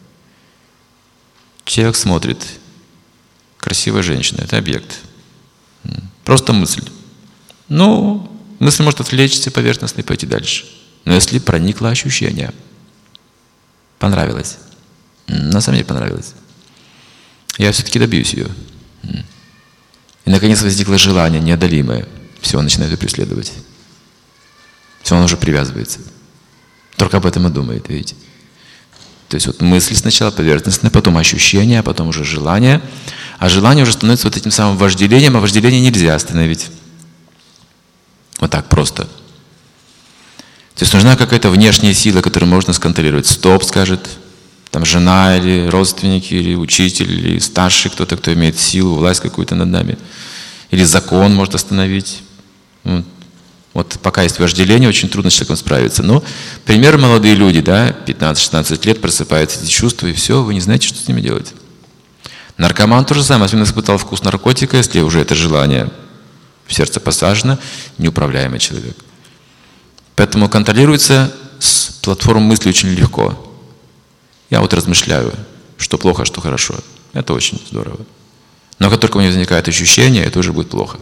человек смотрит, красивая женщина, это объект. Просто мысль. Ну, мысль может отвлечься поверхностно и пойти дальше. Но если проникло ощущение, понравилось, на самом деле понравилось, я все-таки добьюсь ее. И наконец возникло желание неодолимое. Все, он начинает ее преследовать. Все, он уже привязывается. Только об этом и думает, видите. То есть вот мысль сначала поверхностная, потом ощущение, а потом уже желание. А желание уже становится вот этим самым вожделением, а вожделение нельзя остановить. Вот так просто. То есть нужна какая-то внешняя сила, которую можно сконтролировать. Стоп, скажет. там жена или родственники, или учитель, или старший кто-то, кто имеет силу, власть какую-то над нами. Или закон может остановить. Вот пока есть вожделение, очень трудно с человеком справиться. Но, пример, молодые люди, да, 15-16 лет, просыпаются эти чувства, и все, вы не знаете, что с ними делать. Наркоман то же самое, особенно испытал вкус наркотика, если уже это желание в сердце посажено, неуправляемый человек. Поэтому контролируется с платформы мысли очень легко. Я вот размышляю, что плохо, что хорошо. Это очень здорово. Но как только у меня возникает ощущение, это уже будет плохо.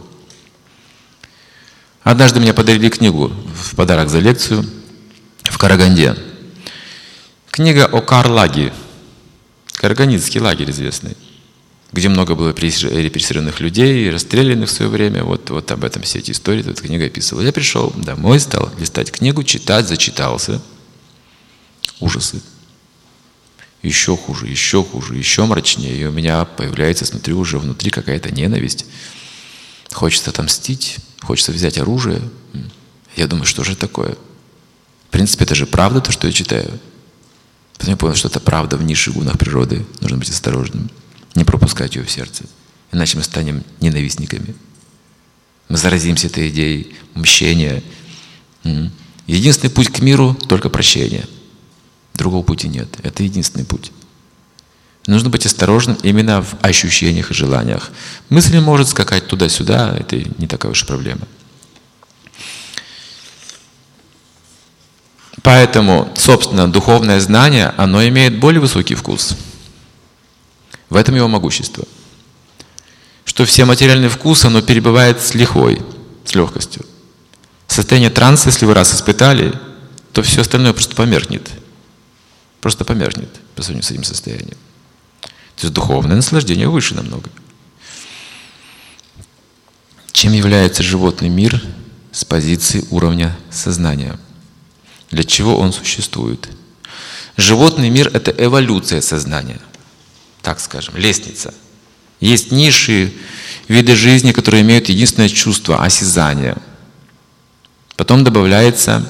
Однажды мне подарили книгу в подарок за лекцию в Караганде. Книга о Карлаге. Карагандинский лагерь известный, где много было репрессированных людей, расстрелянных в свое время. Вот об этом все эти истории, эта книга описывала. Я пришел домой, стал листать книгу, читать, зачитался. Ужасы. Еще хуже, еще мрачнее. И у меня появляется, смотрю, уже внутри какая-то ненависть. Хочется отомстить, хочется взять оружие. Я думаю, что же такое? В принципе, это же правда, то, что я читаю. Потом я понял, что это правда в низших гунах природы. Нужно быть осторожным, не пропускать ее в сердце. Иначе мы станем ненавистниками. Мы заразимся этой идеей мщения. Единственный путь к миру — только прощение. Другого пути нет. Это единственный путь. Нужно быть осторожным именно в ощущениях и желаниях. Мысль может скакать туда-сюда, это не такая уж и проблема. Поэтому, собственно, духовное знание, оно имеет более высокий вкус. В этом его могущество. Что все материальные вкусы, оно перебывает с лихвой, с легкостью. Состояние транса, если вы раз испытали, то все остальное просто померкнет. Просто померкнет по сравнению с этим состоянием. То есть духовное наслаждение выше намного. Чем является животный мир с позиции уровня сознания? Для чего он существует? Животный мир — это эволюция сознания. Так скажем, лестница. Есть низшие виды жизни, которые имеют единственное чувство — осязание. Потом добавляется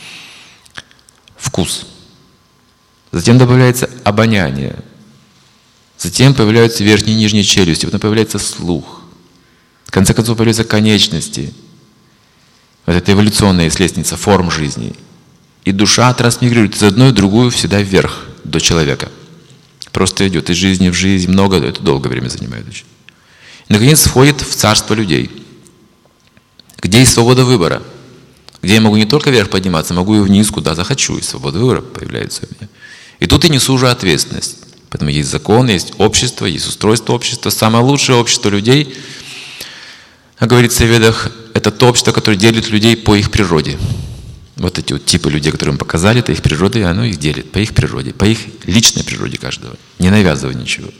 вкус. Затем добавляется обоняние. Затем появляются верхние и нижние челюсти. Потом появляется слух. В конце концов появляются конечности. Вот это эволюционная лестница форм жизни. И душа трансмигрирует из одной в другую всегда вверх, до человека. Просто идет из жизни в жизнь, много, это долгое время занимает очень. И, наконец, входит в царство людей, где есть свобода выбора, где я могу не только вверх подниматься, могу и вниз, куда захочу, и свобода выбора появляется у меня. И тут я несу уже ответственность. Поэтому есть закон, есть общество, есть устройство общества. Самое лучшее общество людей, как говорится в Ведах, это то общество, которое делит людей по их природе. Вот эти вот типы людей, которые мы показали, это их природа, и оно их делит по их природе, по их личной природе каждого, не навязывая ничего.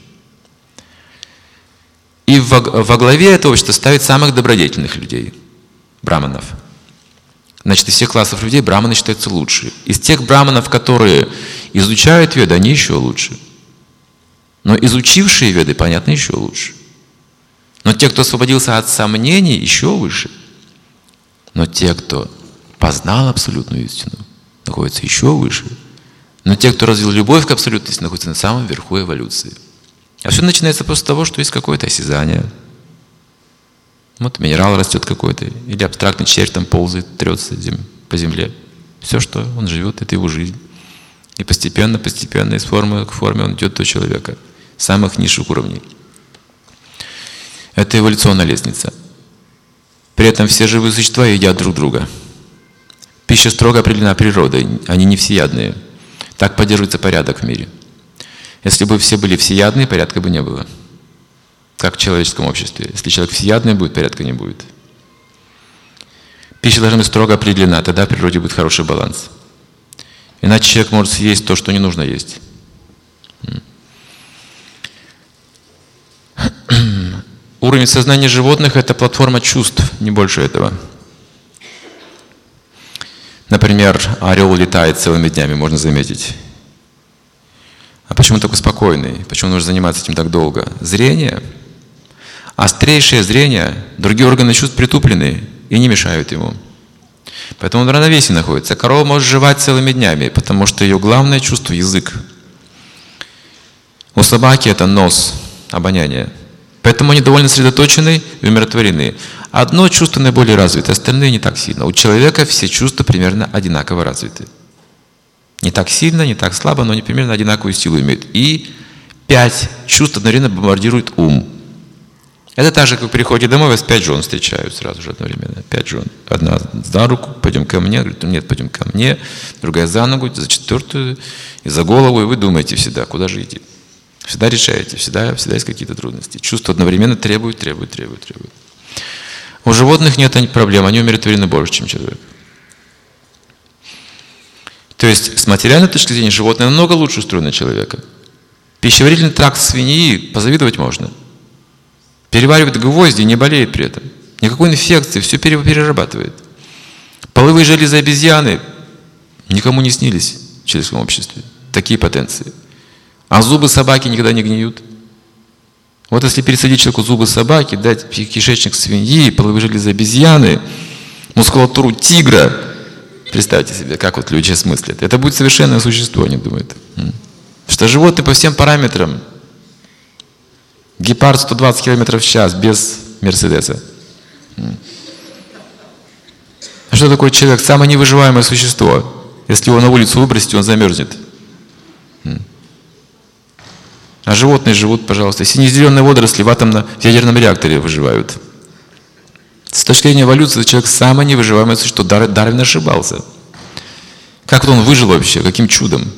И во главе этого общества ставит самых добродетельных людей, браманов. Значит, из всех классов людей браманы считаются лучше. Из тех браманов, которые изучают веды, они еще лучше. Но изучившие веды, понятно, еще лучше. Но те, кто освободился от сомнений, еще выше. Но те, кто познал абсолютную истину, находятся еще выше. Но те, кто развил любовь к абсолютной истине, находятся на самом верху эволюции. А все начинается просто с того, что есть какое-то осязание. Вот минерал растет какой-то, или абстрактный червь там ползает, трется по земле. Все, что он живет, это его жизнь. И постепенно, из формы к форме он идет до человека, самых низших уровней. Это эволюционная лестница. При этом все живые существа едят друг друга. Пища строго определена природой, они не всеядные. Так поддерживается порядок в мире. Если бы все были всеядные, порядка бы не было. Как в человеческом обществе. Если человек всеядный будет, порядка не будет. Пища должна быть строго определена, тогда в природе будет хороший баланс. Иначе человек может съесть то, что не нужно есть. Уровень сознания животных — это платформа чувств, не больше этого. Например, орел летает целыми днями, можно заметить. А почему он такой спокойный? Почему нужно заниматься этим так долго? Зрение. Острейшее зрение, другие органы чувств притуплены и не мешают ему. Поэтому он в равновесии находится. Корова может жевать целыми днями, потому что ее главное чувство — язык. У собаки это нос, обоняние. Поэтому они довольно сосредоточены и умиротворены. Одно чувство наиболее развито, остальные не так сильно. У человека все чувства примерно одинаково развиты. Не так сильно, не так слабо, но они примерно одинаковую силу имеют. И 5 чувств одновременно бомбардирует ум. Это так же, как вы приходите домой, вас 5 жен встречают сразу же одновременно. 5 жен. Одна за руку, пойдем ко мне. Говорит, нет, пойдем ко мне. Другая за ногу, за четвертую, и за голову. И вы думаете всегда, куда же идти. Всегда решаете, всегда есть какие-то трудности. Чувства одновременно требуют. У животных нет проблем, они умиротворены больше, чем человек. То есть, с материальной точки зрения, животное намного лучше устроено человека. Пищеварительный тракт свиньи позавидовать можно. Переваривает гвозди, не болеет при этом. Никакой инфекции, все перерабатывает. Половые железы обезьяны никому не снились в человеческом обществе. Такие потенции. А зубы собаки никогда не гниют. Вот если пересадить человеку зубы собаки, дать кишечник свиньи, половые железы обезьяны, мускулатуру тигра, представьте себе, как вот люди сейчас мыслят. Это будет совершенное существо, они думают. Что животные по всем параметрам. Гепард 120 км в час без Мерседеса. А что такое человек? Самое невыживаемое существо. Если его на улицу выбросить, он замерзнет. А животные живут, пожалуйста. Сине-зеленые водоросли в ядерном реакторе выживают. С точки зрения эволюции, человек самое невыживаемое существо. Дарвин ошибался. Как он выжил вообще? Каким чудом?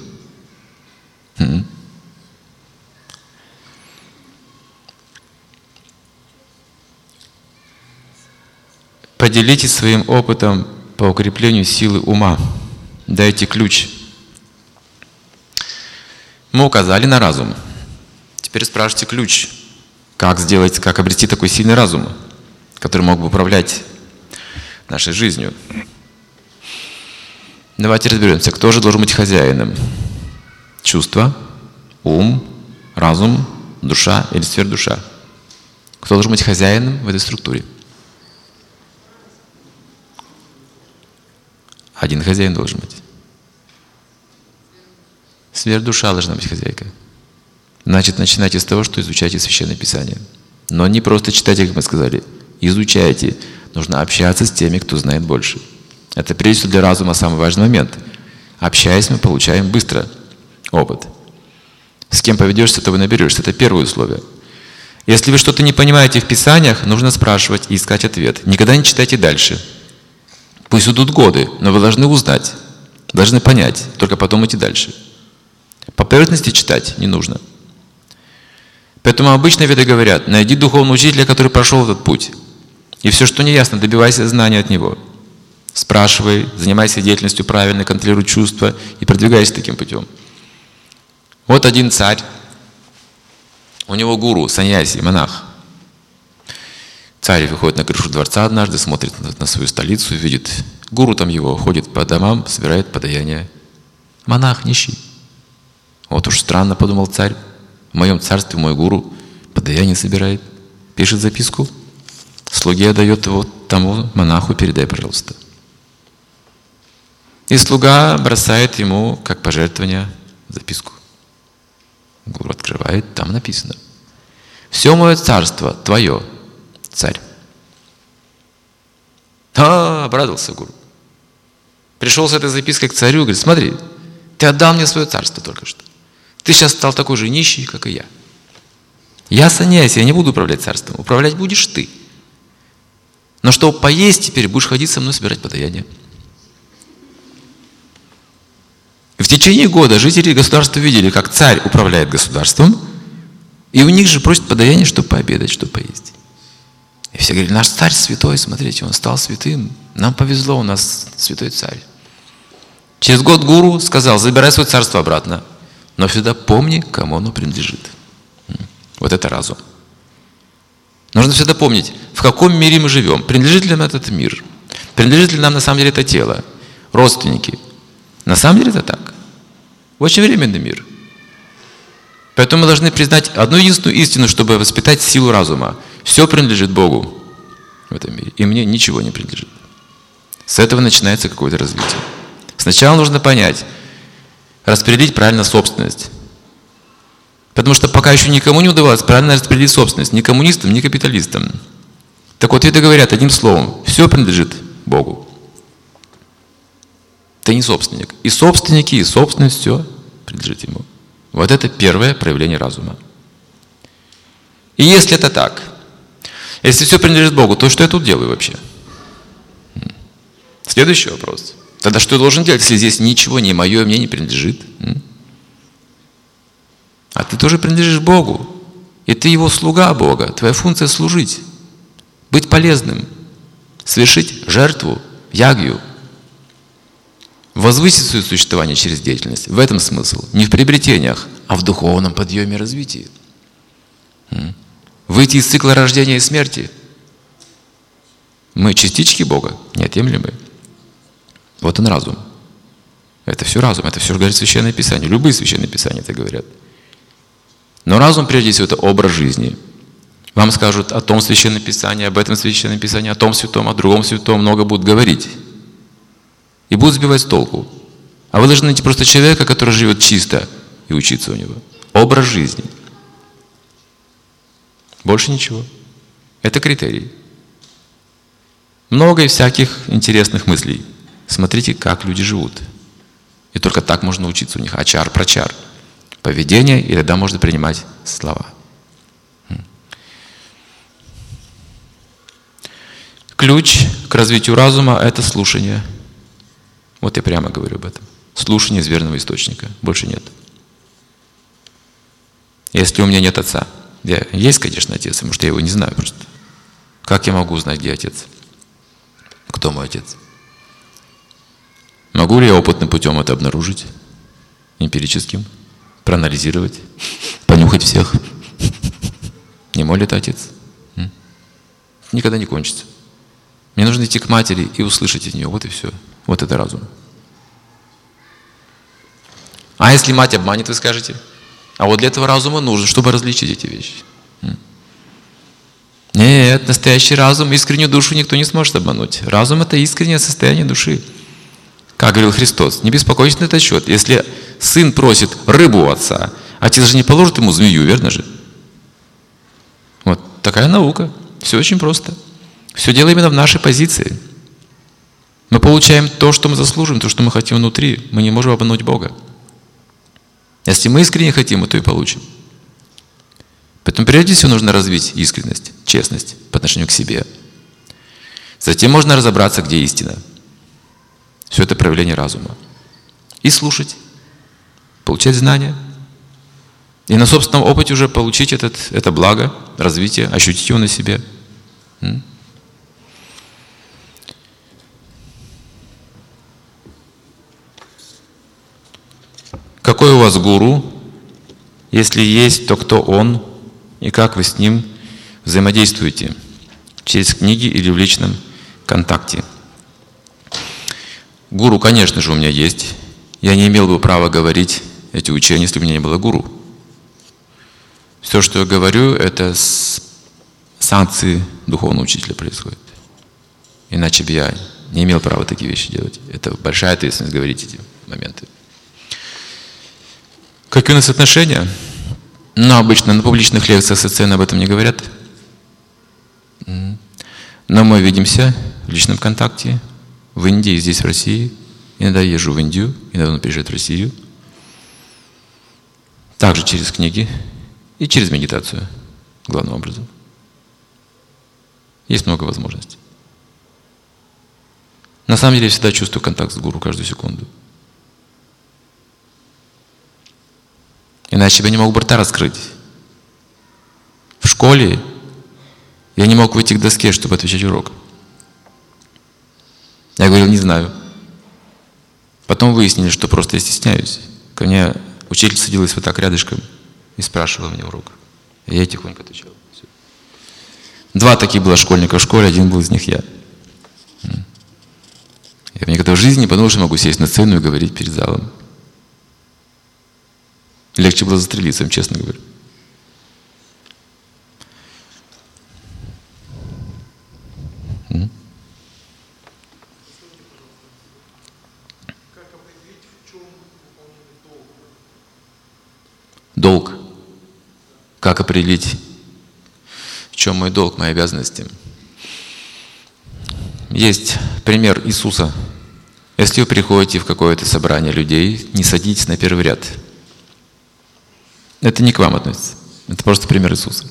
Поделитесь своим опытом по укреплению силы ума. Дайте ключ. Мы указали на разум. Теперь спрашивайте ключ. Как сделать, как обрести такой сильный разум, который мог бы управлять нашей жизнью. Давайте разберемся, кто же должен быть хозяином. Чувство, ум, разум, душа или сверхдуша. Кто должен быть хозяином в этой структуре? Один хозяин должен быть. Сверхдуша должна быть хозяйкой. Значит, начинайте с того, что изучайте Священное Писание. Но не просто читайте, как мы сказали. Изучайте. Нужно общаться с теми, кто знает больше. Это прежде всего для разума самый важный момент. Общаясь, мы получаем быстро опыт. С кем поведешься, то вы наберешься. Это первое условие. Если вы что-то не понимаете в Писаниях, нужно спрашивать и искать ответ. Никогда не читайте дальше. Пусть идут годы, но вы должны узнать, должны понять, только потом идти дальше. По поверхности читать не нужно. Поэтому обычно веды говорят, найди духовного учителя, который прошел этот путь. И все, что не ясно, добивайся знания от него. Спрашивай, занимайся деятельностью правильной, контролируй чувства и продвигайся таким путем. Вот один царь, у него гуру, саньяси, монах. Царь выходит на крышу дворца однажды, смотрит на свою столицу, видит, гуру там его, ходит по домам, собирает подаяние. Монах нищий. Вот уж странно, подумал царь, в моем царстве мой гуру подаяние собирает, пишет записку, слуге отдает его тому монаху, передай, пожалуйста. И слуга бросает ему, как пожертвование, записку. Гуру открывает, там написано: «Все мое царство твое, царь». Обрадовался гуру. Пришел с этой запиской к царю, говорит: смотри, ты отдал мне свое царство только что. Ты сейчас стал такой же нищий, как и я. Я саньяси, я не буду управлять царством. Управлять будешь ты. Но чтобы поесть теперь, будешь ходить со мной собирать подаяние. В течение года жители государства видели, как царь управляет государством, и у них же просят подаяние, чтобы пообедать, чтобы поесть. И все говорили: наш царь святой, смотрите, он стал святым. Нам повезло, у нас святой царь. Через год гуру сказал: забирай свое царство обратно, но всегда помни, кому оно принадлежит. Вот это разум. Нужно всегда помнить, в каком мире мы живем. Принадлежит ли нам этот мир? Принадлежит ли нам на самом деле это тело? Родственники? На самом деле это так. Очень временный мир. Поэтому мы должны признать одну единственную истину, чтобы воспитать силу разума. Все принадлежит Богу в этом мире. И мне ничего не принадлежит. С этого начинается какое-то развитие. Сначала нужно понять, распределить правильно собственность. Потому что пока еще никому не удавалось правильно распределить собственность, ни коммунистам, ни капиталистам. Так вот, это говорят одним словом, все принадлежит Богу. Ты не собственник. И собственники, и собственность, все принадлежит Ему. Вот это первое проявление разума. И если это так, если все принадлежит Богу, то что я тут делаю вообще? Следующий вопрос. Тогда что я должен делать, если здесь ничего не мое, мне не принадлежит? А ты тоже принадлежишь Богу. И ты Его слуга Бога. Твоя функция служить, быть полезным, совершить жертву, ягью, возвысить свое существование через деятельность. В этом смысл. Не в приобретениях, а в духовном подъеме и развитии. Выйти из цикла рождения и смерти. Мы частички Бога, неотъемлемые. Вот он разум. Это все разум, это все говорит Священное Писание. Любые Священные Писания это говорят. Но разум, прежде всего, это образ жизни. Вам скажут о том Священном Писании, об этом Священном Писании, о том святом, о другом святом, много будут говорить. И будут сбивать с толку. А вы должны найти просто человека, который живет чисто, и учиться у него. Образ жизни. Больше ничего. Это критерий. Много всяких интересных мыслей. Смотрите, как люди живут. И только так можно учиться у них. Ачар, прачар. Поведение, и тогда можно принимать слова. Ключ к развитию разума – это слушание. Вот я прямо говорю об этом. Слушание из верного источника. Больше нет. Если у меня нет отца. Есть, конечно, отец, может, я его не знаю просто. Как я могу узнать, где отец? Кто мой отец? Могу ли я опытным путем это обнаружить? Эмпирическим? Проанализировать? Понюхать всех? Не мой ли это отец? Никогда не кончится. Мне нужно идти к матери и услышать от нее. Вот и все. Вот это разум. А если мать обманет, вы скажете? А вот для этого разума нужно, чтобы различить эти вещи. Нет, настоящий разум, искреннюю душу никто не сможет обмануть. Разум – это искреннее состояние души. Как говорил Христос, не беспокойтесь на этот счет. Если сын просит рыбу у отца, отец же не положит ему змею, верно же? Вот такая наука. Все очень просто. Все дело именно в нашей позиции. Мы получаем то, что мы заслужим, то, что мы хотим внутри. Мы не можем обмануть Бога. Если мы искренне хотим, мы то и получим. Поэтому прежде всего нужно развить искренность, честность по отношению к себе. Затем можно разобраться, где истина. Все это проявление разума. И слушать, получать знания. И на собственном опыте уже получить это благо, развитие, ощутить его на себе. Какой у вас гуру? Если есть, то кто он? И как вы с ним взаимодействуете? Через книги или в личном контакте? Гуру, конечно же, у меня есть. Я не имел бы права говорить эти учения, если бы у меня не было гуру. Все, что я говорю, это с санкции духовного учителя происходит. Иначе бы я не имел права такие вещи делать. Это большая ответственность говорить эти моменты. Какие у нас отношения? Но обычно на публичных лекциях социально об этом не говорят. Но мы видимся в личном контакте в Индии, здесь в России. Иногда езжу в Индию, иногда он приезжает в Россию. Также через книги и через медитацию, главным образом. Есть много возможностей. На самом деле я всегда чувствую контакт с гуру каждую секунду. Иначе бы я не мог бы рта раскрыть. В школе я не мог выйти к доске, чтобы отвечать урок. Я говорил, не знаю. Потом выяснили, что просто я стесняюсь. Ко мне учитель садилась вот так рядышком и спрашивала меня урок. И я тихонько отвечал. Все. 2 таких было школьника в школе, 1 был из них я. Я никогда в жизни не подумал, что могу сесть на сцену и говорить перед залом. Легче было застрелиться, честно говоря. Как определить, в чем выполнение долга? Долг. Как определить, в чем мой долг, мои обязанности? Есть пример Иисуса. Если вы приходите в какое-то собрание людей, не садитесь на первый ряд. Это не к вам относится. Это просто пример Иисуса.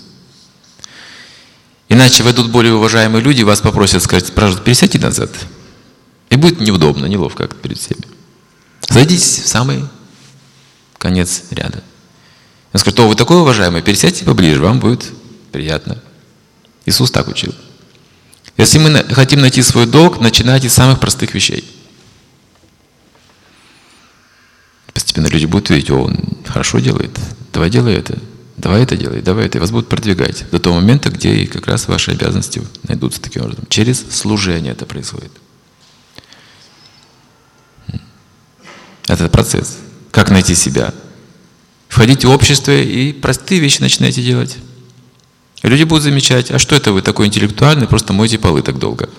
Иначе войдут более уважаемые люди, вас попросят сказать: пожалуйста, пересядьте назад. И будет неудобно, неловко как перед всеми. Садитесь в самый конец ряда. Он скажет: о, вы такой уважаемый, пересядьте поближе, вам будет приятно. Иисус так учил. Если мы хотим найти свой долг, начинайте с самых простых вещей. Постепенно люди будут видеть: о, он хорошо делает, давай делай это, давай это делай, давай это. И вас будут продвигать до того момента, где и как раз ваши обязанности найдутся таким образом. Через служение это происходит. Это процесс. Как найти себя? Входите в общество и простые вещи начинаете делать. И люди будут замечать: а что это вы такой интеллектуальный, просто моете полы так долго?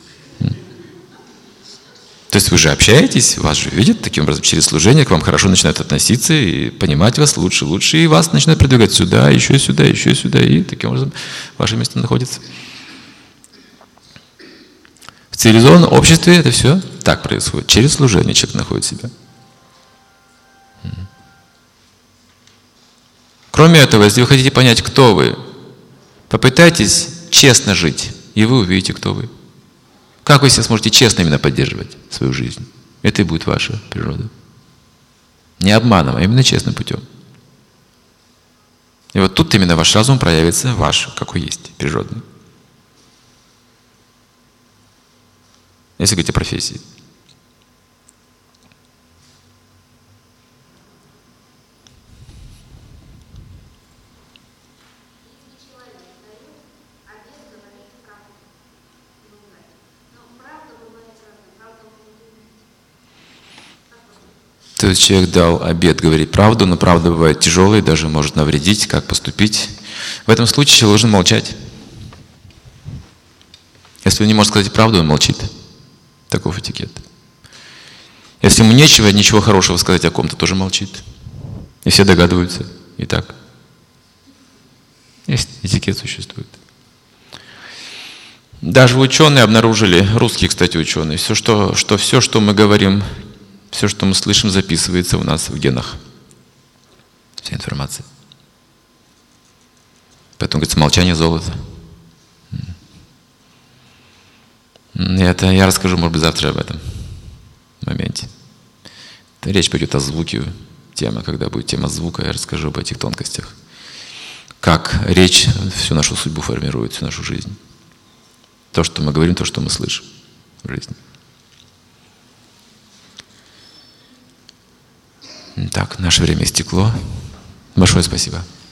То есть вы же общаетесь, вас же видят таким образом, через служение к вам хорошо начинают относиться и понимать вас лучше, и вас начинают продвигать сюда, еще сюда, и таким образом ваше место находится. В цивилизованном обществе это все так происходит. Через служение человек находит себя. Кроме этого, если вы хотите понять, кто вы, попытайтесь честно жить, и вы увидите, кто вы. Как вы себя сможете честно именно поддерживать свою жизнь? Это и будет ваша природа. Не обманом, а именно честным путем. И вот тут именно ваш разум проявится, ваш, какой есть, природный. Если говорить о профессии. То есть человек дал обет говорить правду, но правда бывает тяжелой, даже может навредить, как поступить. В этом случае человек должен молчать. Если он не может сказать правду, он молчит. Таков этикет. Если ему ничего хорошего сказать о ком-то, тоже молчит. И все догадываются. И так. Есть этикет существует. Даже ученые обнаружили, русские, кстати, ученые, все, что мы говорим, все, что мы слышим, записывается у нас в генах. Вся информация. Поэтому, говорится, молчание золото. Это я расскажу, может быть, завтра об этом моменте. Речь пойдет о звуке. Когда будет тема звука, я расскажу об этих тонкостях. Как речь всю нашу судьбу формирует, всю нашу жизнь. То, что мы говорим, то, что мы слышим в жизни. Так, наше время истекло. Большое спасибо.